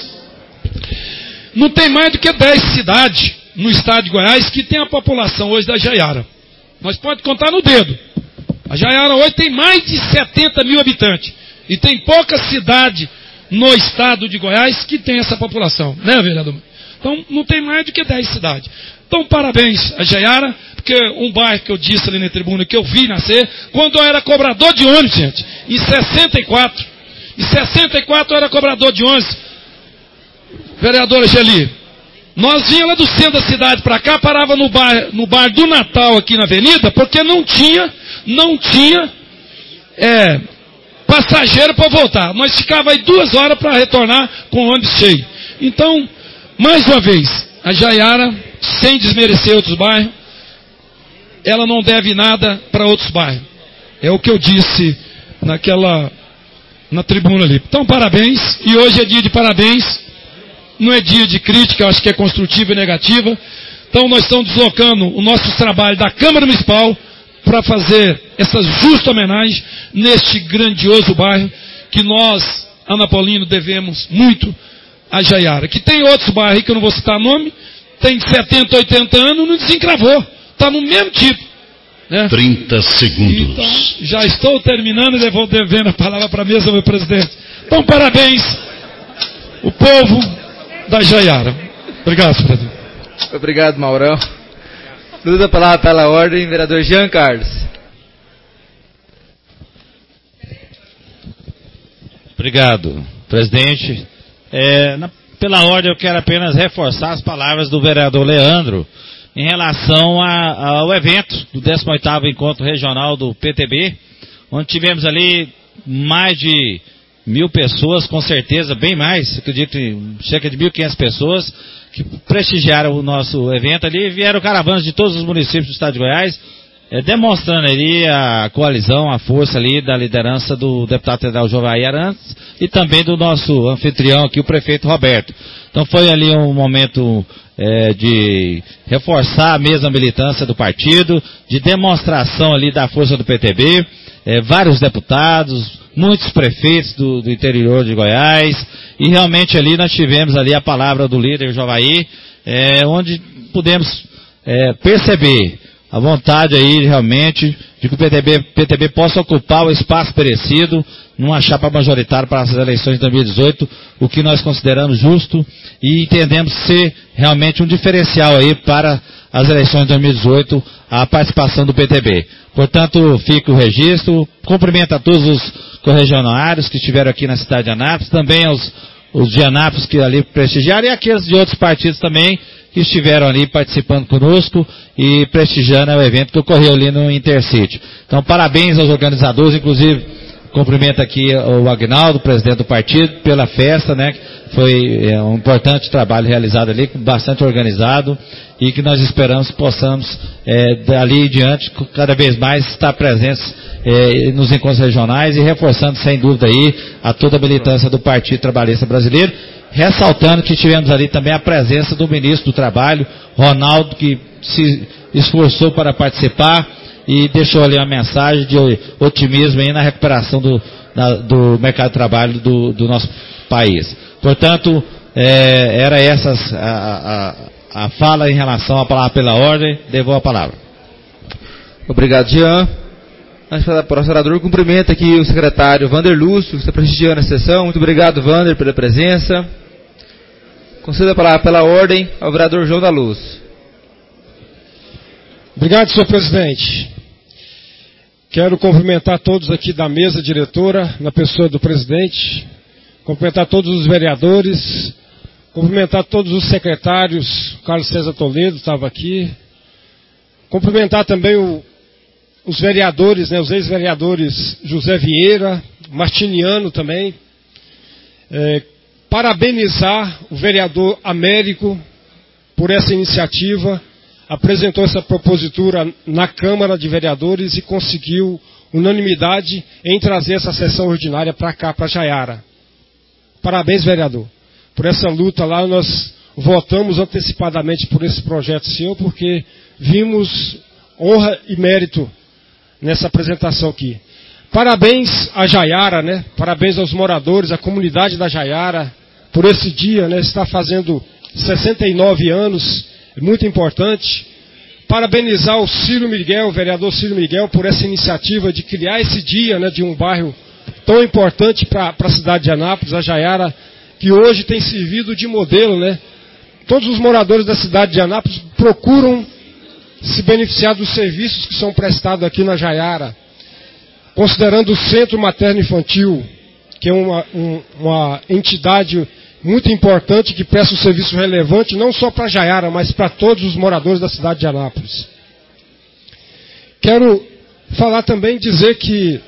não tem mais do que dez cidades no estado de Goiás que tem a população hoje da Jaiara. Nós podemos contar no dedo. A Jaiara hoje tem mais de setenta mil habitantes. E tem pouca cidade no estado de Goiás que tem essa população. Né, vereador? Então, não tem mais do que dez cidades. Então, parabéns a Jaiara, porque um bairro que eu disse ali na tribuna, que eu vi nascer, quando eu era cobrador de ônibus, gente, em sessenta e quatro. Em sessenta e quatro eu era cobrador de ônibus. Vereadora Geli, nós vinha lá do centro da cidade para cá, parava no bar, no bar do Natal aqui na avenida, porque não tinha, não tinha é, passageiro para voltar. Nós ficava aí duas horas para retornar com o ônibus cheio. Então, mais uma vez, a Jaiara, sem desmerecer outros bairros, ela não deve nada para outros bairros. É o que eu disse naquela, na tribuna ali. Então, parabéns, e hoje é dia de parabéns. Não é dia de crítica, acho que é construtiva e negativa. Então nós estamos deslocando o nosso trabalho da Câmara Municipal para fazer essa justa homenagem neste grandioso bairro que nós, Anapolino, devemos muito a Jaiara. Que tem outros bairros que eu não vou citar nome, tem setenta, oitenta anos, não desencravou. Está no mesmo tipo. Né? trinta segundos. Então, já estou terminando e vou devendo a palavra para a mesa, meu presidente. Então, parabéns, o povo da Jaiara. Obrigado, presidente. Obrigado, Maurão. Usa a palavra pela ordem, vereador Jean Carlos. Obrigado, presidente. É, na, pela ordem, eu quero apenas reforçar as palavras do vereador Leandro em relação a, ao evento do décimo oitavo Encontro Regional do P T B, onde tivemos ali mais de mil pessoas, com certeza, bem mais, acredito, cerca de mil e quinhentas pessoas que prestigiaram o nosso evento ali, vieram caravanas de todos os municípios do estado de Goiás, é, demonstrando ali a coalizão, a força ali da liderança do deputado federal Jovair Arantes e também do nosso anfitrião aqui, o prefeito Roberto. Então foi ali um momento é, de reforçar a mesma militância do partido, de demonstração ali da força do P T B, é, vários deputados, muitos prefeitos do, do interior de Goiás, e realmente ali nós tivemos ali a palavra do líder Jovair, é, onde pudemos é, perceber a vontade aí realmente de que o P T B, P T B possa ocupar o espaço merecido numa chapa majoritária para as eleições de dois mil e dezoito, o que nós consideramos justo e entendemos ser realmente um diferencial aí para as eleições de dois mil e dezoito, a participação do P T B. Portanto, fica o registro, cumprimento a todos os corregionários que estiveram aqui na cidade de Anápolis, também aos os de Anápolis que ali prestigiaram e aqueles de outros partidos também que estiveram ali participando conosco e prestigiando o evento que ocorreu ali no Intercity. Então, parabéns aos organizadores, inclusive Cumprimento aqui o Agnaldo, presidente do partido, pela festa, né? Foi é, um importante trabalho realizado ali, bastante organizado, e que nós esperamos que possamos, é, dali em diante, cada vez mais estar presentes é, nos encontros regionais e reforçando, sem dúvida, aí, a toda a militância do Partido Trabalhista Brasileiro, ressaltando que tivemos ali também a presença do ministro do Trabalho, Ronaldo, que se esforçou para participar e deixou ali uma mensagem de otimismo aí na recuperação do, na, do mercado de trabalho do, do nosso país. Portanto, é, era essa a, a, a fala em relação à palavra pela ordem. Devolvo a palavra. Obrigado, Jean. Antes de falar para o orador, cumprimento aqui o secretário Vander Lúcio, que está prestigiando a sessão. Muito obrigado, Vander, pela presença. Concedo a palavra pela ordem ao vereador João da Luz. Obrigado, senhor presidente. Quero cumprimentar todos aqui da mesa diretora, na pessoa do presidente, cumprimentar todos os vereadores, cumprimentar todos os secretários, Carlos César Toledo estava aqui, cumprimentar também o, os vereadores, né, os ex-vereadores José Vieira, Martiniano também, é, parabenizar o vereador Américo por essa iniciativa. Apresentou essa propositura na Câmara de Vereadores e conseguiu unanimidade em trazer essa sessão ordinária para cá, para Jaiara. Parabéns, vereador. Por essa luta lá, nós votamos antecipadamente por esse projeto, senhor, porque vimos honra e mérito nessa apresentação aqui. Parabéns a Jaiara, né? Parabéns aos moradores, à comunidade da Jaiara, por esse dia, né? Está fazendo sessenta e nove anos. Muito importante. Parabenizar o Ciro Miguel, o vereador Ciro Miguel, por essa iniciativa de criar esse dia, né, de um bairro tão importante para a cidade de Anápolis, a Jaiara, que hoje tem servido de modelo, né? Todos os moradores da cidade de Anápolis procuram se beneficiar dos serviços que são prestados aqui na Jaiara, considerando o Centro Materno Infantil, que é uma, um, uma entidade muito importante, que presta um serviço relevante, não só para Jaiara, mas para todos os moradores da cidade de Anápolis. Quero falar também, dizer que,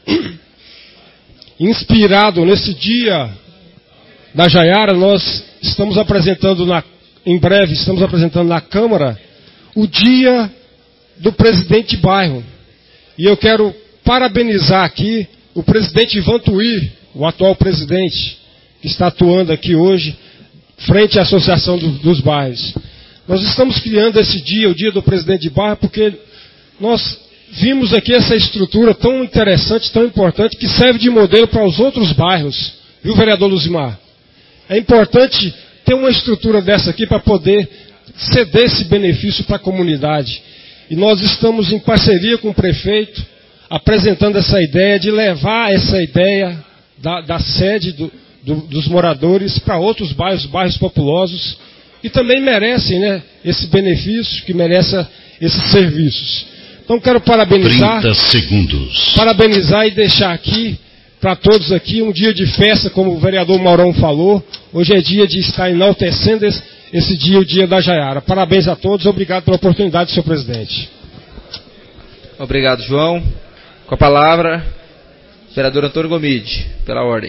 inspirado nesse dia da Jaiara, nós estamos apresentando, na, em breve, estamos apresentando na Câmara, o dia do presidente de bairro. E eu quero parabenizar aqui o presidente Ivan Tuí, o atual presidente, que está atuando aqui hoje, frente à Associação do, dos Bairros. Nós estamos criando esse dia, o dia do presidente de bairro, porque nós vimos aqui essa estrutura tão interessante, tão importante, que serve de modelo para os outros bairros. Viu, vereador Luzimar? É importante ter uma estrutura dessa aqui para poder ceder esse benefício para a comunidade. E nós estamos em parceria com o prefeito, apresentando essa ideia de levar essa ideia da, da sede do Do, dos moradores para outros bairros, bairros populosos, que também merecem, né, esse benefício, que merecem esses serviços. Então quero parabenizar, trinta segundos. Parabenizar e deixar aqui, para todos aqui, um dia de festa, como o vereador Maurão falou. Hoje é dia de estar enaltecendo esse, esse dia, o dia da Jaiara. Parabéns a todos, obrigado pela oportunidade, senhor presidente. Obrigado, João. Com a palavra, vereador Antônio Gomide, pela ordem.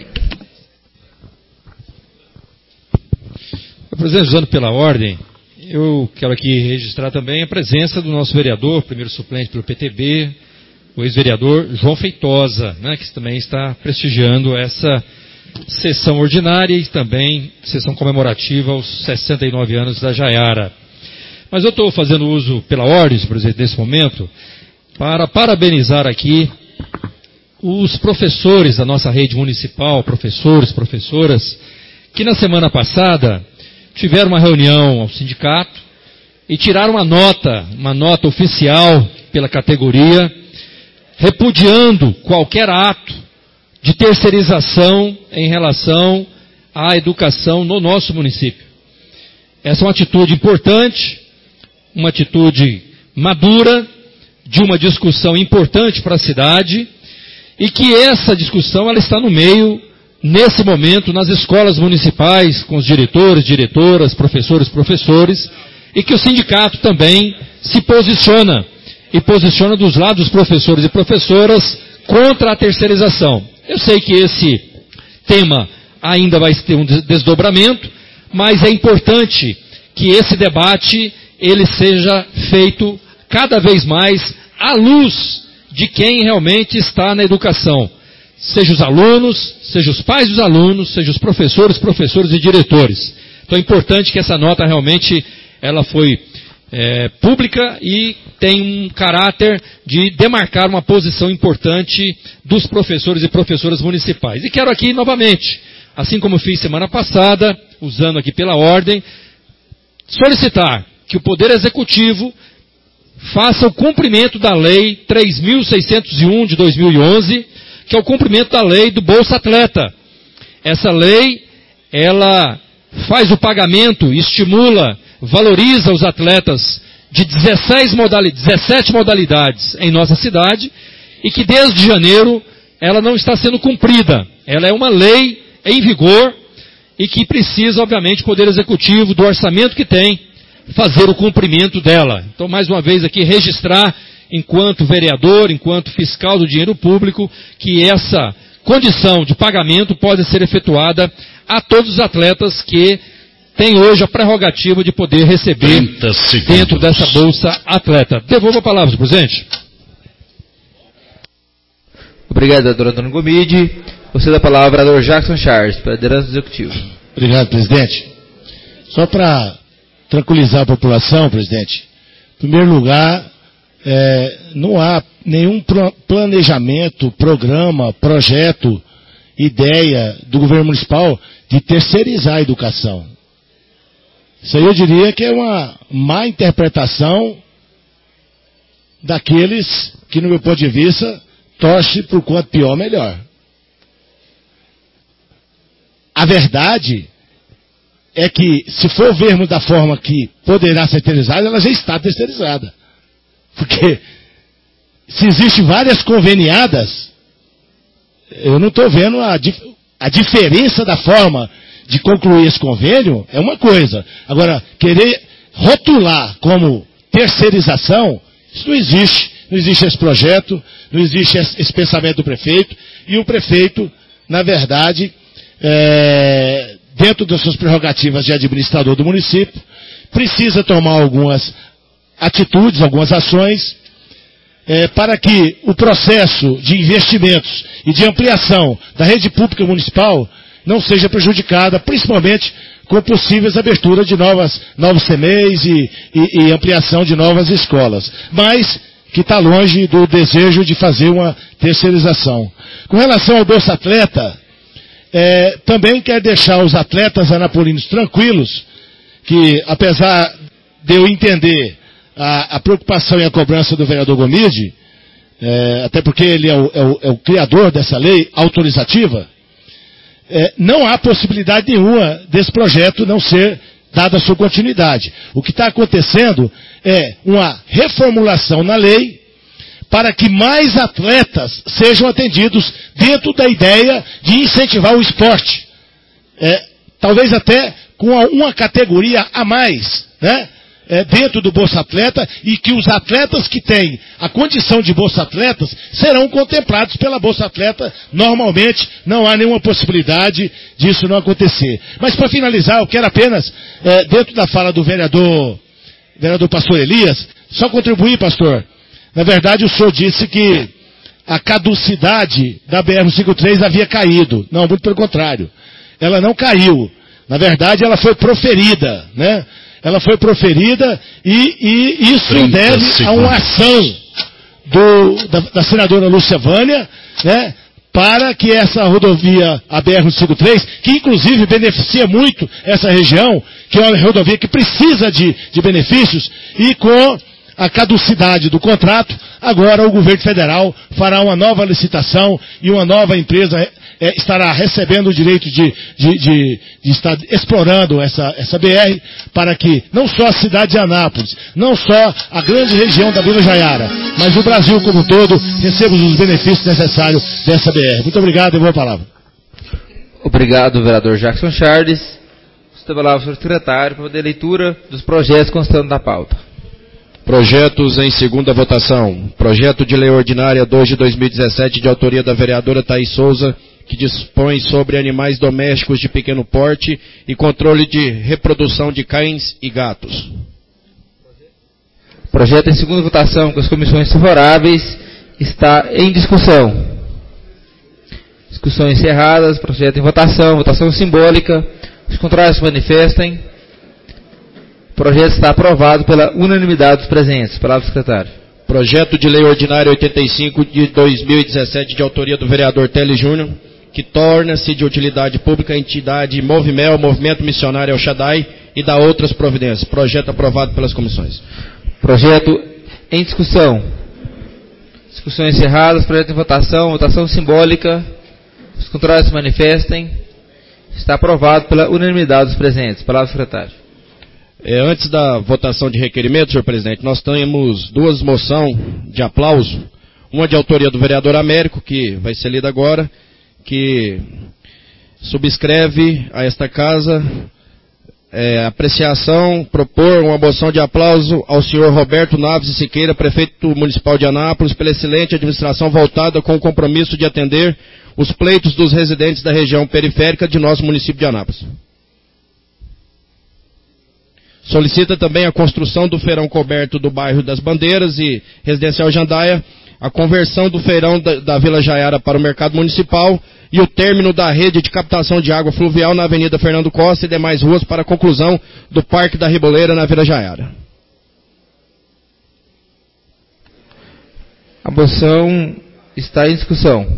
Presidente, usando pela ordem, eu quero aqui registrar também a presença do nosso vereador, primeiro suplente pelo P T B, o ex-vereador João Feitosa, né, que também está prestigiando essa sessão ordinária e também sessão comemorativa aos sessenta e nove anos da Jaiara. Mas eu estou fazendo uso pela ordem, presidente, nesse momento, para parabenizar aqui os professores da nossa rede municipal, professores, professoras, que na semana passada tiveram uma reunião ao sindicato e tiraram uma nota, uma nota oficial pela categoria, repudiando qualquer ato de terceirização em relação à educação no nosso município. Essa é uma atitude importante, uma atitude madura, de uma discussão importante para a cidade, e que essa discussão ela está no meio, nesse momento, nas escolas municipais, com os diretores, diretoras, professores, professores, e que o sindicato também se posiciona, e posiciona dos lados dos professores e professoras contra a terceirização. Eu sei que esse tema ainda vai ter um desdobramento, mas é importante que esse debate ele seja feito cada vez mais à luz de quem realmente está na educação. Seja os alunos, seja os pais dos alunos, seja os professores, professores e diretores. Então é importante que essa nota realmente ela foi é, pública e tem um caráter de demarcar uma posição importante dos professores e professoras municipais. E quero aqui novamente, assim como fiz semana passada, usando aqui pela ordem, solicitar que o Poder Executivo faça o cumprimento da Lei três mil seiscentos e um de dois mil e onze, que é o cumprimento da lei do Bolsa Atleta. Essa lei, ela faz o pagamento, estimula, valoriza os atletas de dezesseis modalidades, dezessete modalidades em nossa cidade, e que desde janeiro ela não está sendo cumprida. Ela é uma lei em vigor e que precisa, obviamente, o Poder Executivo, do orçamento que tem, fazer o cumprimento dela. Então, mais uma vez aqui, registrar, enquanto vereador, enquanto fiscal do dinheiro público, que essa condição de pagamento pode ser efetuada a todos os atletas que têm hoje a prerrogativa de poder receber dentro dessa Bolsa Atleta. Devolvo a palavra, senhor presidente. Obrigado, vereador Antônio Gomide. Você dá a palavra ao vereador Jackson Charles, para a liderança do Executivo. Obrigado, presidente. Só para tranquilizar a população, presidente, em primeiro lugar, é, não há nenhum planejamento, programa, projeto, ideia do governo municipal de terceirizar a educação. Isso aí eu diria que é uma má interpretação daqueles que, no meu ponto de vista, torce por quanto pior, melhor. A verdade é que, se for vermos da forma que poderá ser terceirizada, ela já está terceirizada. Porque, se existem várias conveniadas, eu não estou vendo a, a diferença da forma de concluir esse convênio, é uma coisa. Agora, querer rotular como terceirização, isso não existe. Não existe esse projeto, não existe esse pensamento do prefeito, e o prefeito, na verdade, é, dentro das suas prerrogativas de administrador do município, precisa tomar algumas atitudes, algumas ações, é, para que o processo de investimentos e de ampliação da rede pública municipal não seja prejudicada, principalmente com possíveis aberturas de novas, novos C M Eis e, e, e ampliação de novas escolas. Mas que está longe do desejo de fazer uma terceirização. Com relação ao Bolsa Atleta, é, também quer deixar os atletas anapolinos tranquilos, que apesar de eu entender a, a preocupação e a cobrança do vereador Gomide, é, até porque ele é o, é, o, é o criador dessa lei autorizativa, é, não há possibilidade nenhuma desse projeto não ser dada a sua continuidade. O que está acontecendo é uma reformulação na lei para que mais atletas sejam atendidos dentro da ideia de incentivar o esporte. É, talvez até com uma categoria a mais, né? É, dentro do Bolsa Atleta, e que os atletas que têm a condição de Bolsa Atletas serão contemplados pela Bolsa Atleta normalmente. Não há nenhuma possibilidade disso não acontecer. Mas para finalizar, eu quero apenas, é, dentro da fala do vereador, vereador pastor Elias, só contribuir, pastor. Na verdade, o senhor disse que a caducidade da B R cento e cinquenta e três havia caído. Não, muito pelo contrário. Ela não caiu. Na verdade, ela foi proferida, né? Ela foi proferida e, e isso deve segundos. a uma ação do, da, da senadora Lúcia Vânia, né, para que essa rodovia, a B R cento e cinquenta e três, que inclusive beneficia muito essa região, que é uma rodovia que precisa de, de benefícios, e com a caducidade do contrato, agora o governo federal fará uma nova licitação e uma nova empresa é, estará recebendo o direito de, de, de, de estar explorando essa, essa B R, para que não só a cidade de Anápolis, não só a grande região da Vila Jaiara, mas o Brasil como um todo receba os benefícios necessários dessa B R. Muito obrigado e boa palavra. Obrigado, vereador Jackson Charles. Você tem a palavra, senhor secretário, para fazer a leitura dos projetos constando da pauta. Projetos em segunda votação. Projeto de lei ordinária dois de dois mil e dezessete, de autoria da vereadora Thaís Souza, que dispõe sobre animais domésticos de pequeno porte e controle de reprodução de cães e gatos. Projeto em segunda votação, com as comissões favoráveis, está em discussão. Discussão encerradas, projeto em votação, votação simbólica. Os contrários se manifestem. O projeto está aprovado pela unanimidade dos presentes. Palavra do secretário. Projeto de lei ordinária oitenta e cinco de dois mil e dezessete, de autoria do vereador Teles Júnior, que torna-se de utilidade pública a entidade Movimel, Movimento Missionário El Shaddai, e dá outras providências. Projeto aprovado pelas comissões. Projeto em discussão. Discussão encerrada, projeto em votação, votação simbólica. Os contrários se manifestem. Está aprovado pela unanimidade dos presentes. Palavra do secretário. É, antes da votação de requerimento, senhor presidente, nós temos duas moções de aplauso. Uma de autoria do vereador Américo, que vai ser lida agora, que subscreve a esta casa é, apreciação, propor uma moção de aplauso ao senhor Roberto Naves e Siqueira, prefeito municipal de Anápolis, pela excelente administração voltada com o compromisso de atender os pleitos dos residentes da região periférica de nosso município de Anápolis. Solicita também a construção do feirão coberto do bairro das Bandeiras e Residencial Jandaia, a conversão do feirão da, da Vila Jaiara para o mercado municipal e o término da rede de captação de água fluvial na Avenida Fernando Costa e demais ruas para a conclusão do Parque da Riboleira na Vila Jaiara. A moção está em discussão.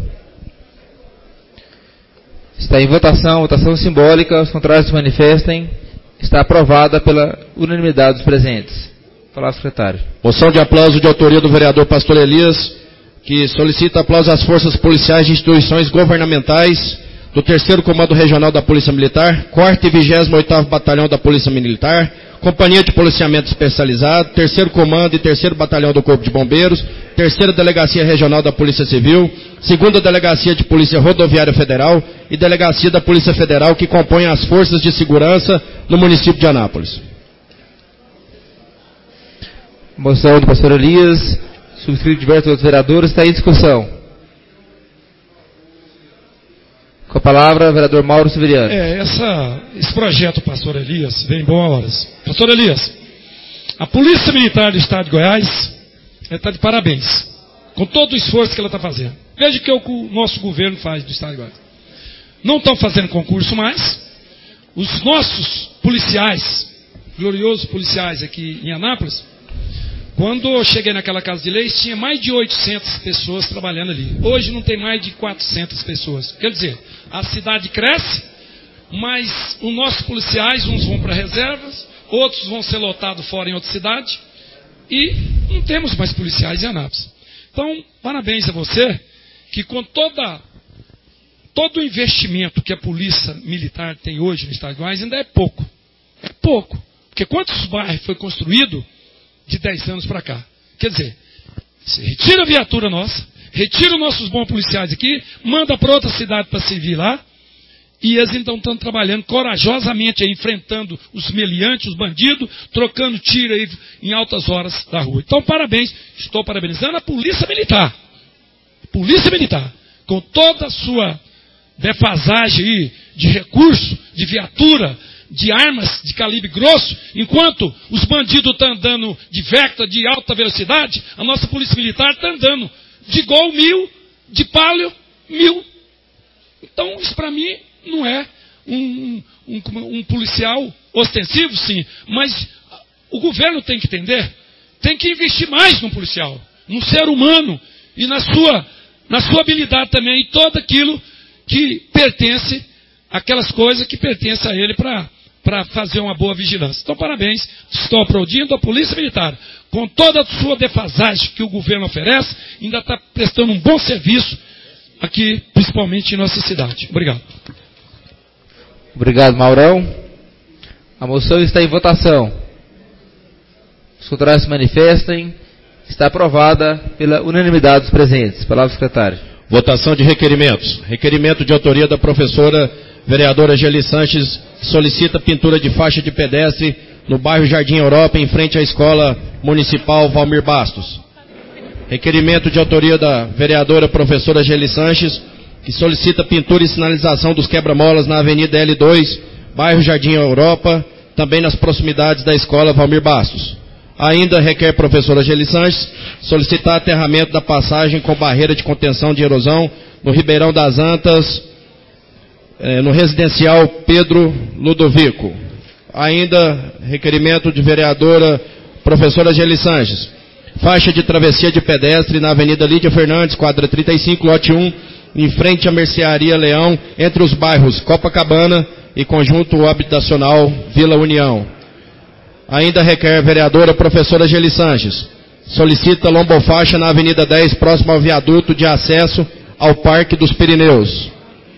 Está em votação, votação simbólica, os contrários se manifestem. Está aprovada pela unanimidade dos presentes. Palavra, secretário. Moção de aplauso de autoria do vereador Pastor Elias, que solicita aplauso às forças policiais de instituições governamentais do terceiro Comando Regional da Polícia Militar, quarto e vigésimo oitavo Batalhão da Polícia Militar, Companhia de Policiamento Especializado, terceiro Comando e terceiro Batalhão do Corpo de Bombeiros, terceira Delegacia Regional da Polícia Civil, segunda Delegacia de Polícia Rodoviária Federal e Delegacia da Polícia Federal, que compõem as forças de segurança no município de Anápolis. Moção do pastor Elias, subscrito de diversos outros vereadores, está em discussão. Com a palavra, vereador Mauro Severiano. É, essa, esse projeto, pastor Elias, vem em boas horas. Pastor Elias, a Polícia Militar do Estado de Goiás está de parabéns, com todo o esforço que ela está fazendo. Veja o que o nosso governo faz do Estado de Goiás. Não estão fazendo concurso mais. Os nossos policiais, gloriosos policiais aqui em Anápolis, quando eu cheguei naquela casa de leis, tinha mais de oitocentas pessoas trabalhando ali. Hoje não tem mais de quatrocentas pessoas. Quer dizer, a cidade cresce, mas os nossos policiais, uns vão para reservas, outros vão ser lotados fora em outra cidade, e não temos mais policiais em Anápolis. Então, parabéns a você, que com toda, todo o investimento que a Polícia Militar tem hoje no Estado de Goiás, ainda é pouco. É pouco. Porque quantos bairros foi construído de dez anos para cá? Quer dizer, você retira a viatura nossa, retira os nossos bons policiais aqui, manda para outra cidade para servir lá, e eles então estão trabalhando corajosamente, aí, enfrentando os meliantes, os bandidos, trocando tiro aí em altas horas da rua. Então, parabéns, estou parabenizando a Polícia Militar. Polícia Militar, com toda a sua defasagem aí de recurso, de viatura, de armas de calibre grosso, enquanto os bandidos estão andando de Vectra, de alta velocidade, a nossa Polícia Militar está andando de Gol mil, de Palio mil. Então, isso para mim não é um, um, um policial ostensivo, sim, mas o governo tem que entender, tem que investir mais no policial, no ser humano e na sua, na sua habilidade também, e todo aquilo que pertence, aquelas coisas que pertencem a ele para para fazer uma boa vigilância. Então, parabéns, estou aplaudindo a Polícia Militar, com toda a sua defasagem que o governo oferece, ainda está prestando um bom serviço aqui, principalmente em nossa cidade. Obrigado. Obrigado, Maurão. A moção está em votação. Os contrários se manifestem. Está aprovada pela unanimidade dos presentes. Palavra, secretário. Votação de requerimentos. Requerimento de autoria da professora vereadora Geli Sanches, solicita pintura de faixa de pedestre no bairro Jardim Europa, em frente à escola Municipal Valmir Bastos. Requerimento de autoria da vereadora professora Geli Sanches, que solicita pintura e sinalização dos quebra-molas na Avenida L dois, bairro Jardim Europa, também nas proximidades da escola Valmir Bastos. Ainda requer professora Geli Sanches solicitar aterramento da passagem com barreira de contenção de erosão no Ribeirão das Antas, eh, no residencial Pedro Ludovico. Ainda requerimento de vereadora professora Geli Sanches, faixa de travessia de pedestre na Avenida Lídia Fernandes, quadra trinta e cinco, lote um, em frente à Mercearia Leão, entre os bairros Copacabana e Conjunto Habitacional Vila União. Ainda requer vereadora professora Geli Sanches, solicita lombofaixa na Avenida dez, próximo ao viaduto de acesso ao Parque dos Pirineus.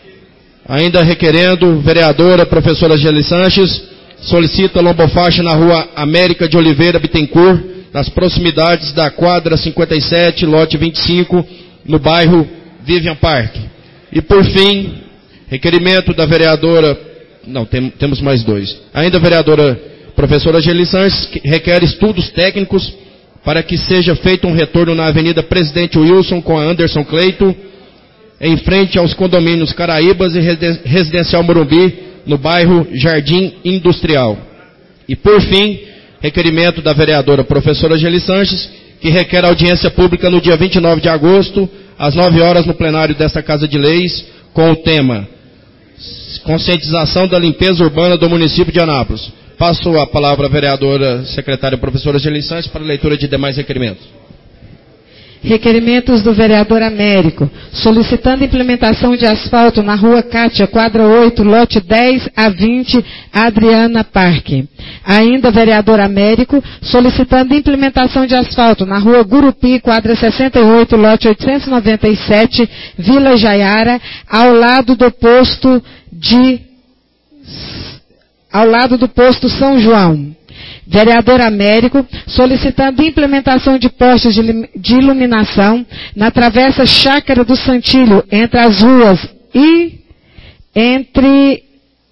Ainda requerendo vereadora professora Geli Sanches, solicita lombofaixa na Rua América de Oliveira Bittencourt, nas proximidades da quadra cinquenta e sete, lote vinte e cinco, no bairro Vivian Park. E por fim, requerimento da vereadora, não, tem, temos mais dois. Ainda a vereadora professora Geli Sanches requer estudos técnicos para que seja feito um retorno na Avenida Presidente Wilson com a Anderson Cleito, em frente aos condomínios Caraíbas e Residencial Morumbi, no bairro Jardim Industrial. E por fim, requerimento da vereadora professora Geli Sanches, que requer audiência pública no dia vinte e nove de agosto, às nove horas, no plenário desta Casa de Leis, com o tema Conscientização da Limpeza Urbana do município de Anápolis. Passo a palavra à vereadora secretária professora Geli Sanches para a leitura de demais requerimentos. Requerimentos do vereador Américo, solicitando implementação de asfalto na Rua Cátia, quadra oito, lote dez a vinte, Adriana Parque. Ainda vereador Américo, solicitando implementação de asfalto na Rua Gurupi, quadra sessenta e oito, lote oitocentos e noventa e sete, Vila Jaiara, ao lado do posto de ao lado do posto São João. Vereador Américo, solicitando implementação de postes de iluminação na travessa Chácara do Santilho, entre as ruas e entre,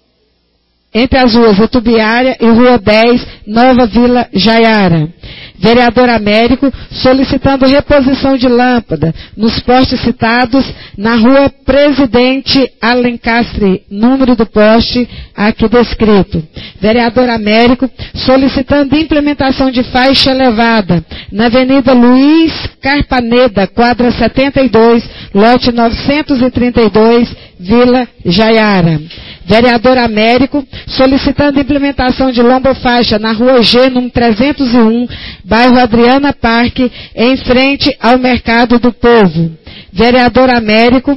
entre as ruas Itubiária e Rua dez, Nova Vila Jaiara. Vereador Américo, solicitando reposição de lâmpada nos postes citados na Rua Presidente Alencastre, número do poste aqui descrito. Vereador Américo, solicitando implementação de faixa elevada na Avenida Luiz Carpaneda, quadra setenta e dois, lote novecentos e trinta e dois, Vila Jaiara. Vereador Américo, solicitando implementação de lombofaixa na Rua G, número trezentos e um, bairro Adriana Parque, em frente ao Mercado do Povo. Vereador Américo,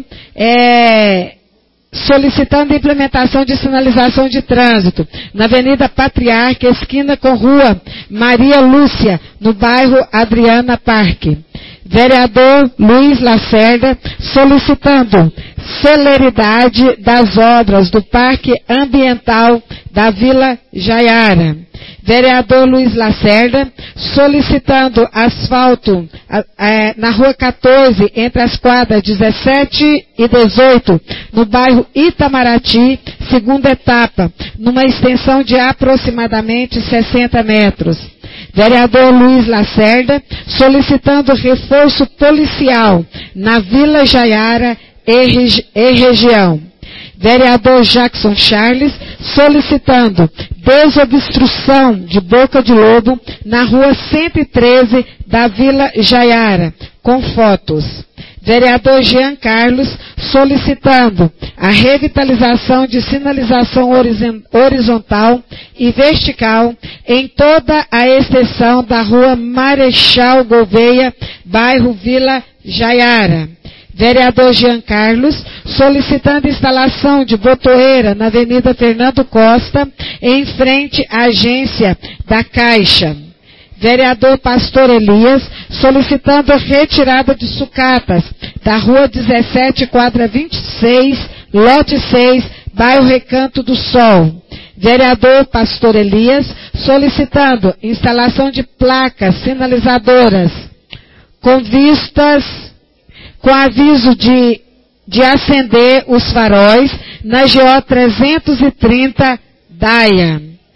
é, solicitando implementação de sinalização de trânsito na Avenida Patriarca, esquina com Rua Maria Lúcia, no bairro Adriana Parque. Vereador Luiz Lacerda, solicitando celeridade das obras do Parque Ambiental da Vila Jaiara. Vereador Luiz Lacerda, solicitando asfalto é, na Rua quatorze, entre as quadras dezessete e dezoito, no bairro Itamaraty, segunda etapa, numa extensão de aproximadamente sessenta metros. Vereador Luiz Lacerda, solicitando reforço policial na Vila Jaiara e, regi e região. Vereador Jackson Charles, solicitando desobstrução de Boca de Lobo na Rua cento e treze da Vila Jaiara, com fotos. Vereador Jean Carlos, solicitando a revitalização de sinalização horizontal e vertical em toda a extensão da Rua Marechal Gouveia, bairro Vila Jaiara. Vereador Jean Carlos, solicitando instalação de botoeira na Avenida Fernando Costa, em frente à agência da Caixa. Vereador Pastor Elias, solicitando a retirada de sucatas da Rua dezessete, quadra vinte e seis, lote seis, bairro Recanto do Sol. Vereador Pastor Elias, solicitando instalação de placas sinalizadoras com vistas, com aviso de, de acender os faróis na G O trezentos e trinta Daia.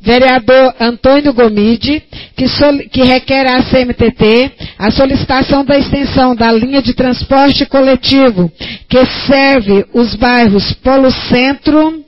vereador Antônio Gomide, que, sol, que requer à C M T T a solicitação da extensão da linha de transporte coletivo que serve os bairros Polo Centro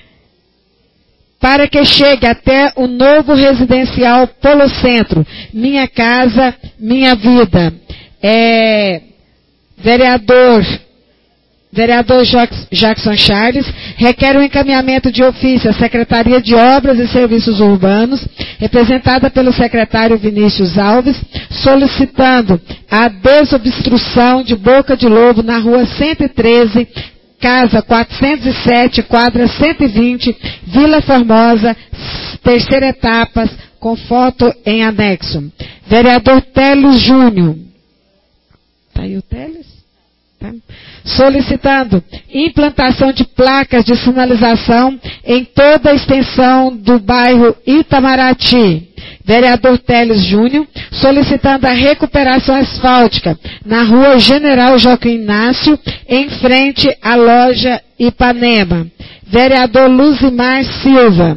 para que chegue até o novo residencial Polo Centro, Minha Casa, Minha Vida. É, vereador... Vereador Jackson Charles requer o encaminhamento de ofício à Secretaria de Obras e Serviços Urbanos, representada pelo secretário Vinícius Alves, solicitando a desobstrução de Boca de Lobo na rua cento e treze, casa quatrocentos e sete, quadra cento e vinte, Vila Formosa, terceira etapa, com foto em anexo. Vereador Teles Júnior. Está aí o Teles? Solicitando implantação de placas de sinalização em toda a extensão do bairro Itamaraty. Vereador Teles Júnior, solicitando a recuperação asfáltica na rua General Joaquim Inácio, em frente à loja Ipanema. Vereador Luzimar Silva,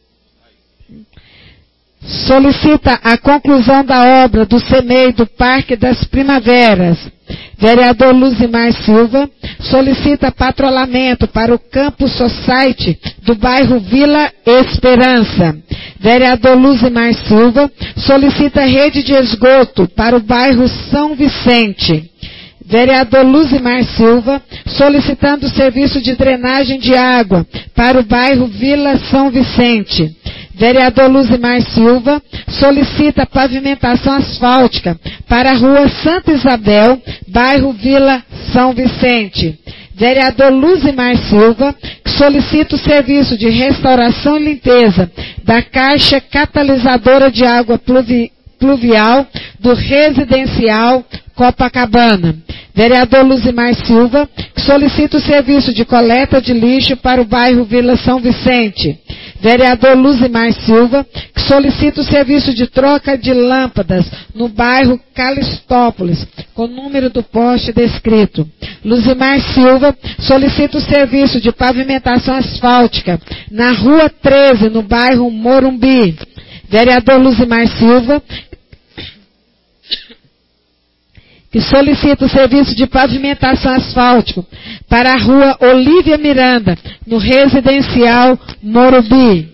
solicita a conclusão da obra do C M E I do Parque das Primaveras. Vereador Luzimar Silva solicita patrulhamento para o Campus Society do bairro Vila Esperança. Vereador Luzimar Silva solicita rede de esgoto para o bairro São Vicente. Vereador Luzimar Silva solicitando serviço de drenagem de água para o bairro Vila São Vicente. Vereador Luzimar Silva solicita pavimentação asfáltica para a rua Santa Isabel, bairro Vila São Vicente. Vereador Luzimar Silva solicita o serviço de restauração e limpeza da caixa catalisadora de água pluvi- pluvial do residencial Copacabana. Vereador Luzimar Silva solicita o serviço de coleta de lixo para o bairro Vila São Vicente. Vereador Luzimar Silva, que solicita o serviço de troca de lâmpadas no bairro Calistópolis, com o número do poste descrito. Luzimar Silva solicita o serviço de pavimentação asfáltica na Rua treze, no bairro Morumbi. Vereador Luzimar Silva, que solicita o serviço de pavimentação asfáltico para a rua Olívia Miranda, no residencial Morumbi.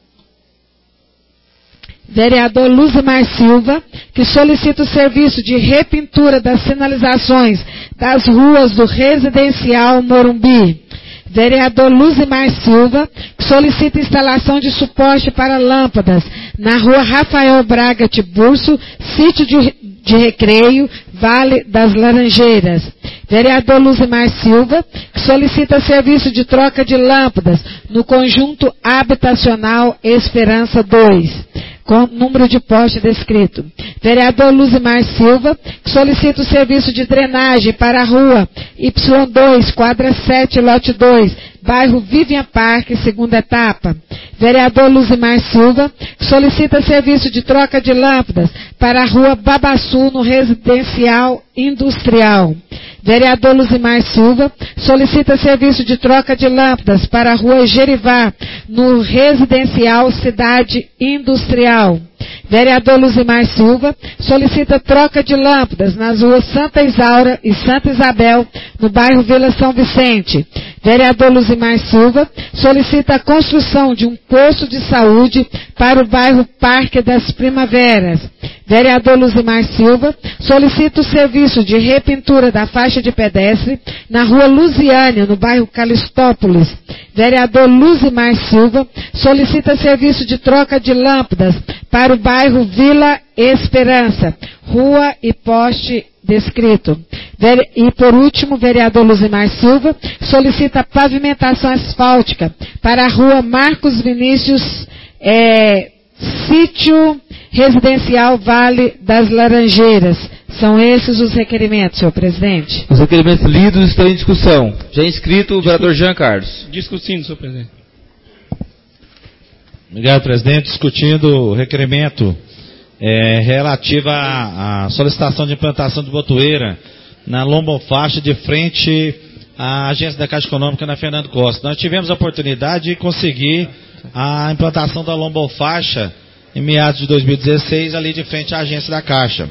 Vereador Luzimar Silva, que solicita o serviço de repintura das sinalizações das ruas do residencial Morumbi. Vereador Luzimar Silva, que solicita instalação de suporte para lâmpadas na rua Rafael Braga Tiburcio, sítio de, de recreio, Vale das Laranjeiras. Vereador Luzimar Silva, que solicita serviço de troca de lâmpadas no conjunto habitacional Esperança dois, com número de poste descrito. Vereador Luzimar Silva, que solicita o serviço de drenagem para a rua Y dois, quadra sete, lote dois, bairro Vivian Park, segunda etapa. Vereador Luzimar Silva, que solicita serviço de troca de lâmpadas para a rua Babaçu, no residencial industrial. Vereador Luzimar Silva solicita serviço de troca de lâmpadas para a rua Gerivá, no residencial Cidade Industrial. Vereador Luzimar Silva solicita troca de lâmpadas nas ruas Santa Isaura e Santa Isabel, no bairro Vila São Vicente. Vereador Luzimar Silva solicita a construção de um posto de saúde para o bairro Parque das Primaveras. Vereador Luzimar Silva solicita o serviço de repintura da faixa de pedestre na rua Lusiânia, no bairro Calistópolis. Vereador Luzimar Silva solicita serviço de troca de lâmpadas para o bairro Vila Esperança, rua e poste descrito. E por último, vereador Luzimar Silva solicita pavimentação asfáltica para a rua Marcos Vinícius, é, sítio residencial Vale das Laranjeiras. São esses os requerimentos, senhor presidente. Os requerimentos lidos estão em discussão. Já inscrito o vereador Jean Carlos. Discutindo, senhor presidente. Obrigado, presidente. Discutindo o requerimento é, relativo à, à solicitação de implantação de botoeira na lombofaixa de frente à agência da Caixa Econômica na Fernando Costa. Nós tivemos a oportunidade de conseguir a implantação da lombofaixa em meados de dois mil e dezesseis, ali de frente à agência da Caixa.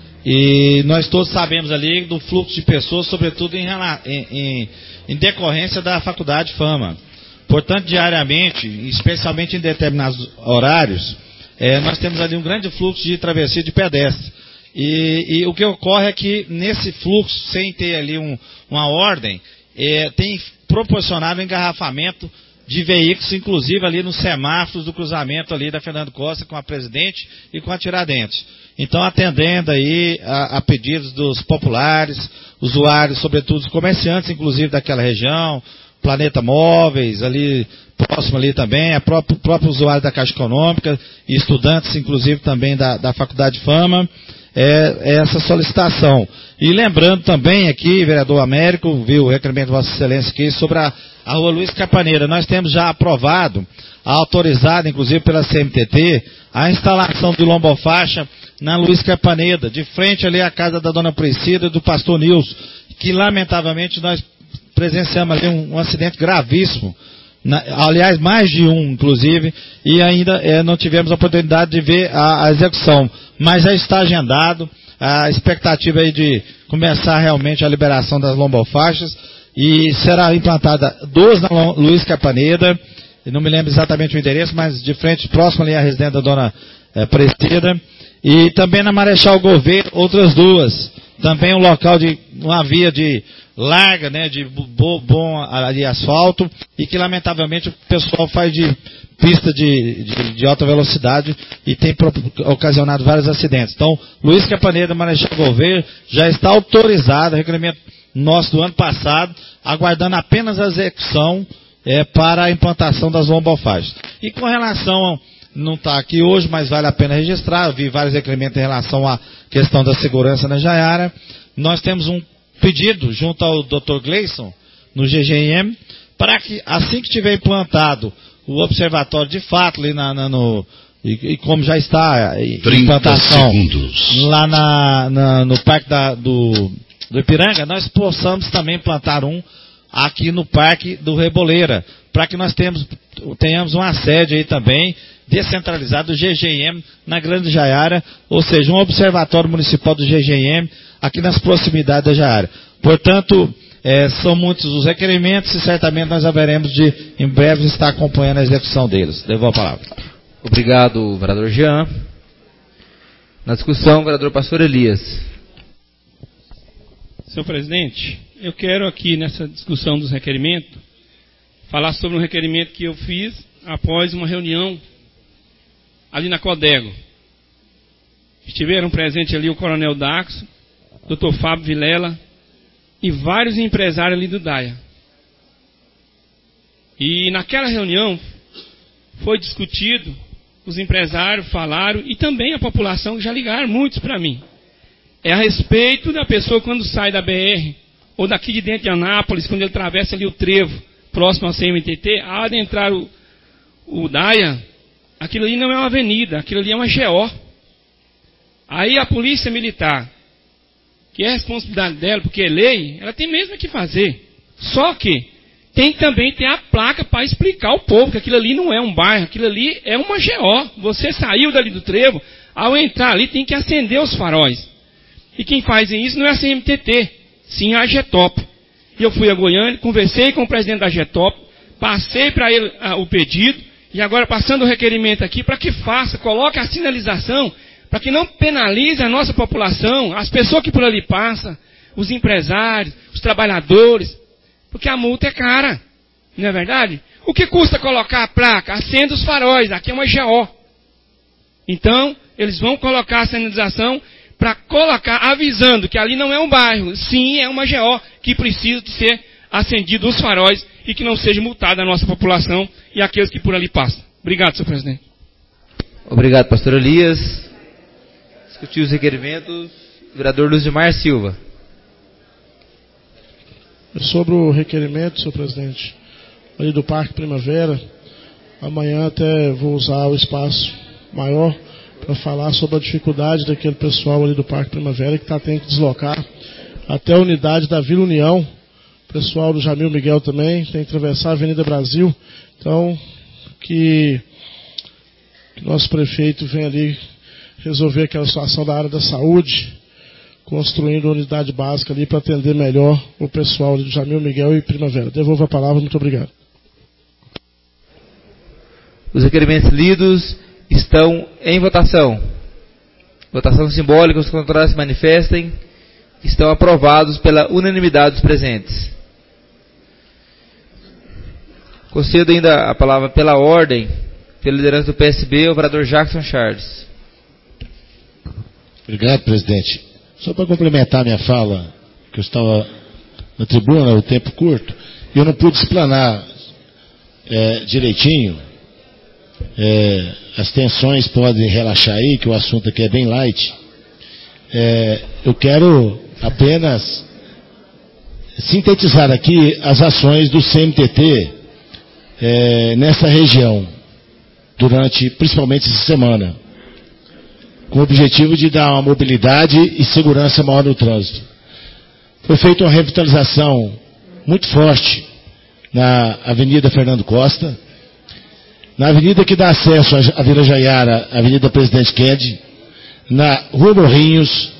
E nós todos sabemos ali do fluxo de pessoas, sobretudo em, em, em decorrência da Faculdade Fama. Portanto, diariamente, especialmente em determinados horários, é, nós temos ali um grande fluxo de travessia de pedestres. E, e o que ocorre é que nesse fluxo, sem ter ali um, uma ordem, é, tem proporcionado um engarrafamento de veículos, inclusive ali nos semáforos do cruzamento ali da Fernando Costa com a Presidente e com a Tiradentes. Então, atendendo aí a, a pedidos dos populares, usuários, sobretudo os comerciantes, inclusive daquela região, Planeta Móveis, ali próximo ali também, a próprio, próprio usuário da Caixa Econômica e estudantes, inclusive também da, da Faculdade Fama, é, é essa solicitação. E lembrando também aqui, vereador Américo, viu o requerimento de Vossa Excelência aqui, sobre a, a rua Luiz Carpaneira. Nós temos já aprovado, autorizado inclusive pela C M T T, a instalação de lombofaixa na Luiz Carpaneda, de frente ali à casa da dona Priscila e do pastor Nilson, que lamentavelmente nós presenciamos ali um, um acidente gravíssimo, na, aliás mais de um inclusive, e ainda é, não tivemos a oportunidade de ver a, a execução, mas já está agendado, a expectativa aí de começar realmente a liberação das lombofaixas, e será implantada duas na Luiz Carpaneda, não me lembro exatamente o endereço, mas de frente, próximo ali à residência da dona é, Priscila, e também na Marechal Gouveia, outras duas. Também um local de uma via de larga, né, de bom, bom ali asfalto, e que lamentavelmente o pessoal faz de pista de, de, de alta velocidade e tem pro, ocasionado vários acidentes. Então, Luiz Carpaneda, Marechal Gouveia, já está autorizado, requerimento nosso do ano passado, aguardando apenas a execução é, para a implantação das lombofaixas. E com relação a não está aqui hoje, mas vale a pena registrar. Eu vi vários requerimentos em relação à questão da segurança na Jaiara. Nós temos um pedido junto ao doutor Gleison, no G G M, para que assim que tiver implantado o observatório de fato, ali na, na, no, e, e como já está em implantação lá na, na, no Parque da, do, do Ipiranga, nós possamos também implantar um aqui no Parque do Reboleira, para que nós tenhamos, tenhamos uma sede aí também descentralizado do G G M na Grande Jaiara, ou seja, um observatório municipal do G G M aqui nas proximidades da Jaiara. Portanto, é, são muitos os requerimentos e certamente nós haveremos de, em breve, estar acompanhando a execução deles. Devolvo a palavra. Obrigado, vereador Jean. Na discussão, vereador Pastor Elias. Senhor presidente, eu quero aqui nessa discussão dos requerimentos falar sobre um requerimento que eu fiz após uma reunião ali na Codego. Estiveram presentes ali o Coronel Dax, doutor Fábio Vilela e vários empresários ali do DAIA. E naquela reunião foi discutido, os empresários falaram e também a população que já ligaram muitos para mim. É a respeito da pessoa quando sai da B R ou daqui de dentro de Anápolis, quando ele atravessa ali o trevo próximo ao C M T T, ao adentrar o, o DAIA, aquilo ali não é uma avenida, aquilo ali é uma G O. Aí a polícia militar, que é a responsabilidade dela, porque é lei, ela tem mesmo que fazer. Só que tem que também ter a placa para explicar ao povo que aquilo ali não é um bairro, aquilo ali é uma G O. Você saiu dali do trevo, ao entrar ali tem que acender os faróis. E quem faz isso não é a C M T T, sim a Getop. E eu fui a Goiânia, conversei com o presidente da Getop, passei para ele ah, o pedido, e agora passando o requerimento aqui para que faça, coloque a sinalização, para que não penalize a nossa população, as pessoas que por ali passam, os empresários, os trabalhadores, porque a multa é cara, não é verdade? O que custa colocar a placa? Acenda os faróis, aqui é uma G O. Então, eles vão colocar a sinalização para colocar, avisando que ali não é um bairro, sim, é uma G O, que precisa de ser acendido os faróis e que não seja multada a nossa população e aqueles que por ali passam. Obrigado, senhor presidente. Obrigado, pastor Elias. Discutir os requerimentos, vereador Luzimar Silva. Sobre o requerimento, senhor presidente, ali do Parque Primavera, amanhã até vou usar o espaço maior para falar sobre a dificuldade daquele pessoal ali do Parque Primavera que está tendo que deslocar até a unidade da Vila União. O pessoal do Jamil Miguel também tem que atravessar a Avenida Brasil. Então, que, que nosso prefeito venha ali resolver aquela situação da área da saúde, construindo uma unidade básica ali para atender melhor o pessoal ali do Jamil Miguel e Primavera. Devolvo a palavra, muito obrigado. Os requerimentos lidos estão em votação. Votação simbólica, os contrários se manifestem. Estão aprovados pela unanimidade dos presentes. Concedo ainda a palavra pela ordem, pela liderança do P S B, o vereador Jackson Charles. Obrigado, presidente. Só para complementar minha fala, que eu estava na tribuna, o tempo curto, e eu não pude explanar é, direitinho. É, as tensões podem relaxar aí, que o assunto aqui é bem light. É, eu quero apenas sintetizar aqui as ações do C M T T é, nessa região, durante principalmente essa semana, com o objetivo de dar uma mobilidade e segurança maior no trânsito. Foi feita uma revitalização muito forte na Avenida Fernando Costa, na avenida que dá acesso à Vila Jaiara, Avenida Presidente Kennedy, na Rua Morrinhos,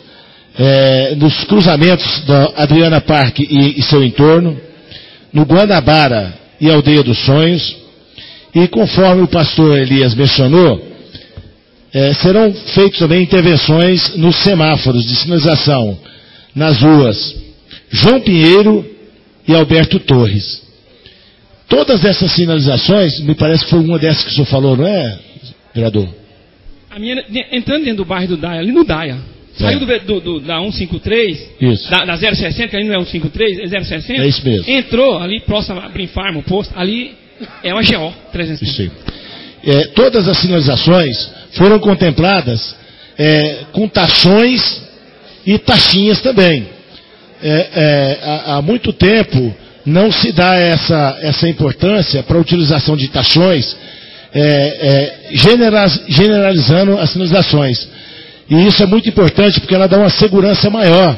é, nos cruzamentos da Adriana Parque e, e seu entorno, no Guanabara e Aldeia dos Sonhos, e conforme o pastor Elias mencionou, é, serão feitas também intervenções nos semáforos de sinalização nas ruas João Pinheiro e Alberto Torres. Todas essas sinalizações, me parece que foi uma dessas que o senhor falou, não é, vereador? A minha, entrando dentro do bairro do Daia, ali no Daia, é. Saiu do, do, do, da cento e cinquenta e três, isso. Da, da zero sessenta, que ali não é cento e cinquenta e três, é zero sessenta. É isso mesmo. Entrou ali próximo a Brinfarm, o posto, ali é uma G O trezentos. Isso aí. É, todas as sinalizações foram contempladas é, com taxões e taxinhas também. É, é, há, há muito tempo não se dá essa, essa importância para a utilização de taxões, é, é, generalizando as sinalizações. E isso é muito importante porque ela dá uma segurança maior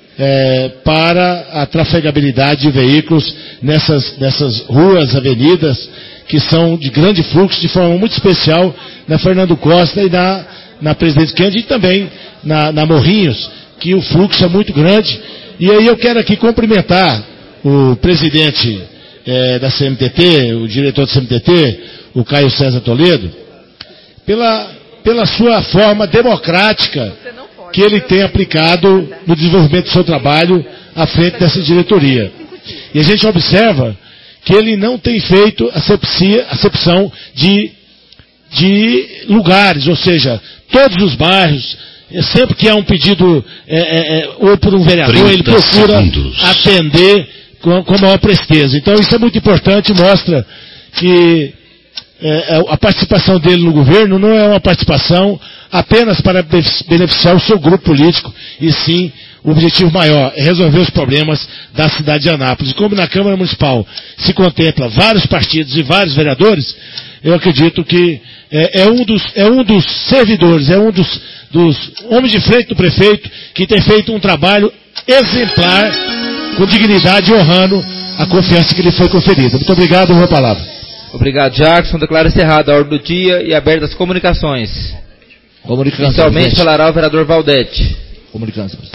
é, para a trafegabilidade de veículos nessas, nessas ruas, avenidas, que são de grande fluxo, de forma muito especial na Fernando Costa e na, na Presidente Kennedy e também na, na Morrinhos, que o fluxo é muito grande. E aí eu quero aqui cumprimentar o presidente é, da C M T T, o diretor do C M T T, o Caio César Toledo, pela, pela sua forma democrática que ele tem aplicado no desenvolvimento do seu trabalho à frente dessa diretoria. E a gente observa que ele não tem feito acepção de, de lugares, ou seja, todos os bairros, sempre que há um pedido é, é, ou por um vereador, ele procura segundos. atender com, com maior presteza. Então isso é muito importante, mostra que é, a participação dele no governo não é uma participação apenas para beneficiar o seu grupo político, e sim o objetivo maior é resolver os problemas da cidade de Anápolis. E como na Câmara Municipal se contempla vários partidos e vários vereadores, eu acredito que é, é, um, dos, é um dos servidores, é um dos, dos homens de frente do prefeito que tem feito um trabalho exemplar, com dignidade e honrando a confiança que lhe foi conferida. Muito obrigado, uma palavra. Obrigado, Jackson. Declaro encerrada a ordem do dia e aberta as comunicações. Comunicações. Inicialmente falará o vereador Valdete. Comunicações.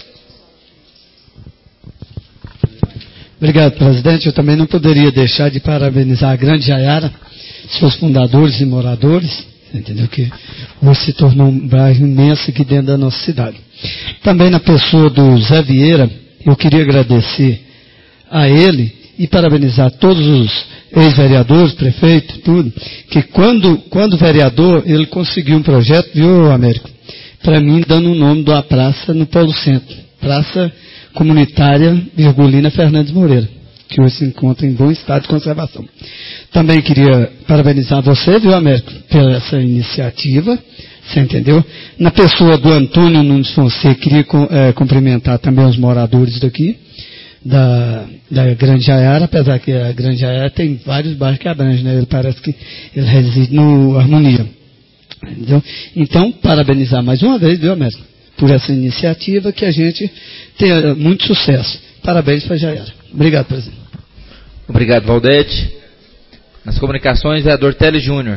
Obrigado, presidente. Eu também não poderia deixar de parabenizar a Grande Jaiara, seus fundadores e moradores, entendeu? Que hoje se tornou um bairro imenso aqui dentro da nossa cidade. Também na pessoa do Zé Vieira, eu queria agradecer a ele e parabenizar todos os ex-vereadores, prefeito, tudo, que quando, quando vereador, ele conseguiu um projeto, viu, Américo, para mim, dando o nome de uma praça no Polo Centro, Praça Comunitária Virgulina Fernandes Moreira, que hoje se encontra em bom estado de conservação. Também queria parabenizar você, viu, Américo, pela essa iniciativa, você entendeu? Na pessoa do Antônio Nunes Fonseca, queria é, cumprimentar também os moradores daqui, da, da Grande Jaiara, apesar que a Grande Jaiara tem vários bairros que abrangem, né? Ele parece que ele reside no Harmonia. Entendeu? Então, parabenizar mais uma vez, viu, Américo, por essa iniciativa, que a gente tenha muito sucesso. Parabéns para a Jaiara. Obrigado, presidente. Obrigado, Valdete. Nas comunicações, vereador Teles Júnior.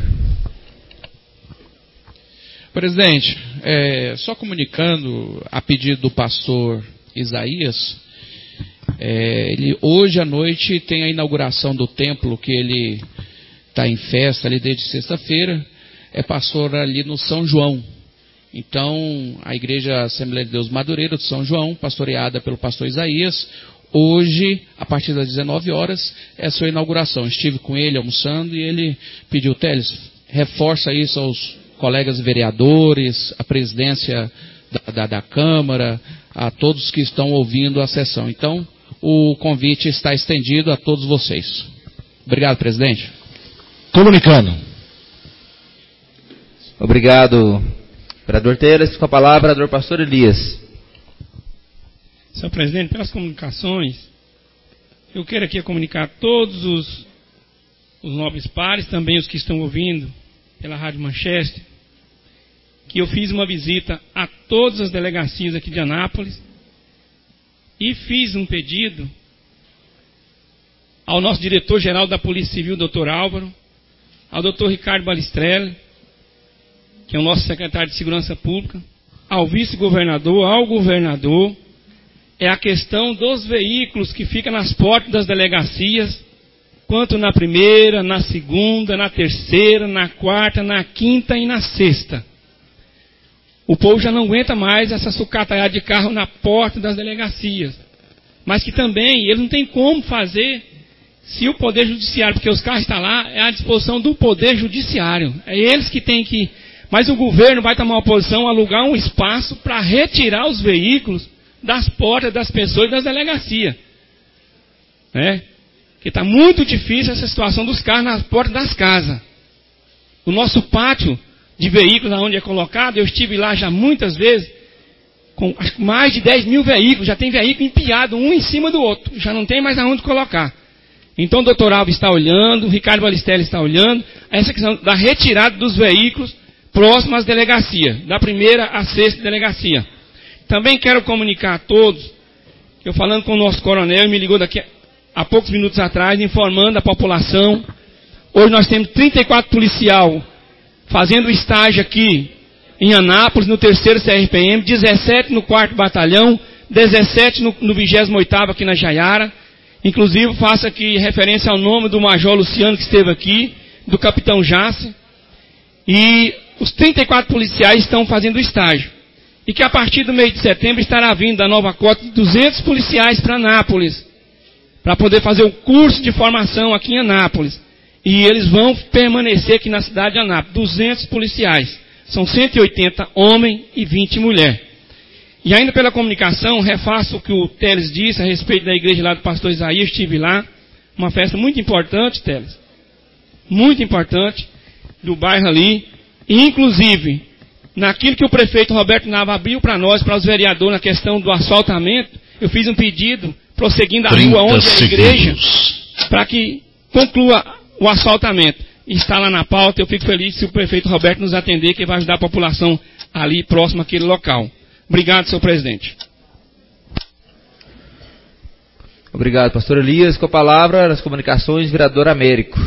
Presidente, é, só comunicando a pedido do pastor Isaías, é, ele, hoje à noite tem a inauguração do templo, que ele está em festa ali desde sexta-feira, é pastor ali no São João. Então, a Igreja Assembleia de Deus Madureira do São João, pastoreada pelo pastor Isaías, hoje, a partir das dezenove horas, é a sua inauguração. Estive com ele almoçando e ele pediu, Teles, reforça isso aos colegas vereadores, a presidência da, da, da Câmara, a todos que estão ouvindo a sessão. Então, o convite está estendido a todos vocês. Obrigado, presidente. Comunicando. Obrigado, vereador Teles. Com a palavra, vereador pastor Elias. Senhor presidente, pelas comunicações, eu quero aqui comunicar a todos os, os nobres pares, também os que estão ouvindo pela Rádio Manchester, que eu fiz uma visita a todas as delegacias aqui de Anápolis e fiz um pedido ao nosso diretor-geral da Polícia Civil, doutor Álvaro, ao doutor Ricardo Balistrelli, que é o nosso secretário de Segurança Pública, ao vice-governador, ao governador, é a questão dos veículos que ficam nas portas das delegacias, quanto na primeira, na segunda, na terceira, na quarta, na quinta e na sexta. O povo já não aguenta mais essa sucataiada de carro na porta das delegacias. Mas que também eles não têm como fazer se o Poder Judiciário, porque os carros estão lá, é à disposição do Poder Judiciário. É eles que têm que... Mas o governo vai tomar uma posição, alugar um espaço para retirar os veículos das portas das pessoas e das delegacias. Né? Porque está muito difícil essa situação dos carros nas portas das casas. O nosso pátio de veículos, onde é colocado, eu estive lá já muitas vezes, com mais de dez mil veículos, já tem veículo empiado, um em cima do outro, já não tem mais aonde colocar. Então o doutor Alves está olhando, o Ricardo Balistelli está olhando, essa questão da retirada dos veículos próximos às delegacias, da primeira à sexta delegacia. Também quero comunicar a todos, eu falando com o nosso coronel, ele me ligou daqui a poucos minutos atrás, informando a população. Hoje nós temos trinta e quatro policiais fazendo estágio aqui em Anápolis, no terceiro C R P M, dezessete no quarto batalhão, dezessete no, no vigésimo oitavo aqui na Jaiara. Inclusive faço aqui referência ao nome do Major Luciano que esteve aqui, do Capitão Jace. E os trinta e quatro policiais estão fazendo estágio. E que a partir do mês de setembro estará vindo a nova cota de duzentos policiais para Anápolis, para poder fazer o curso de formação aqui em Anápolis. E eles vão permanecer aqui na cidade de Anápolis, duzentos policiais. São cento e oitenta homens e vinte mulheres. E ainda pela comunicação, refaço o que o Teles disse a respeito da igreja lá do pastor Isaías, estive lá, uma festa muito importante, Teles, muito importante, do bairro ali, e inclusive, naquilo que o prefeito Roberto Nava abriu para nós, para os vereadores, na questão do asfaltamento, eu fiz um pedido, prosseguindo a rua onde é a igreja, para que conclua o asfaltamento. Está lá na pauta, eu fico feliz se o prefeito Roberto nos atender, que vai ajudar a população ali próximo àquele local. Obrigado, senhor presidente. Obrigado, pastor Elias. Com a palavra, nas comunicações, vereador Américo.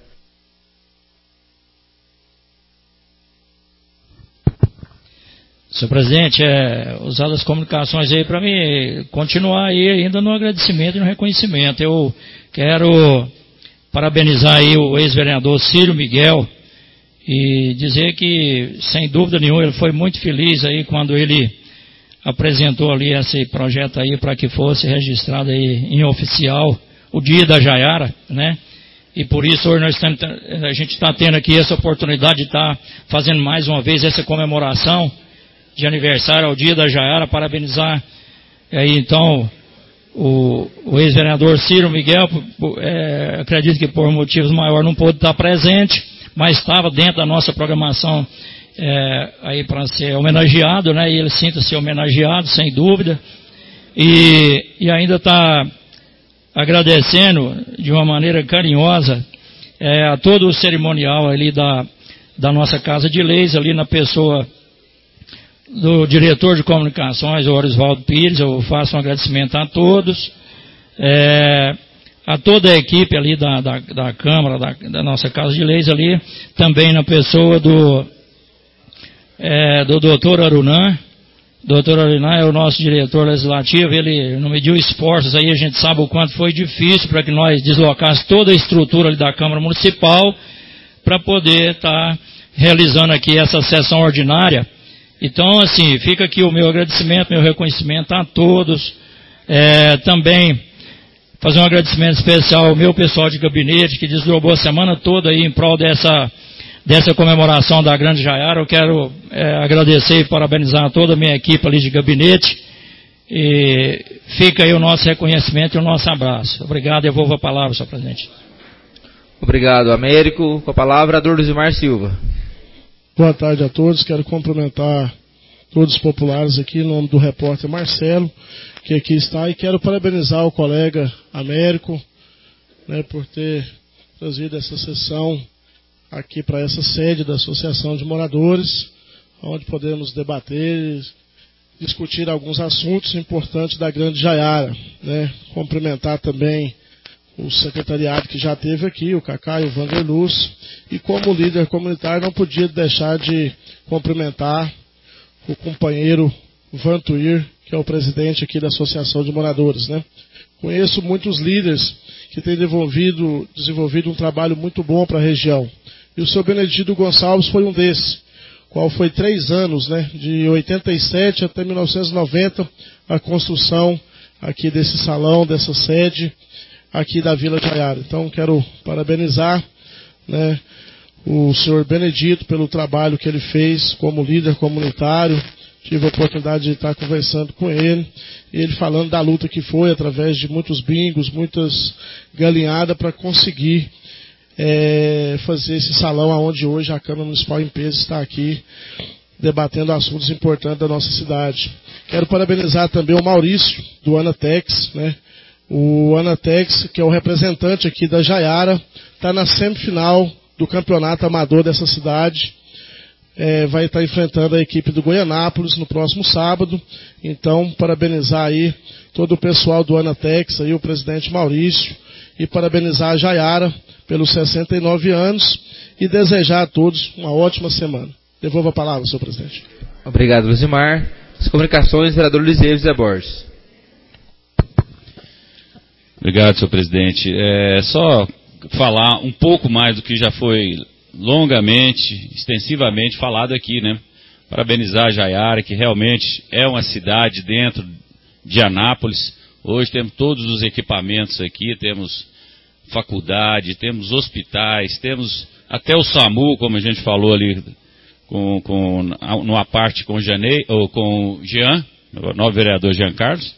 Senhor presidente, é, usar as comunicações aí para mim continuar aí ainda no agradecimento e no reconhecimento. Eu quero parabenizar aí o ex-vereador Círio Miguel e dizer que, sem dúvida nenhuma, ele foi muito feliz aí quando ele apresentou ali esse projeto aí para que fosse registrado aí em oficial o dia da Jaiara, né? E por isso hoje nós estamos, a gente está tendo aqui essa oportunidade de estar fazendo mais uma vez essa comemoração de aniversário ao dia da Jaiara, parabenizar aí então o, o ex-vereador Círio Miguel, é, acredito que por motivos maiores não pôde estar presente, mas estava dentro da nossa programação é, aí para ser homenageado, né? E ele sinta-se homenageado, sem dúvida, e, e ainda está agradecendo de uma maneira carinhosa é, a todo o cerimonial ali da, da nossa Casa de Leis, ali na pessoa do diretor de comunicações, o Orisvaldo Pires. Eu faço um agradecimento a todos, é, a toda a equipe ali da, da, da Câmara, da, da nossa Casa de Leis ali, também na pessoa do, é, do doutor Arunã. doutor Arunã é o nosso diretor legislativo, ele não mediu esforços aí, a gente sabe o quanto foi difícil para que nós deslocasse toda a estrutura ali da Câmara Municipal para poder estar tá realizando aqui essa sessão ordinária. Então, assim, fica aqui o meu agradecimento, meu reconhecimento a todos, é, também fazer um agradecimento especial ao meu pessoal de gabinete, que desdobrou a semana toda aí em prol dessa, dessa comemoração da Grande Jaiara. Eu quero é, agradecer e parabenizar toda a minha equipe ali de gabinete. E fica aí o nosso reconhecimento e o nosso abraço. Obrigado, devolvo a palavra, senhor presidente. Obrigado, Américo. Com a palavra, Ador Luzimar Silva. Boa tarde a todos. Quero cumprimentar todos os populares aqui, em nome do repórter Marcelo, que aqui está, e quero parabenizar o colega Américo, né, por ter trazido essa sessão aqui para essa sede da Associação de Moradores, onde podemos debater, discutir alguns assuntos importantes da Grande Jaiara, né. Cumprimentar também o secretariado que já teve aqui, o Cacá e o Vanderluz, e como líder comunitário não podia deixar de cumprimentar o companheiro Vantuir, que é o presidente aqui da Associação de Moradores, né? Conheço muitos líderes que têm desenvolvido, desenvolvido um trabalho muito bom para a região. E o senhor Benedito Gonçalves foi um desses, qual foi três anos, né? De oitenta e sete até mil novecentos e noventa, a construção aqui desse salão, dessa sede, aqui da Vila Jaiara. Então, quero parabenizar, né, o senhor Benedito pelo trabalho que ele fez como líder comunitário. Tive a oportunidade de estar conversando com ele, e ele falando da luta que foi através de muitos bingos, muitas galinhadas para conseguir é, fazer esse salão onde hoje a Câmara Municipal em peso está aqui debatendo assuntos importantes da nossa cidade. Quero parabenizar também o Maurício do Anatex, né? O Anatex, que é o representante aqui da Jaiara, está na semifinal do campeonato amador dessa cidade. É, vai estar enfrentando a equipe do Goianápolis no próximo sábado. Então, parabenizar aí todo o pessoal do Anatex, aí o presidente Maurício, e parabenizar a Jaiara pelos sessenta e nove anos e desejar a todos uma ótima semana. Devolvo a palavra, senhor presidente. Obrigado, Luzimar. As comunicações, vereador Luiz Zé Borges. Obrigado, senhor presidente. É, só falar um pouco mais do que já foi longamente, extensivamente falado aqui, né? Parabenizar a Jaiara, que realmente é uma cidade dentro de Anápolis. Hoje temos todos os equipamentos aqui, temos faculdade, temos hospitais, temos até o SAMU, como a gente falou ali, com, com, numa parte com o Janei, ou com o Jean, o novo vereador Jean Carlos.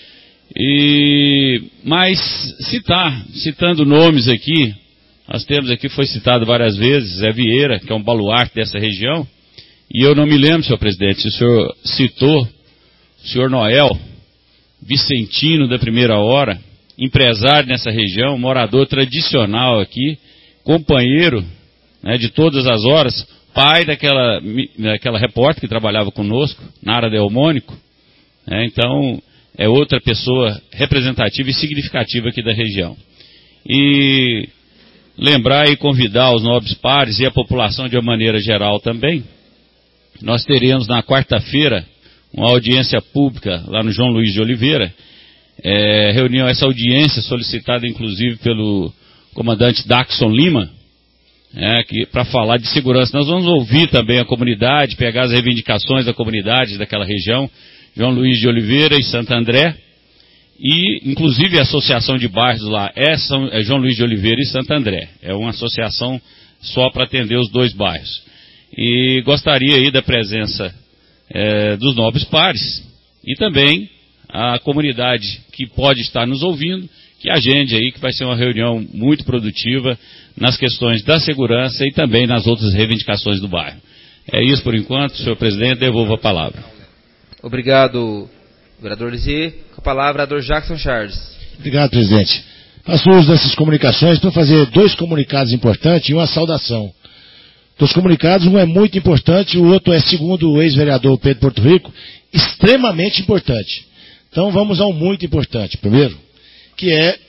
E, mas citar, citando nomes aqui, nós temos aqui, foi citado várias vezes, Zé Vieira, que é um baluarte dessa região, e eu não me lembro, senhor presidente, se o senhor citou o senhor Noel, vicentino da primeira hora, empresário nessa região, morador tradicional aqui, companheiro, né, de todas as horas, pai daquela, daquela repórter que trabalhava conosco, Nara Delmônico, né, então é outra pessoa representativa e significativa aqui da região. E lembrar e convidar os nobres pares e a população de uma maneira geral também. Nós teremos na quarta-feira uma audiência pública lá no João Luiz de Oliveira, é, reunião, essa audiência solicitada inclusive pelo comandante Daxon Lima, é, para falar de segurança. Nós vamos ouvir também a comunidade, pegar as reivindicações da comunidade daquela região, João Luiz de Oliveira e Santo André, e inclusive a associação de bairros lá é, São, é João Luiz de Oliveira e Santo André. É uma associação só para atender os dois bairros. E gostaria aí da presença é, dos nobres pares e também a comunidade que pode estar nos ouvindo, que agende aí, que vai ser uma reunião muito produtiva nas questões da segurança e também nas outras reivindicações do bairro. É isso por enquanto, senhor presidente, devolvo a palavra. Obrigado, vereador Lizzie. Com a palavra, vereador Jackson Charles. Obrigado, presidente. Faço uso dessas comunicações para fazer dois comunicados importantes e uma saudação. Dos comunicados, um é muito importante, o outro é, segundo o ex-vereador Pedro Porto Rico, extremamente importante. Então vamos ao muito importante. Primeiro, que é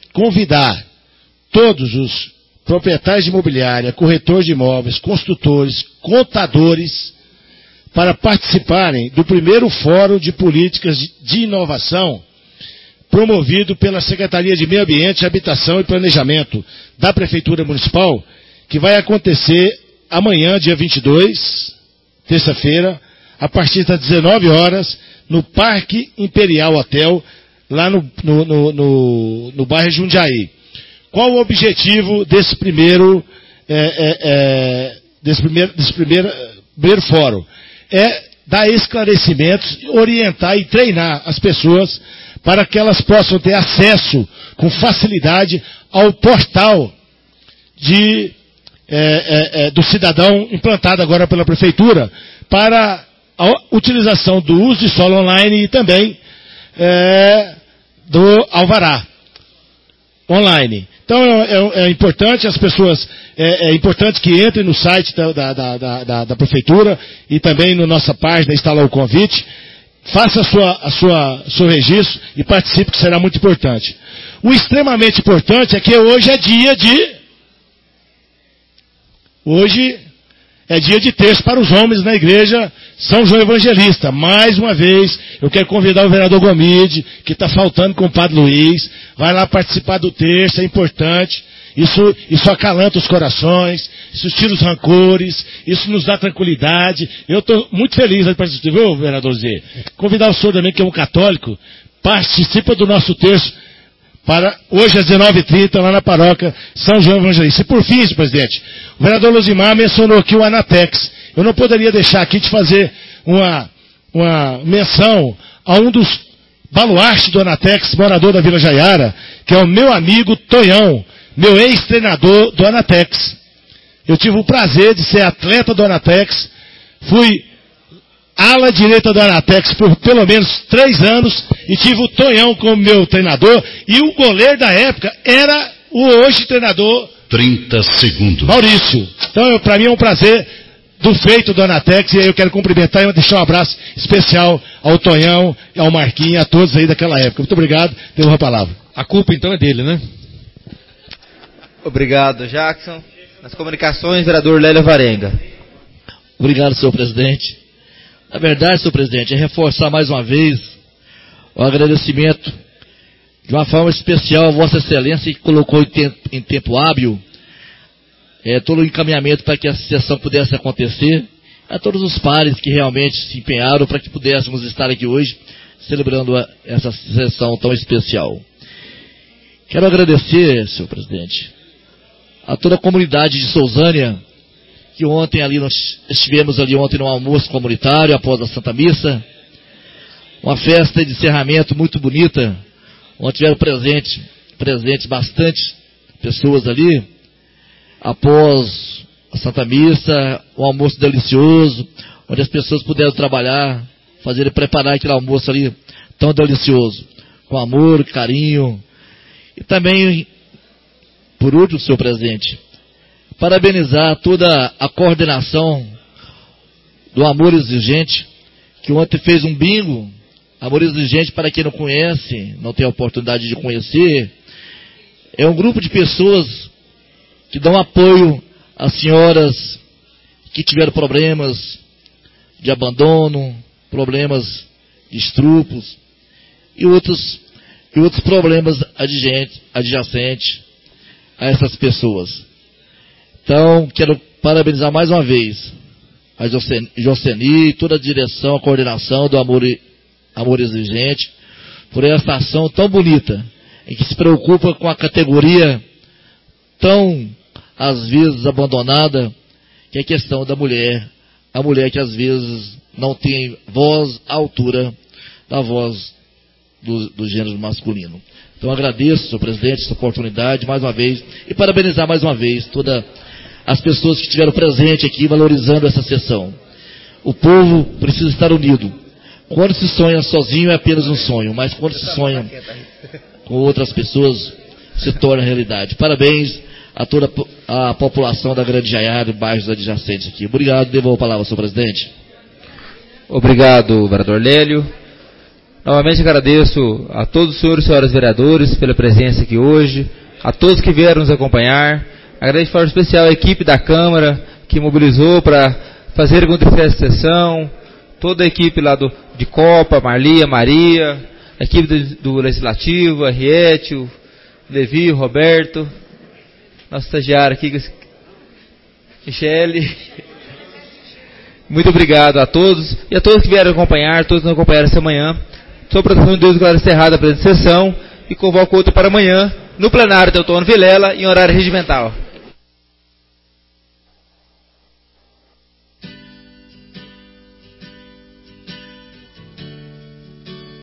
convidar todos os proprietários de imobiliária, corretores de imóveis, construtores, contadores, para participarem do primeiro Fórum de Políticas de Inovação, promovido pela Secretaria de Meio Ambiente, Habitação e Planejamento da Prefeitura Municipal, que vai acontecer amanhã, dia vinte e dois, terça-feira, a partir das dezenove horas, no Parque Imperial Hotel, lá no, no, no, no, no bairro Jundiaí. Qual o objetivo desse primeiro, é, é, é, desse primeiro, desse primeiro, primeiro fórum? É dar esclarecimentos, orientar e treinar as pessoas para que elas possam ter acesso com facilidade ao portal de, é, é, é, do cidadão implantado agora pela Prefeitura para a utilização do uso de solo online e também é, do alvará online. Então é, é, é importante as pessoas, é, é importante que entrem no site da, da, da, da, da Prefeitura e também na nossa página, instalar o convite, faça a sua, a sua, seu registro e participe, que será muito importante. O extremamente importante é que hoje é dia de, hoje é dia de terço para os homens na igreja São João Evangelista. Mais uma vez, eu quero convidar o vereador Gomide, que está faltando com o Padre Luiz, vai lá participar do terço, é importante. Isso, isso acalanta os corações, isso tira os rancores, isso nos dá tranquilidade. Eu estou muito feliz de participar, viu, vereador Zé? Convidar o senhor também, que é um católico, participa do nosso terço, para hoje às dezenove e trinta, lá na paróquia São João Evangelista. E por fim, senhor presidente, o vereador Luzimar mencionou aqui o Anatex. Eu não poderia deixar aqui de fazer uma, uma menção a um dos baluartes do Anatex, morador da Vila Jaiara, que é o meu amigo Tonhão, meu ex-treinador do Anatex. Eu tive o prazer de ser atleta do Anatex, fui ala direita do Anatex por pelo menos três anos e tive o Tonhão como meu treinador e o goleiro da época era o hoje treinador trinta segundos. Maurício. Então, para mim é um prazer do feito do Anatex e aí eu quero cumprimentar e deixar um abraço especial ao Tonhão, ao Marquinhos e a todos aí daquela época. Muito obrigado, devolvo a palavra. A culpa então é dele, né? Obrigado, Jackson. Nas comunicações, vereador Lélio Varenga. Obrigado, senhor presidente. Na verdade, senhor presidente, é reforçar mais uma vez o agradecimento de uma forma especial a Vossa Excelência, que colocou em tempo, em tempo hábil é, todo o encaminhamento para que essa sessão pudesse acontecer, a todos os pares que realmente se empenharam para que pudéssemos estar aqui hoje celebrando a, essa sessão tão especial. Quero agradecer, senhor presidente, a toda a comunidade de Sousânia, que ontem ali nós estivemos ali ontem no almoço comunitário após a Santa Missa, uma festa de encerramento muito bonita, onde tiveram presente, presentes bastante pessoas ali, após a Santa Missa, um almoço delicioso, onde as pessoas puderam trabalhar, fazer e preparar aquele almoço ali tão delicioso, com amor, carinho, e também, por último, senhor presidente, parabenizar toda a coordenação do Amor Exigente, que ontem fez um bingo. Amor Exigente, para quem não conhece, não tem a oportunidade de conhecer, é um grupo de pessoas que dão apoio às senhoras que tiveram problemas de abandono, problemas de estrupos e outros, e outros problemas adjacentes a essas pessoas. Então, quero parabenizar mais uma vez a Joceni e toda a direção, a coordenação do Amor, Amor Exigente, por essa ação tão bonita, em que se preocupa com a categoria tão, às vezes, abandonada, que é a questão da mulher, a mulher que às vezes não tem voz à altura da voz do, do gênero masculino. Então, agradeço, senhor presidente, essa oportunidade, mais uma vez, e parabenizar mais uma vez toda as pessoas que estiveram presentes aqui, valorizando essa sessão. O povo precisa estar unido. Quando se sonha sozinho é apenas um sonho, mas quando se sonha com outras pessoas, se torna realidade. Parabéns a toda a população da Grande Jaiara e bairros adjacentes aqui. Obrigado, devolvo a palavra, senhor presidente. Obrigado, vereador Lélio. Novamente agradeço a todos os senhores e senhoras vereadores pela presença aqui hoje, a todos que vieram nos acompanhar. Agradeço de forma especial a equipe da Câmara que mobilizou para fazer acontecer essa sessão, toda a equipe lá do, de Copa, Marlia, Maria, a equipe do, do Legislativo, a Riete, o Levi, o Roberto, nosso estagiário aqui, Michele. Muito obrigado a todos e a todos que vieram acompanhar, todos que nos acompanharam essa manhã. Sob a proteção de Deus, agora encerrada a presente sessão e convoco outra para amanhã, no plenário de Teotônio Vilela, em horário regimental.